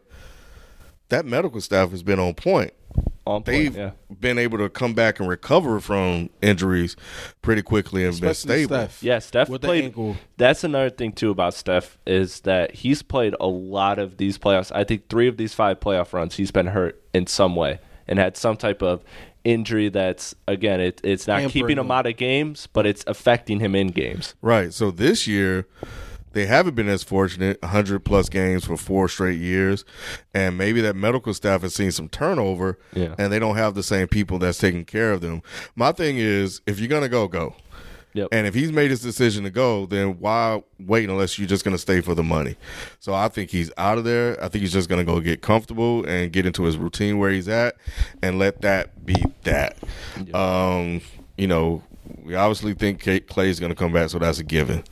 Speaker 7: that medical staff has been on point.
Speaker 5: On point,
Speaker 7: They've
Speaker 5: yeah.
Speaker 7: been able to come back and recover from injuries pretty quickly and been
Speaker 4: Especially
Speaker 7: stable.
Speaker 4: Steph.
Speaker 5: Yeah, Steph
Speaker 4: with the
Speaker 5: played.
Speaker 4: ankle.
Speaker 5: That's another thing too about Steph, is that he's played a lot of these playoffs. I think three of these five playoff runs, he's been hurt in some way. and had some type of injury that's, again, it, it's not
Speaker 4: Hampering
Speaker 5: keeping him
Speaker 4: him.
Speaker 5: out of games, but it's affecting him in games.
Speaker 7: Right. So this year, they haven't been as fortunate, one hundred plus games for four straight years. And maybe that medical staff has seen some turnover,
Speaker 5: Yeah.
Speaker 7: and they don't have the same people that's taking care of them. My thing is, if you're going to go, go.
Speaker 5: Yep.
Speaker 7: And if he's made his decision to go, then why wait unless you're just going to stay for the money? So I think he's out of there. I think he's just going to go get comfortable and get into his routine where he's at and let that be that.
Speaker 5: Yep.
Speaker 7: Um, you know, we obviously think Clay is going to come back, so that's a given.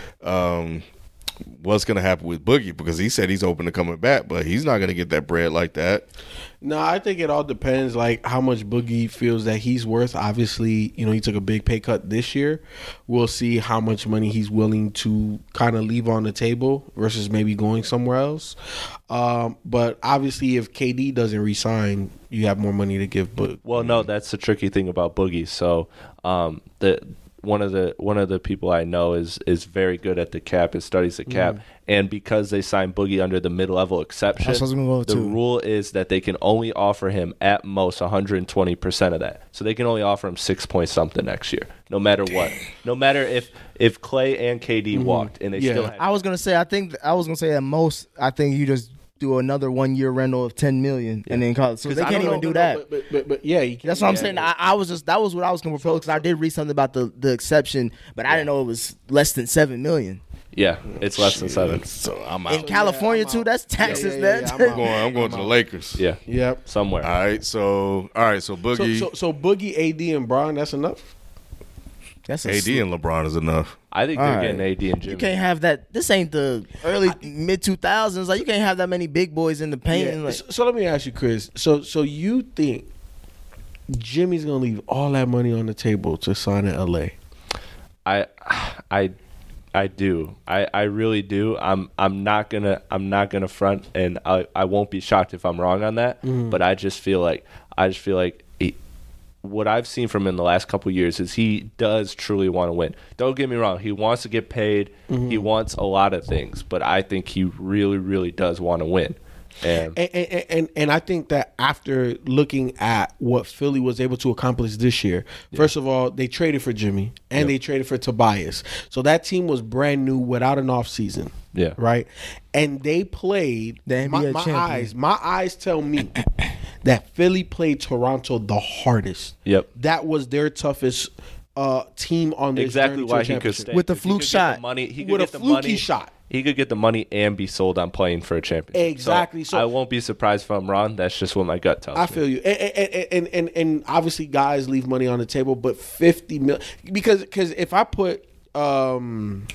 Speaker 7: Um, what's going to happen with Boogie? Because he said he's open to coming back, but he's not going to get that bread like that.
Speaker 4: No, I think it all depends, like how much Boogie feels that he's worth. Obviously, you know, he took a big pay cut this year. We'll see how much money he's willing to kind of leave on the table versus maybe going somewhere else. Um, but obviously, if K D doesn't resign, you have more money to give Boogie.
Speaker 5: Well, no, that's the tricky thing about Boogie. So um, the one of the one of the people I know is is very good at the cap, is studies the cap, and because they signed Boogie under the mid level exception,
Speaker 6: That's what I was gonna go
Speaker 5: the
Speaker 6: to.
Speaker 5: rule is that they can only offer him at most one hundred twenty percent of that. So they can only offer him six point something next year, no matter what. No matter if if Clay and K D walked and they
Speaker 4: Yeah.
Speaker 5: still had
Speaker 6: I was gonna say, I think I was gonna say at most, I think you just do another one year rental of ten million and then call it. So
Speaker 5: 'Cause
Speaker 6: they
Speaker 5: I
Speaker 6: can't
Speaker 5: don't
Speaker 6: even
Speaker 5: know-
Speaker 6: do that.
Speaker 4: But, but, but, but yeah, you can,
Speaker 6: That's what I'm
Speaker 4: yeah.
Speaker 6: saying. I, I was just that was what I was gonna propose because I did read something about the, the exception, but I didn't know it was less than seven million.
Speaker 5: yeah, it's less than seven.
Speaker 7: So I'm
Speaker 6: In
Speaker 7: out.
Speaker 6: California
Speaker 4: I'm
Speaker 6: too,
Speaker 4: out.
Speaker 6: that's taxes.
Speaker 4: Yeah, yeah, yeah,
Speaker 6: that
Speaker 4: yeah, I'm
Speaker 7: I'm going, I'm going to the Lakers.
Speaker 5: Yeah,
Speaker 4: Yep.
Speaker 5: somewhere.
Speaker 7: All right. So, all right. So
Speaker 4: So,
Speaker 7: Boogie,
Speaker 4: so, so Boogie, A D, and Bron, that's enough.
Speaker 6: that's a
Speaker 7: A D,
Speaker 6: sleep.
Speaker 7: and LeBron is enough.
Speaker 5: I think
Speaker 6: All
Speaker 5: they're
Speaker 6: right.
Speaker 5: getting A D and Jimmy.
Speaker 6: You can't have that. This ain't the early mid two thousands. Like you can't have that many big boys in the paint.
Speaker 4: Yeah.
Speaker 6: and, Like,
Speaker 4: So, so let me ask you, Chris. So, so you think Jimmy's gonna leave all that money on the table to sign in L A?
Speaker 5: I, I, I do. I, I really do. I'm I'm not gonna I'm not gonna front, and I, I won't be shocked if I'm wrong on that. But I just feel like I just feel like he, what I've seen from him in the last couple of years is he does truly want to win. Don't get me wrong. He wants to get paid. He wants a lot of things, but I think he really really does want to win. And
Speaker 4: And, and, and and I think that after looking at what Philly was able to accomplish this year, first of all, they traded for Jimmy and they traded for Tobias. So that team was brand new without an offseason.
Speaker 5: Yeah.
Speaker 4: Right? And they played
Speaker 6: The N B A
Speaker 4: my, my
Speaker 6: champion.
Speaker 4: eyes, my eyes tell me that Philly played Toronto the hardest.
Speaker 5: Yep.
Speaker 4: That was their toughest uh, team on this
Speaker 5: exactly
Speaker 4: journey to
Speaker 5: why
Speaker 4: a
Speaker 5: he could
Speaker 4: championship.
Speaker 5: stay
Speaker 6: With the
Speaker 5: 'cause he
Speaker 6: fluke
Speaker 5: could get
Speaker 6: shot.
Speaker 5: the money. He could
Speaker 4: With a
Speaker 5: get the
Speaker 4: fluky
Speaker 5: money.
Speaker 4: shot.
Speaker 5: He could get the money and be sold on playing for a championship.
Speaker 4: Exactly.
Speaker 5: So,
Speaker 4: So-
Speaker 5: I won't be surprised if I'm wrong. That's just what my gut tells
Speaker 4: I
Speaker 5: me.
Speaker 4: feel you, and and, and and and obviously guys leave money on the table, but fifty mil because because if I put um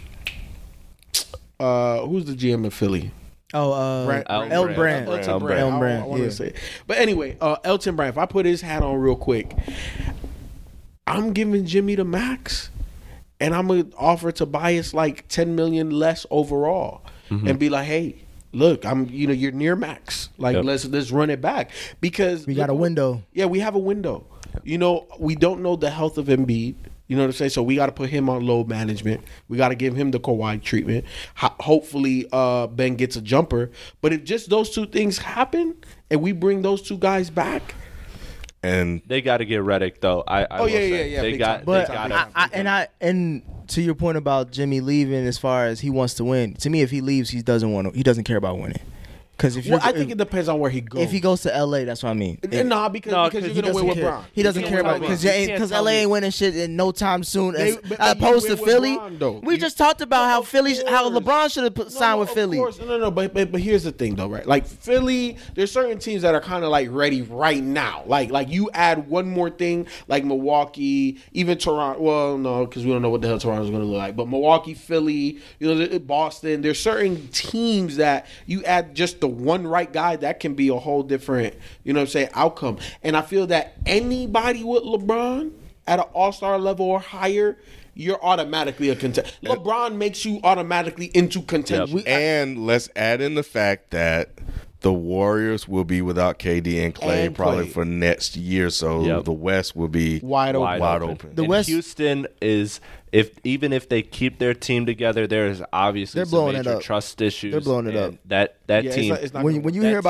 Speaker 4: uh who's the G M of Philly?
Speaker 6: oh, uh,
Speaker 4: Brand-
Speaker 5: Elton
Speaker 6: Elton
Speaker 5: Brand.
Speaker 6: Brand.
Speaker 4: Elton
Speaker 5: Elton
Speaker 4: Brand.
Speaker 6: Elton
Speaker 4: I-
Speaker 6: Brand,
Speaker 4: I, want
Speaker 6: yeah.
Speaker 4: to say, but anyway, uh, Elton Brand. If I put his hat on real quick, I'm giving Jimmy the max, and I'm gonna offer Tobias like ten million less overall,
Speaker 6: Mm-hmm.
Speaker 4: and be like, hey. Look, I'm. You know, you're near max. Like,
Speaker 5: Yep.
Speaker 4: let's let's run it back because
Speaker 6: We got a window.
Speaker 4: Yeah, we have a window. You know, we don't know the health of Embiid. You know what I'm saying? So we got to put him on load management. We got to give him the Kawhi treatment. Ho- hopefully, uh, Ben gets a jumper. But if just those two things happen and we bring those two guys back,
Speaker 7: And
Speaker 5: They got to get Redick though. I, I
Speaker 4: Oh,
Speaker 5: will
Speaker 4: yeah,
Speaker 5: say.
Speaker 4: yeah, yeah,
Speaker 5: They
Speaker 4: big
Speaker 5: got.
Speaker 4: time.
Speaker 5: They
Speaker 6: But
Speaker 5: got
Speaker 6: I,
Speaker 5: to.
Speaker 6: I, and I and to your point about Jimmy leaving, as far as he wants to win, to me, if he leaves, he doesn't want to. He doesn't care about winning. Because if
Speaker 4: well,
Speaker 6: you're,
Speaker 4: I think it depends on where he goes.
Speaker 6: if he goes to L A, that's what I mean.
Speaker 4: Uh, nah, because,
Speaker 5: No,
Speaker 4: because
Speaker 5: 'cause
Speaker 4: you're
Speaker 5: he
Speaker 4: gonna win
Speaker 6: doesn't
Speaker 4: with
Speaker 6: care.
Speaker 4: Bron.
Speaker 6: He doesn't
Speaker 5: You
Speaker 6: care
Speaker 5: can't
Speaker 6: about
Speaker 5: tell
Speaker 6: because
Speaker 5: me. You can't
Speaker 6: because
Speaker 5: tell
Speaker 6: L A
Speaker 5: me.
Speaker 6: ain't winning shit in no time soon.
Speaker 4: They-
Speaker 6: As,
Speaker 4: but
Speaker 6: as
Speaker 4: they
Speaker 6: opposed
Speaker 4: win
Speaker 6: to
Speaker 4: with
Speaker 6: Philly,
Speaker 4: Bron, though.
Speaker 6: we
Speaker 4: You-
Speaker 6: just talked about how
Speaker 4: Of
Speaker 6: Philly, how
Speaker 4: course.
Speaker 6: LeBron should have put, signed
Speaker 4: no,
Speaker 6: with
Speaker 4: of
Speaker 6: Philly.
Speaker 4: course. No, no, but, but but here's the thing though, right? Like Philly, there's certain teams that are kind of like ready right now. Like like you add one more thing, like Milwaukee, even Toronto. Well, no, because we don't know what the hell Toronto's going to look like. But Milwaukee, Philly, you know, the- Boston. There's certain teams that you add just the one right guy that can be a whole different, you know, what I'm saying, outcome. And I feel that anybody with LeBron at an All Star level or higher, you're automatically a contender. LeBron makes you automatically into contention.
Speaker 5: Yep.
Speaker 7: and let's add in the fact that the Warriors will be without K D and Clay
Speaker 4: And
Speaker 7: probably
Speaker 4: Clay.
Speaker 7: for next year, so
Speaker 5: Yep.
Speaker 7: the West will be
Speaker 4: Wide open.
Speaker 5: Wide,
Speaker 7: Wide
Speaker 5: open.
Speaker 7: open.
Speaker 6: The
Speaker 5: And
Speaker 6: West-
Speaker 5: Houston is if even if they keep their team together, there is obviously
Speaker 6: They're
Speaker 5: some
Speaker 6: blowing it
Speaker 5: major
Speaker 6: up.
Speaker 5: trust issues.
Speaker 6: They're blowing it
Speaker 5: and
Speaker 6: up.
Speaker 5: That that
Speaker 4: Yeah, it's
Speaker 5: team.
Speaker 4: not- it's not
Speaker 6: When
Speaker 4: gonna
Speaker 6: when you
Speaker 5: that
Speaker 6: hear about
Speaker 5: team,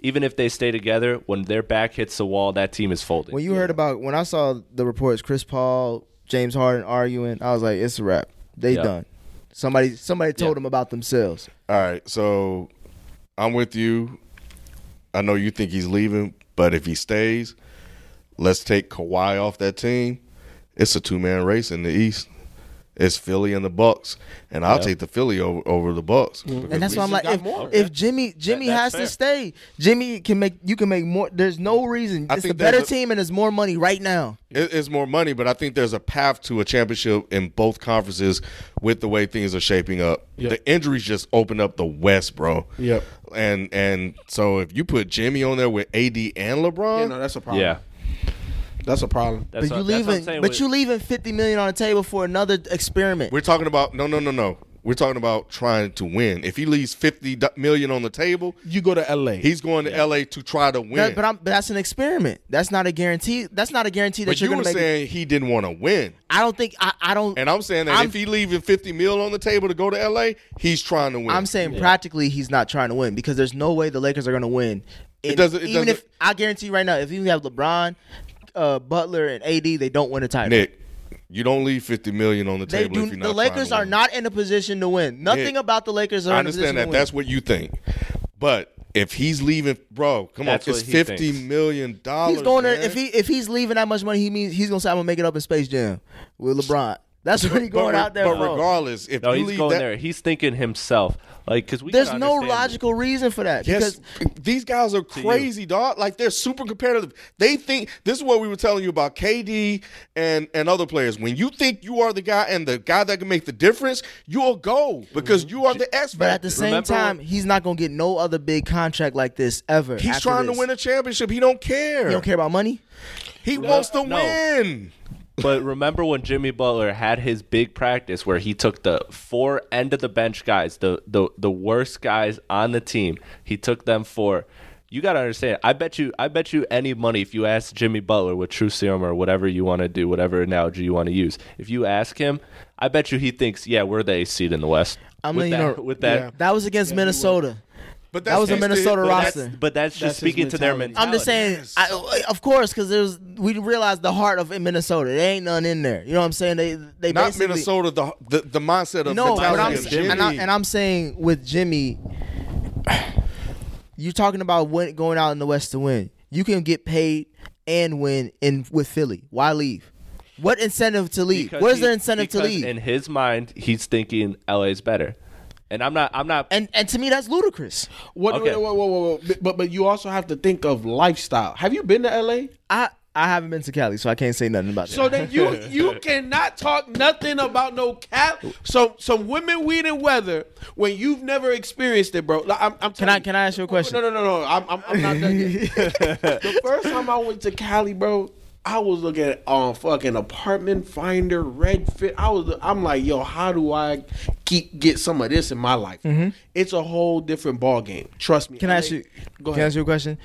Speaker 5: even if they stay together, when their back hits the wall, that team is folding.
Speaker 6: When you heard about when I saw the reports, Chris Paul, James Harden arguing, I was like, it's a wrap. They
Speaker 5: Yeah.
Speaker 6: done. Somebody somebody told
Speaker 5: Yeah.
Speaker 6: them about themselves.
Speaker 7: All right, so I'm with you. I know you think he's leaving, but if he stays, let's take Kawhi off that team. It's a two-man race in the East. It's Philly and the Bucks, and I'll
Speaker 5: Yeah.
Speaker 7: take the Philly over, over the Bucks. because
Speaker 6: And that's
Speaker 7: we
Speaker 6: why I'm
Speaker 7: just
Speaker 6: like,
Speaker 7: got
Speaker 6: if,
Speaker 7: more.
Speaker 6: if Jimmy Jimmy
Speaker 5: That-
Speaker 6: has
Speaker 5: that's
Speaker 6: to stay, Jimmy can make you can make more. There's no reason.
Speaker 7: I
Speaker 6: It's
Speaker 7: think
Speaker 6: the better
Speaker 7: there's a-
Speaker 6: team and there's more money right now.
Speaker 7: It- it's more money, but I think there's a path to a championship in both conferences with the way things are shaping up.
Speaker 4: Yep.
Speaker 7: The injuries just open up the West, bro.
Speaker 4: Yep.
Speaker 7: And and so if you put Jimmy on there with A D and LeBron,
Speaker 4: Yeah, no, that's a problem.
Speaker 5: Yeah.
Speaker 4: That's a problem.
Speaker 5: That's
Speaker 6: But
Speaker 5: what,
Speaker 6: you
Speaker 5: that's what I'm
Speaker 6: leaving,
Speaker 5: saying
Speaker 6: but
Speaker 5: with-
Speaker 6: you leaving fifty million on the table for another experiment.
Speaker 7: we're talking about no, no, no, no. We're talking about trying to win. If he leaves fifty million on the table,
Speaker 4: You go to L A.
Speaker 7: he's going to L A to try to win.
Speaker 6: That- but, I'm, but that's an experiment. That's not a guarantee. That's not a guarantee that
Speaker 7: But
Speaker 6: you're
Speaker 7: you
Speaker 6: going
Speaker 7: were
Speaker 6: to make.
Speaker 7: saying he didn't want to win,
Speaker 6: It. I don't think. I, I don't.
Speaker 7: and I'm saying that
Speaker 6: I'm-
Speaker 7: if he leaving fifty mil on the table to go to L A, he's trying to win.
Speaker 6: I'm saying practically he's not trying to win because there's no way the Lakers are going to win. And
Speaker 7: doesn't- it
Speaker 6: even
Speaker 7: doesn't-
Speaker 6: if I guarantee you right now, if you have LeBron, uh, Butler, and A D, they don't win a title.
Speaker 7: Nick, you don't leave fifty million on the
Speaker 6: They
Speaker 7: table
Speaker 6: do.
Speaker 7: if you're not
Speaker 6: The
Speaker 7: trying
Speaker 6: Lakers
Speaker 7: to
Speaker 6: are
Speaker 7: win.
Speaker 6: not in a position to win. Nothing
Speaker 7: Nick,
Speaker 6: about the Lakers are
Speaker 7: I
Speaker 6: in a position
Speaker 7: understand that.
Speaker 6: to win.
Speaker 7: That's what you think, but if he's leaving, bro, come
Speaker 5: That's
Speaker 7: on,
Speaker 5: what
Speaker 7: it's
Speaker 5: he
Speaker 7: fifty
Speaker 5: thinks.
Speaker 7: million dollars.
Speaker 6: He's going
Speaker 7: man.
Speaker 6: there. If he if he's leaving that much money, he means he's gonna say I'm gonna make it up in Space Jam with LeBron. That's what he's going
Speaker 7: but,
Speaker 6: out there
Speaker 7: But
Speaker 6: for.
Speaker 7: regardless, if
Speaker 5: No,
Speaker 7: you
Speaker 5: he's
Speaker 7: leave
Speaker 5: going
Speaker 7: that,
Speaker 5: there. He's thinking himself. Like, because we
Speaker 6: There's
Speaker 5: can
Speaker 6: no
Speaker 5: understand-
Speaker 6: logical reason for that
Speaker 7: yes,
Speaker 6: because
Speaker 7: these guys are crazy, dog. Like they're super competitive. They think this is what we were telling you about K D and and other players. When you think you are the guy and the guy that can make the difference, you'll go because you are the X factor.
Speaker 6: But at the same
Speaker 5: Remember
Speaker 6: time,
Speaker 5: when-
Speaker 6: he's not gonna get no other big contract like this ever.
Speaker 7: He's
Speaker 6: after
Speaker 7: trying
Speaker 6: this.
Speaker 7: to win a championship. He don't care.
Speaker 6: You don't care about money.
Speaker 7: He wants to
Speaker 5: no.
Speaker 7: win.
Speaker 5: But remember when Jimmy Butler had his big practice where he took the four end of the bench guys, the the the worst guys on the team. He took them for. You got to understand. I bet you. I bet you any money if you ask Jimmy Butler with True Serum or whatever you want to do, whatever analogy you want to use. If you ask him, I bet you he thinks, yeah, we're the eighth seed in the West.
Speaker 6: I'm
Speaker 5: with
Speaker 6: letting you
Speaker 5: that,
Speaker 6: know-
Speaker 5: with that.
Speaker 7: Yeah.
Speaker 6: That was against Minnesota.
Speaker 7: But
Speaker 6: That was a
Speaker 7: that's
Speaker 6: Minnesota
Speaker 7: but
Speaker 6: roster.
Speaker 7: that's-
Speaker 5: But that's just
Speaker 4: That's his
Speaker 5: speaking to their
Speaker 4: mentality.
Speaker 5: mentality.
Speaker 6: I'm just saying,
Speaker 7: Yes.
Speaker 6: I, of course, because there's we realized the heart of in Minnesota. There ain't none in there. You know what I'm saying? They they
Speaker 7: Not
Speaker 6: basically,
Speaker 7: Minnesota. The, the the mindset of
Speaker 6: No, but I'm
Speaker 7: mentality of Jimmy.
Speaker 6: and, I, and I'm saying with Jimmy, you're talking about win, going out in the West to win. You can get paid and win in with Philly. Why leave? What incentive to leave?
Speaker 5: Because
Speaker 6: Where's
Speaker 5: he-
Speaker 6: their incentive to
Speaker 5: because
Speaker 6: leave?
Speaker 5: In his mind, he's thinking L A's better. And I'm not. I'm not.
Speaker 6: And and to me, that's ludicrous.
Speaker 4: What?
Speaker 5: Okay.
Speaker 4: Whoa, whoa, whoa, whoa, whoa. But but you also have to think of lifestyle. Have you been to L A?
Speaker 6: I I haven't been to Cali, so I can't say nothing about that.
Speaker 4: So then you you cannot talk nothing about no cat. So some women, weed, and weather when you've never experienced it, bro. Like, I'm, I'm
Speaker 6: Can I-
Speaker 4: telling you-
Speaker 6: can I ask you a question?
Speaker 4: No, no, no, no. I'm I'm, I'm not done yet. The first time I went to Cali, bro, I was looking at um fucking apartment finder, Redfin. I was I'm like, yo, how do I keep get some of this in my life? It's a whole different ball game. Trust me.
Speaker 6: Can I ask
Speaker 4: L A
Speaker 6: you?
Speaker 4: Go
Speaker 6: Can I
Speaker 4: ahead.
Speaker 6: ask you a question?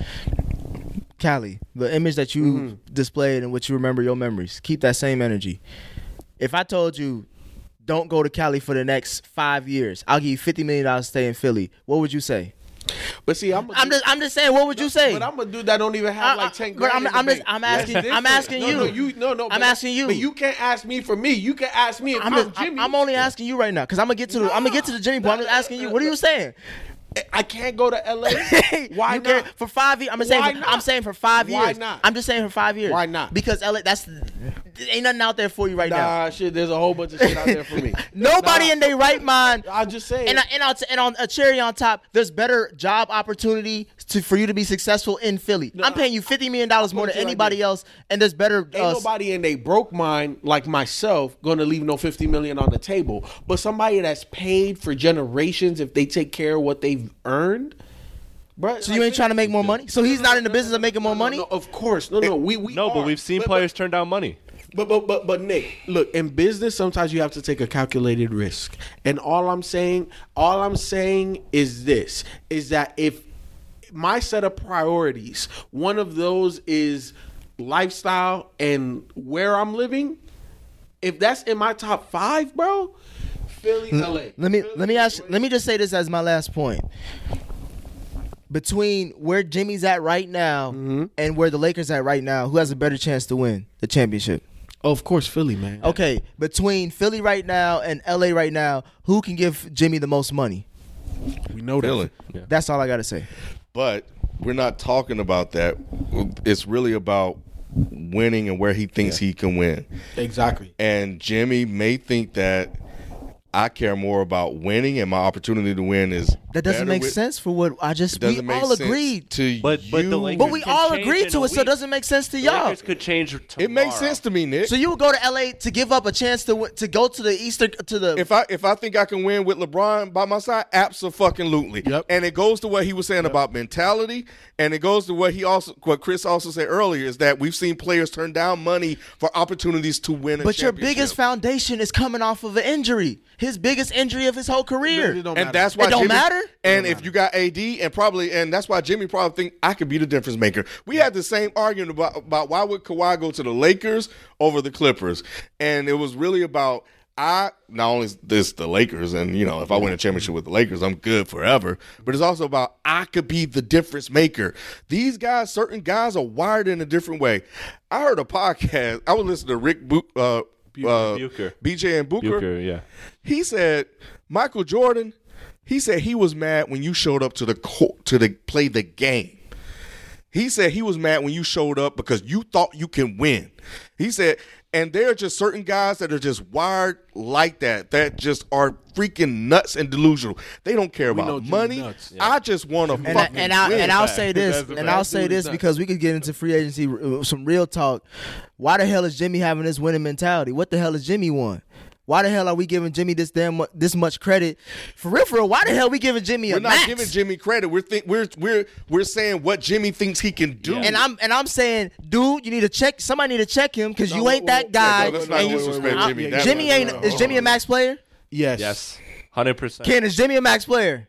Speaker 6: Cali, the image that you
Speaker 4: Mm-hmm.
Speaker 6: displayed and what you remember your memories. Keep that same energy. If I told you, don't go to Cali for the next five years, I'll give you fifty million dollars to stay in Philly. What would you say?
Speaker 4: But see, I'm.
Speaker 6: I'm just, I'm just saying. What would you say?
Speaker 4: But I'm a dude that don't even have
Speaker 6: I- I-
Speaker 4: like ten
Speaker 6: but
Speaker 4: grand.
Speaker 6: I'm-
Speaker 4: in the
Speaker 6: I'm just-
Speaker 4: bank.
Speaker 6: I'm
Speaker 4: That's
Speaker 6: asking- I'm
Speaker 4: different.
Speaker 6: asking
Speaker 4: No,
Speaker 6: you.
Speaker 4: No, you. No, no.
Speaker 6: I'm
Speaker 4: but-
Speaker 6: asking you.
Speaker 4: But you can't ask me for me. You can ask me if
Speaker 6: I'm,
Speaker 4: I'm,
Speaker 6: just,
Speaker 4: Jimmy.
Speaker 6: I'm only asking you right now because I'm gonna get to the I'm gonna get to the Jimmy point. I'm just asking you. What are you saying?
Speaker 4: I can't go to L A. Why
Speaker 6: You
Speaker 4: not?
Speaker 6: can't- for five years? I'm saying.
Speaker 4: Why
Speaker 6: For,
Speaker 4: not?
Speaker 6: I'm saying for five
Speaker 4: Why
Speaker 6: years.
Speaker 4: not?
Speaker 6: I'm just saying for five years.
Speaker 4: Why not?
Speaker 6: Because L A. That's ain't nothing out there for you right now.
Speaker 4: Nah, shit. There's a whole bunch of shit out there for me.
Speaker 6: Nobody
Speaker 4: Nah,
Speaker 6: in their right mind.
Speaker 4: I just say.
Speaker 6: And I, and, I'll t- and on a cherry on top, there's better job opportunity to, for you to be successful in Philly. I'm paying you fifty million dollars more
Speaker 4: put
Speaker 6: than
Speaker 4: it like
Speaker 6: anybody
Speaker 4: this.
Speaker 6: else, and there's better.
Speaker 4: Ain't
Speaker 6: Uh,
Speaker 4: nobody in they broke mind like myself gonna leave no fifty million on the table. But somebody that's paid for generations if they take care of what they've earned. Bruh,
Speaker 6: so you ain't trying to make more money. So he's not in the business of making more money.
Speaker 4: No, of course, no, no. We, we
Speaker 5: no, but
Speaker 4: are.
Speaker 5: we've seen
Speaker 4: But-
Speaker 5: players turn down money.
Speaker 4: But but but but Nick, look, in business sometimes you have to take a calculated risk. And all I'm saying, all I'm saying is this is that if my set of priorities, one of those is lifestyle and where I'm living, if that's in my top five, bro, Philly, L A.
Speaker 6: Let me let me ask. Let me just say this as my last point. between where Jimmy's at right now
Speaker 4: Mm-hmm.
Speaker 6: and where the Lakers at right now, who has a better chance to win the championship?
Speaker 4: Oh, of course, Philly, man.
Speaker 6: Okay, between Philly right now and L A right now, who can give Jimmy the most money?
Speaker 4: We know that.
Speaker 7: Philly.
Speaker 6: That's all I got to say.
Speaker 7: But we're not talking about that. It's really about winning and where he thinks he can win.
Speaker 4: Exactly.
Speaker 7: And Jimmy may think that I care more about winning, and my opportunity to win is
Speaker 6: That doesn't
Speaker 7: better
Speaker 6: make
Speaker 7: with-
Speaker 6: sense for what I just.
Speaker 7: It doesn't
Speaker 6: We
Speaker 7: make
Speaker 6: all
Speaker 7: sense
Speaker 6: agreed.
Speaker 7: to
Speaker 5: But- but the
Speaker 7: you.
Speaker 5: Lakers-
Speaker 6: But we
Speaker 5: can
Speaker 6: all
Speaker 5: change
Speaker 6: agreed
Speaker 5: in
Speaker 6: to
Speaker 5: a
Speaker 6: it, so it
Speaker 5: week.
Speaker 6: doesn't make sense to
Speaker 5: The
Speaker 6: y'all.
Speaker 5: Lakers could change tomorrow.
Speaker 7: It makes sense to me, Nick.
Speaker 6: So you would go to L A to give up a chance to win- to go to the Easter to the.
Speaker 7: If I if I think I can win with LeBron by my side, absolutely.
Speaker 4: Yep.
Speaker 7: And it goes to what he was saying about mentality, and it goes to what he also what Chris also said earlier is that we've seen players turn down money for opportunities to win a
Speaker 6: but your
Speaker 7: championship.
Speaker 6: biggest foundation is coming off of an injury. His biggest injury of his whole career.
Speaker 4: It don't
Speaker 7: And
Speaker 4: matter.
Speaker 7: that's why
Speaker 6: It don't
Speaker 7: Jimmy,
Speaker 6: matter?
Speaker 7: And if you got A D and probably and that's why Jimmy probably think I could be the difference maker. We had the same argument about, about why would Kawhi go to the Lakers over the Clippers, and it was really about I not only is this the Lakers, and you know if I win a championship with the Lakers, I'm good forever. But it's also about I could be the difference maker. These guys, certain guys, are wired in a different way. I heard a podcast. I was listening to Rick Bu- uh, uh,
Speaker 5: Bucher.
Speaker 7: B J and Booker.
Speaker 5: Bucher, yeah.
Speaker 7: He said Michael Jordan. He said he was mad when you showed up to the court to the play the game. He said he was mad when you showed up because you thought you can win. He said, and there are just certain guys that are just wired like that, that just are freaking nuts and delusional. They don't care
Speaker 4: know
Speaker 7: about
Speaker 4: Jimmy
Speaker 7: money.
Speaker 4: nuts.
Speaker 7: I just want to
Speaker 6: And, I,
Speaker 7: fucking
Speaker 6: and, I,
Speaker 7: win.
Speaker 6: and I'll say this,
Speaker 7: That's a
Speaker 6: and
Speaker 7: fact.
Speaker 6: I'll say this because we could get into free agency, uh, some real talk. Why the hell is Jimmy having this winning mentality? What the hell is Jimmy won? Why the hell are we giving Jimmy this damn mu- this much credit? For real, for real, why the hell are we giving Jimmy a
Speaker 7: We're not
Speaker 6: max?
Speaker 7: giving Jimmy credit. We're think we're we're we're saying what Jimmy thinks he can do.
Speaker 6: And I'm and I'm saying, dude, you need to check. Somebody need to check him because you
Speaker 4: No,
Speaker 6: ain't
Speaker 4: well,
Speaker 6: that guy.
Speaker 7: yeah, no, let's not
Speaker 6: and you-
Speaker 7: disrespect
Speaker 6: I-
Speaker 7: Jimmy that
Speaker 6: Jimmy
Speaker 7: much.
Speaker 6: ain't.
Speaker 7: No, no,
Speaker 6: Is
Speaker 7: hold
Speaker 6: Jimmy a
Speaker 7: on.
Speaker 6: max player?
Speaker 4: Yes.
Speaker 5: Yes, hundred percent.
Speaker 6: Ken, is Jimmy a max player?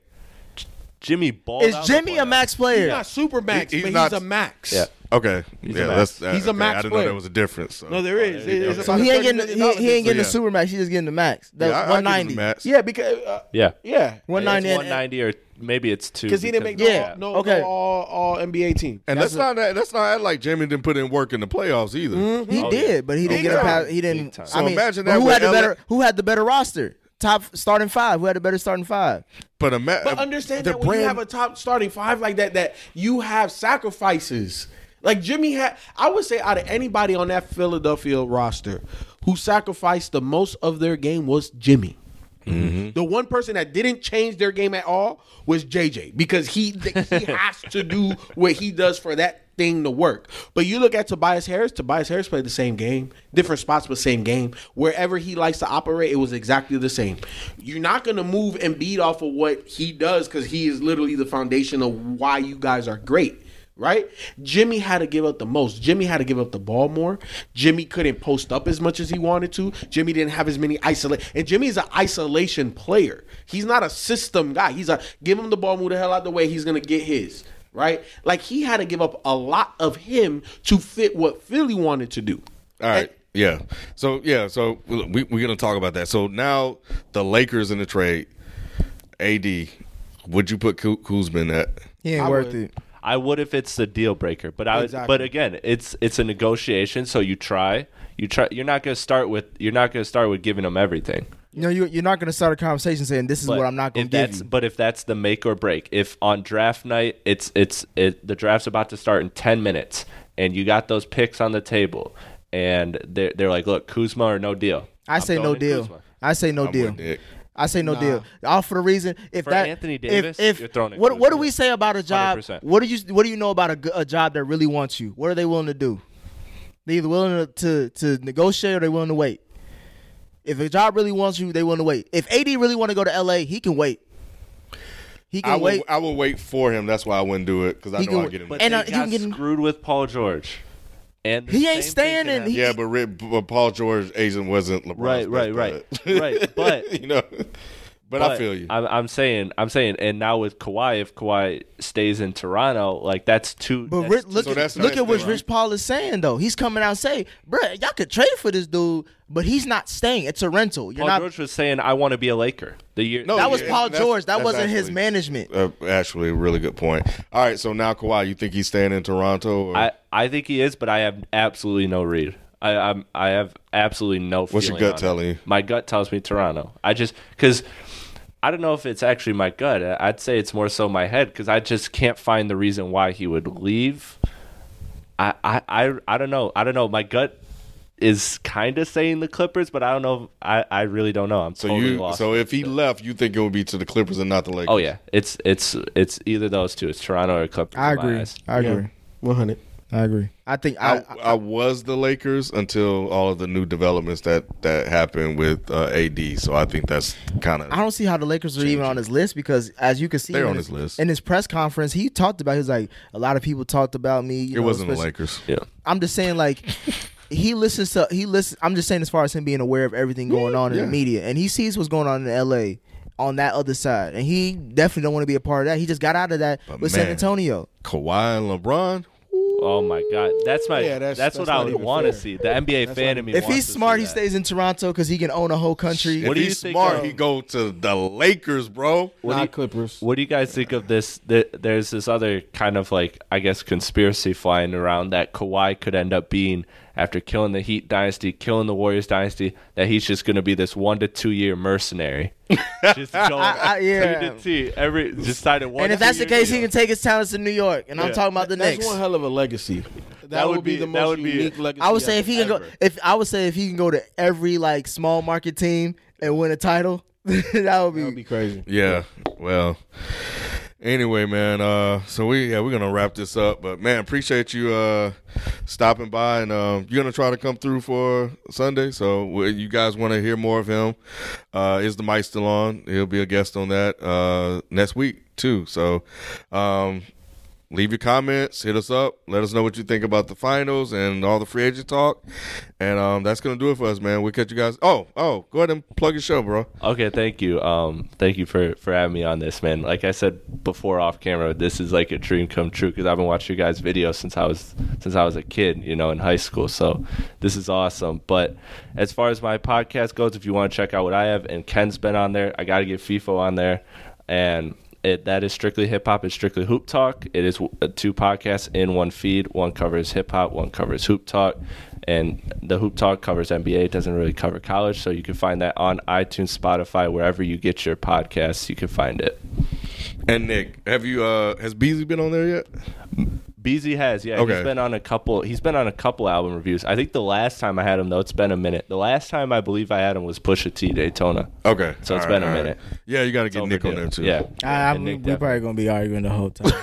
Speaker 5: Jimmy balled
Speaker 6: Is
Speaker 5: out
Speaker 6: Jimmy
Speaker 5: the
Speaker 6: a
Speaker 5: playoffs.
Speaker 6: max
Speaker 4: He's
Speaker 6: player?
Speaker 4: not super max,
Speaker 7: He- he's
Speaker 4: but
Speaker 7: not-
Speaker 4: he's a max.
Speaker 5: Yeah.
Speaker 7: Okay,
Speaker 5: He's
Speaker 7: yeah,
Speaker 5: a max.
Speaker 7: that's that,
Speaker 4: He's a
Speaker 7: okay.
Speaker 4: max
Speaker 7: I didn't
Speaker 4: player.
Speaker 7: know there was a difference. So.
Speaker 4: No, there is. It's
Speaker 7: okay.
Speaker 6: So
Speaker 4: about
Speaker 6: he ain't
Speaker 4: $30
Speaker 6: getting
Speaker 4: million
Speaker 6: he, he ain't getting the
Speaker 7: yeah.
Speaker 6: super max. He's just getting the max. The
Speaker 7: Yeah, I- I give him
Speaker 6: one ninety.
Speaker 7: the max.
Speaker 4: Yeah, because uh,
Speaker 5: Yeah,
Speaker 4: yeah,
Speaker 6: one
Speaker 5: It's
Speaker 6: ninety.
Speaker 5: one ninety or maybe it's two.
Speaker 4: because he didn't make
Speaker 5: because-
Speaker 4: no,
Speaker 6: Yeah,
Speaker 4: no,
Speaker 6: okay.
Speaker 4: no all all N B A team.
Speaker 7: And
Speaker 6: That's
Speaker 7: that's not that. That's not act like Jimmy didn't put in work in the playoffs either.
Speaker 6: He
Speaker 5: Oh,
Speaker 6: did,
Speaker 5: yeah.
Speaker 6: but he didn't
Speaker 7: Big
Speaker 6: get a
Speaker 7: time.
Speaker 6: pass. He didn't.
Speaker 5: Big time.
Speaker 7: So
Speaker 6: I mean,
Speaker 7: imagine
Speaker 6: but
Speaker 7: that
Speaker 6: who
Speaker 7: with
Speaker 6: had the
Speaker 7: L A
Speaker 6: better? Who had the better roster? Top starting five. Who had the better starting five?
Speaker 7: But, ima-
Speaker 4: But understand
Speaker 7: the
Speaker 4: that when you
Speaker 7: brand-
Speaker 4: have a top starting five like that, that you have sacrifices. Like Jimmy had, I would say out of anybody on that Philadelphia roster who sacrificed the most of their game was Jimmy. The one person that didn't change their game at all was J J because he he has to do what he does for that thing to work. But you look at Tobias Harris. Tobias Harris played the same game, different spots, but same game. Wherever he likes to operate, it was exactly the same. You're not gonna move Embiid off of what he does because he is literally the foundation of why you guys are great. Right? Jimmy had to give up the most. Jimmy had to give up the ball more. Jimmy couldn't post up as much as he wanted to. Jimmy didn't have as many isolate. And Jimmy is an isolation player. He's not a system guy. He's a give him the ball, move the hell out the way. He's gonna get his. Right? Like he had to give up a lot of him to fit what Philly wanted to do.
Speaker 7: All right. Yeah. So yeah. So we we're gonna talk about that. So now the Lakers in the trade. A D, would you put Ku- Kuzma in that?
Speaker 6: He ain't
Speaker 4: I
Speaker 6: worth
Speaker 4: would.
Speaker 6: it.
Speaker 5: I would if it's the deal breaker, but I.
Speaker 4: Exactly.
Speaker 5: But again, it's it's a negotiation, so you try. You try. You're not going to start with. You're not going to start with giving them everything.
Speaker 6: You know, you, you're not going to start a conversation saying this is
Speaker 5: But
Speaker 6: what I'm not going
Speaker 5: if
Speaker 6: to give
Speaker 5: that's,
Speaker 6: you.
Speaker 5: But if that's the make or break, if on draft night it's it's it, the draft's about to start in ten minutes, and you got those picks on the table, and they're they're like, look, Kuzma or no deal.
Speaker 6: I
Speaker 5: I'm
Speaker 6: say no
Speaker 5: throwing in
Speaker 6: deal.
Speaker 5: Kuzma.
Speaker 6: I say no
Speaker 7: I'm
Speaker 6: deal.
Speaker 7: with Nick.
Speaker 6: I say no
Speaker 4: Nah.
Speaker 6: deal. All for the reason if
Speaker 5: For
Speaker 6: that
Speaker 5: Anthony
Speaker 6: if-
Speaker 5: Davis,
Speaker 6: if,
Speaker 5: you're throwing in
Speaker 6: what what do
Speaker 5: Kuzma.
Speaker 6: we say about a job?
Speaker 5: one hundred percent.
Speaker 6: What do you what do you know about a, g- a job that really wants you? What are they willing to do? They either willing to, to to negotiate or they willing to wait. If a job really wants you, they willing to wait. If A D really want to go to L A, he can wait. He can
Speaker 7: I will.
Speaker 6: wait.
Speaker 7: I will wait for him. That's why I wouldn't do it because I
Speaker 6: He
Speaker 7: know
Speaker 6: can-
Speaker 7: I get him.
Speaker 5: But
Speaker 6: And,
Speaker 5: they
Speaker 6: uh, you
Speaker 5: got
Speaker 6: can get him-
Speaker 5: screwed with Paul George, and the
Speaker 6: He ain't
Speaker 5: same
Speaker 6: staying
Speaker 5: thing can
Speaker 6: in-
Speaker 5: happen.
Speaker 6: he-
Speaker 7: yeah, but, Rick, but Paul George agent wasn't LeBron's
Speaker 5: Right, right,
Speaker 7: best
Speaker 5: right.
Speaker 7: bud.
Speaker 5: Right, but-
Speaker 7: you know, But, I feel you.
Speaker 5: I'm, I'm saying, I'm saying, and now with Kawhi, if Kawhi stays in Toronto, like that's too.
Speaker 6: But
Speaker 5: that's
Speaker 6: Rich,
Speaker 5: too-
Speaker 6: look,
Speaker 7: So
Speaker 6: at,
Speaker 7: that's
Speaker 6: look
Speaker 7: nice
Speaker 6: at what
Speaker 7: thing,
Speaker 6: Rich Paul is saying though. He's coming out and saying, "Bruh, y'all could trade for this dude, but he's not staying. It's a rental. You're
Speaker 5: Paul
Speaker 6: not."
Speaker 5: George was saying, "I want to be a Laker." The year
Speaker 7: No,
Speaker 6: that was
Speaker 7: yeah,
Speaker 6: Paul
Speaker 7: that's-
Speaker 6: George. That
Speaker 7: that's
Speaker 6: wasn't his
Speaker 7: actually-
Speaker 6: management.
Speaker 7: Uh, actually, a really good point. All right, so now Kawhi, you think he's staying in Toronto? Or?
Speaker 5: I, I think he is, but I have absolutely no read. I I'm, I have absolutely no.
Speaker 7: What's your
Speaker 5: feeling
Speaker 7: gut
Speaker 5: on
Speaker 7: telling
Speaker 5: it.
Speaker 7: you?
Speaker 5: My gut tells me Toronto. I just because I don't know if it's actually my gut. I'd say it's more so my head because I just can't find the reason why he would leave. I I I, I don't know. I don't know. My gut is kind of saying the Clippers, but I don't know. I, I really don't know. I'm
Speaker 7: so
Speaker 5: totally
Speaker 7: you,
Speaker 5: lost.
Speaker 7: so if he left, you think it would be to the Clippers and not the Lakers?
Speaker 5: Oh yeah, it's it's it's either those two. It's Toronto or Clippers.
Speaker 6: I
Speaker 5: in my
Speaker 6: agree.
Speaker 5: eyes.
Speaker 6: I agree.
Speaker 4: one hundred.
Speaker 6: I agree. I think I,
Speaker 7: I, I was the Lakers until all of the new developments that, that happened with uh, A D. So I think that's kind of.
Speaker 6: I don't see how the Lakers are even on his list because, as you can see,
Speaker 7: They're
Speaker 6: in
Speaker 7: on
Speaker 6: his,
Speaker 7: his list.
Speaker 6: in his press conference, he talked about. He was like, a lot of people talked about me. You
Speaker 7: It
Speaker 6: know,
Speaker 7: wasn't the
Speaker 6: especially-
Speaker 7: Lakers.
Speaker 5: Yeah.
Speaker 6: I'm just saying, like, he listens to he listens. I'm just saying, as far as him being aware of everything going on in
Speaker 7: yeah.
Speaker 6: the media, and he sees what's going on in L A on that other side, and he definitely don't want to be a part of that. He just got out of that
Speaker 7: But
Speaker 6: with
Speaker 7: man,
Speaker 6: San Antonio.
Speaker 7: Kawhi and LeBron.
Speaker 5: Oh my God, that's my
Speaker 4: Yeah,
Speaker 5: that's,
Speaker 4: that's-
Speaker 5: what
Speaker 4: that's
Speaker 5: I
Speaker 4: not
Speaker 5: would
Speaker 4: even
Speaker 5: want to
Speaker 4: fair.
Speaker 5: see. The N B A fan in me.
Speaker 6: If
Speaker 5: wants
Speaker 6: he's
Speaker 5: to
Speaker 6: smart,
Speaker 5: see
Speaker 6: he
Speaker 5: that.
Speaker 6: stays in Toronto because he can own a whole country.
Speaker 5: What
Speaker 7: if
Speaker 5: do you
Speaker 7: he's
Speaker 5: think
Speaker 7: smart,
Speaker 5: of-
Speaker 7: he go to the Lakers, bro.
Speaker 5: What do
Speaker 4: Not
Speaker 5: you-
Speaker 4: Clippers.
Speaker 5: What do you guys think of this? Th- There's this other kind of like, I guess, conspiracy flying around that Kawhi could end up being, after killing the Heat dynasty, killing the Warriors dynasty, that he's just going to be this one to two year mercenary. Just going
Speaker 6: I- yeah.
Speaker 5: T to T every just signing one.
Speaker 6: And if that's the
Speaker 5: two-year
Speaker 6: case, he
Speaker 5: deal.
Speaker 6: can take his talents to New York. And I'm
Speaker 5: Yeah.
Speaker 6: talking about the
Speaker 4: That's
Speaker 6: Knicks.
Speaker 4: one hell of a legacy. That, would be, the
Speaker 5: that
Speaker 4: most
Speaker 5: would be-
Speaker 4: unique legacy.
Speaker 6: I would say if he can go,
Speaker 5: ever.
Speaker 6: if I would say if he can go to every like small market team and win a title, that would be.
Speaker 4: that would be crazy.
Speaker 7: Yeah. Well. Anyway, man. Uh, so we yeah we're gonna wrap this up, but man, appreciate you uh stopping by, and um, you're gonna try to come through for Sunday. So we- you guys want to hear more of him? Uh, is the mic still on? He'll be a guest on that uh next week too. So, um. Leave your comments, hit us up, let us know what you think about the finals and all the free agent talk. And um, that's going to do it for us, man. We'll catch you guys. Oh, oh, go ahead and plug your show, bro.
Speaker 5: Okay, thank you. Um, thank you for, for having me on this, man. Like I said before off camera, this is like a dream come true because I've been watching you guys' videos since I was since I was a kid, you know, in high school. So this is awesome. But as far as my podcast goes, if you want to check out what I have, and Ken's been on there, I got to get FIFO on there, and it that is strictly hip hop. It's strictly hoop talk. It is w- two podcasts in one feed. One covers hip hop. One covers hoop talk. And the hoop talk covers N B A. It doesn't really cover college. So you can find that on iTunes, Spotify, wherever you get your podcasts. You can find it.
Speaker 7: And Nick, have you uh has Beasley been on there yet?
Speaker 5: Beezy has, yeah.
Speaker 7: Okay.
Speaker 5: He's been on a couple. He's been on a couple album reviews. I think the last time I had him, though, it's been a minute. The last time I believe I had him was Pusha T Daytona.
Speaker 7: Okay.
Speaker 5: So it's
Speaker 7: All
Speaker 5: been
Speaker 7: right,
Speaker 5: a
Speaker 7: all right.
Speaker 5: minute.
Speaker 7: Yeah, you got to get Nick on
Speaker 5: Overdue.
Speaker 7: there too.
Speaker 5: Yeah.
Speaker 6: I,
Speaker 5: And
Speaker 6: I'm,
Speaker 5: Nick
Speaker 6: we're
Speaker 5: definitely.
Speaker 6: probably gonna be arguing the whole time.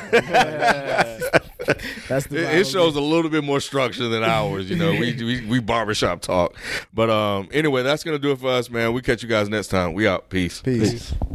Speaker 6: That's the
Speaker 7: It, it shows a little bit more structure than ours, you know. we, we we barbershop talk. But um anyway, that's gonna do it for us, man. We catch you guys next time. We out. Peace.
Speaker 6: Peace.
Speaker 4: Peace.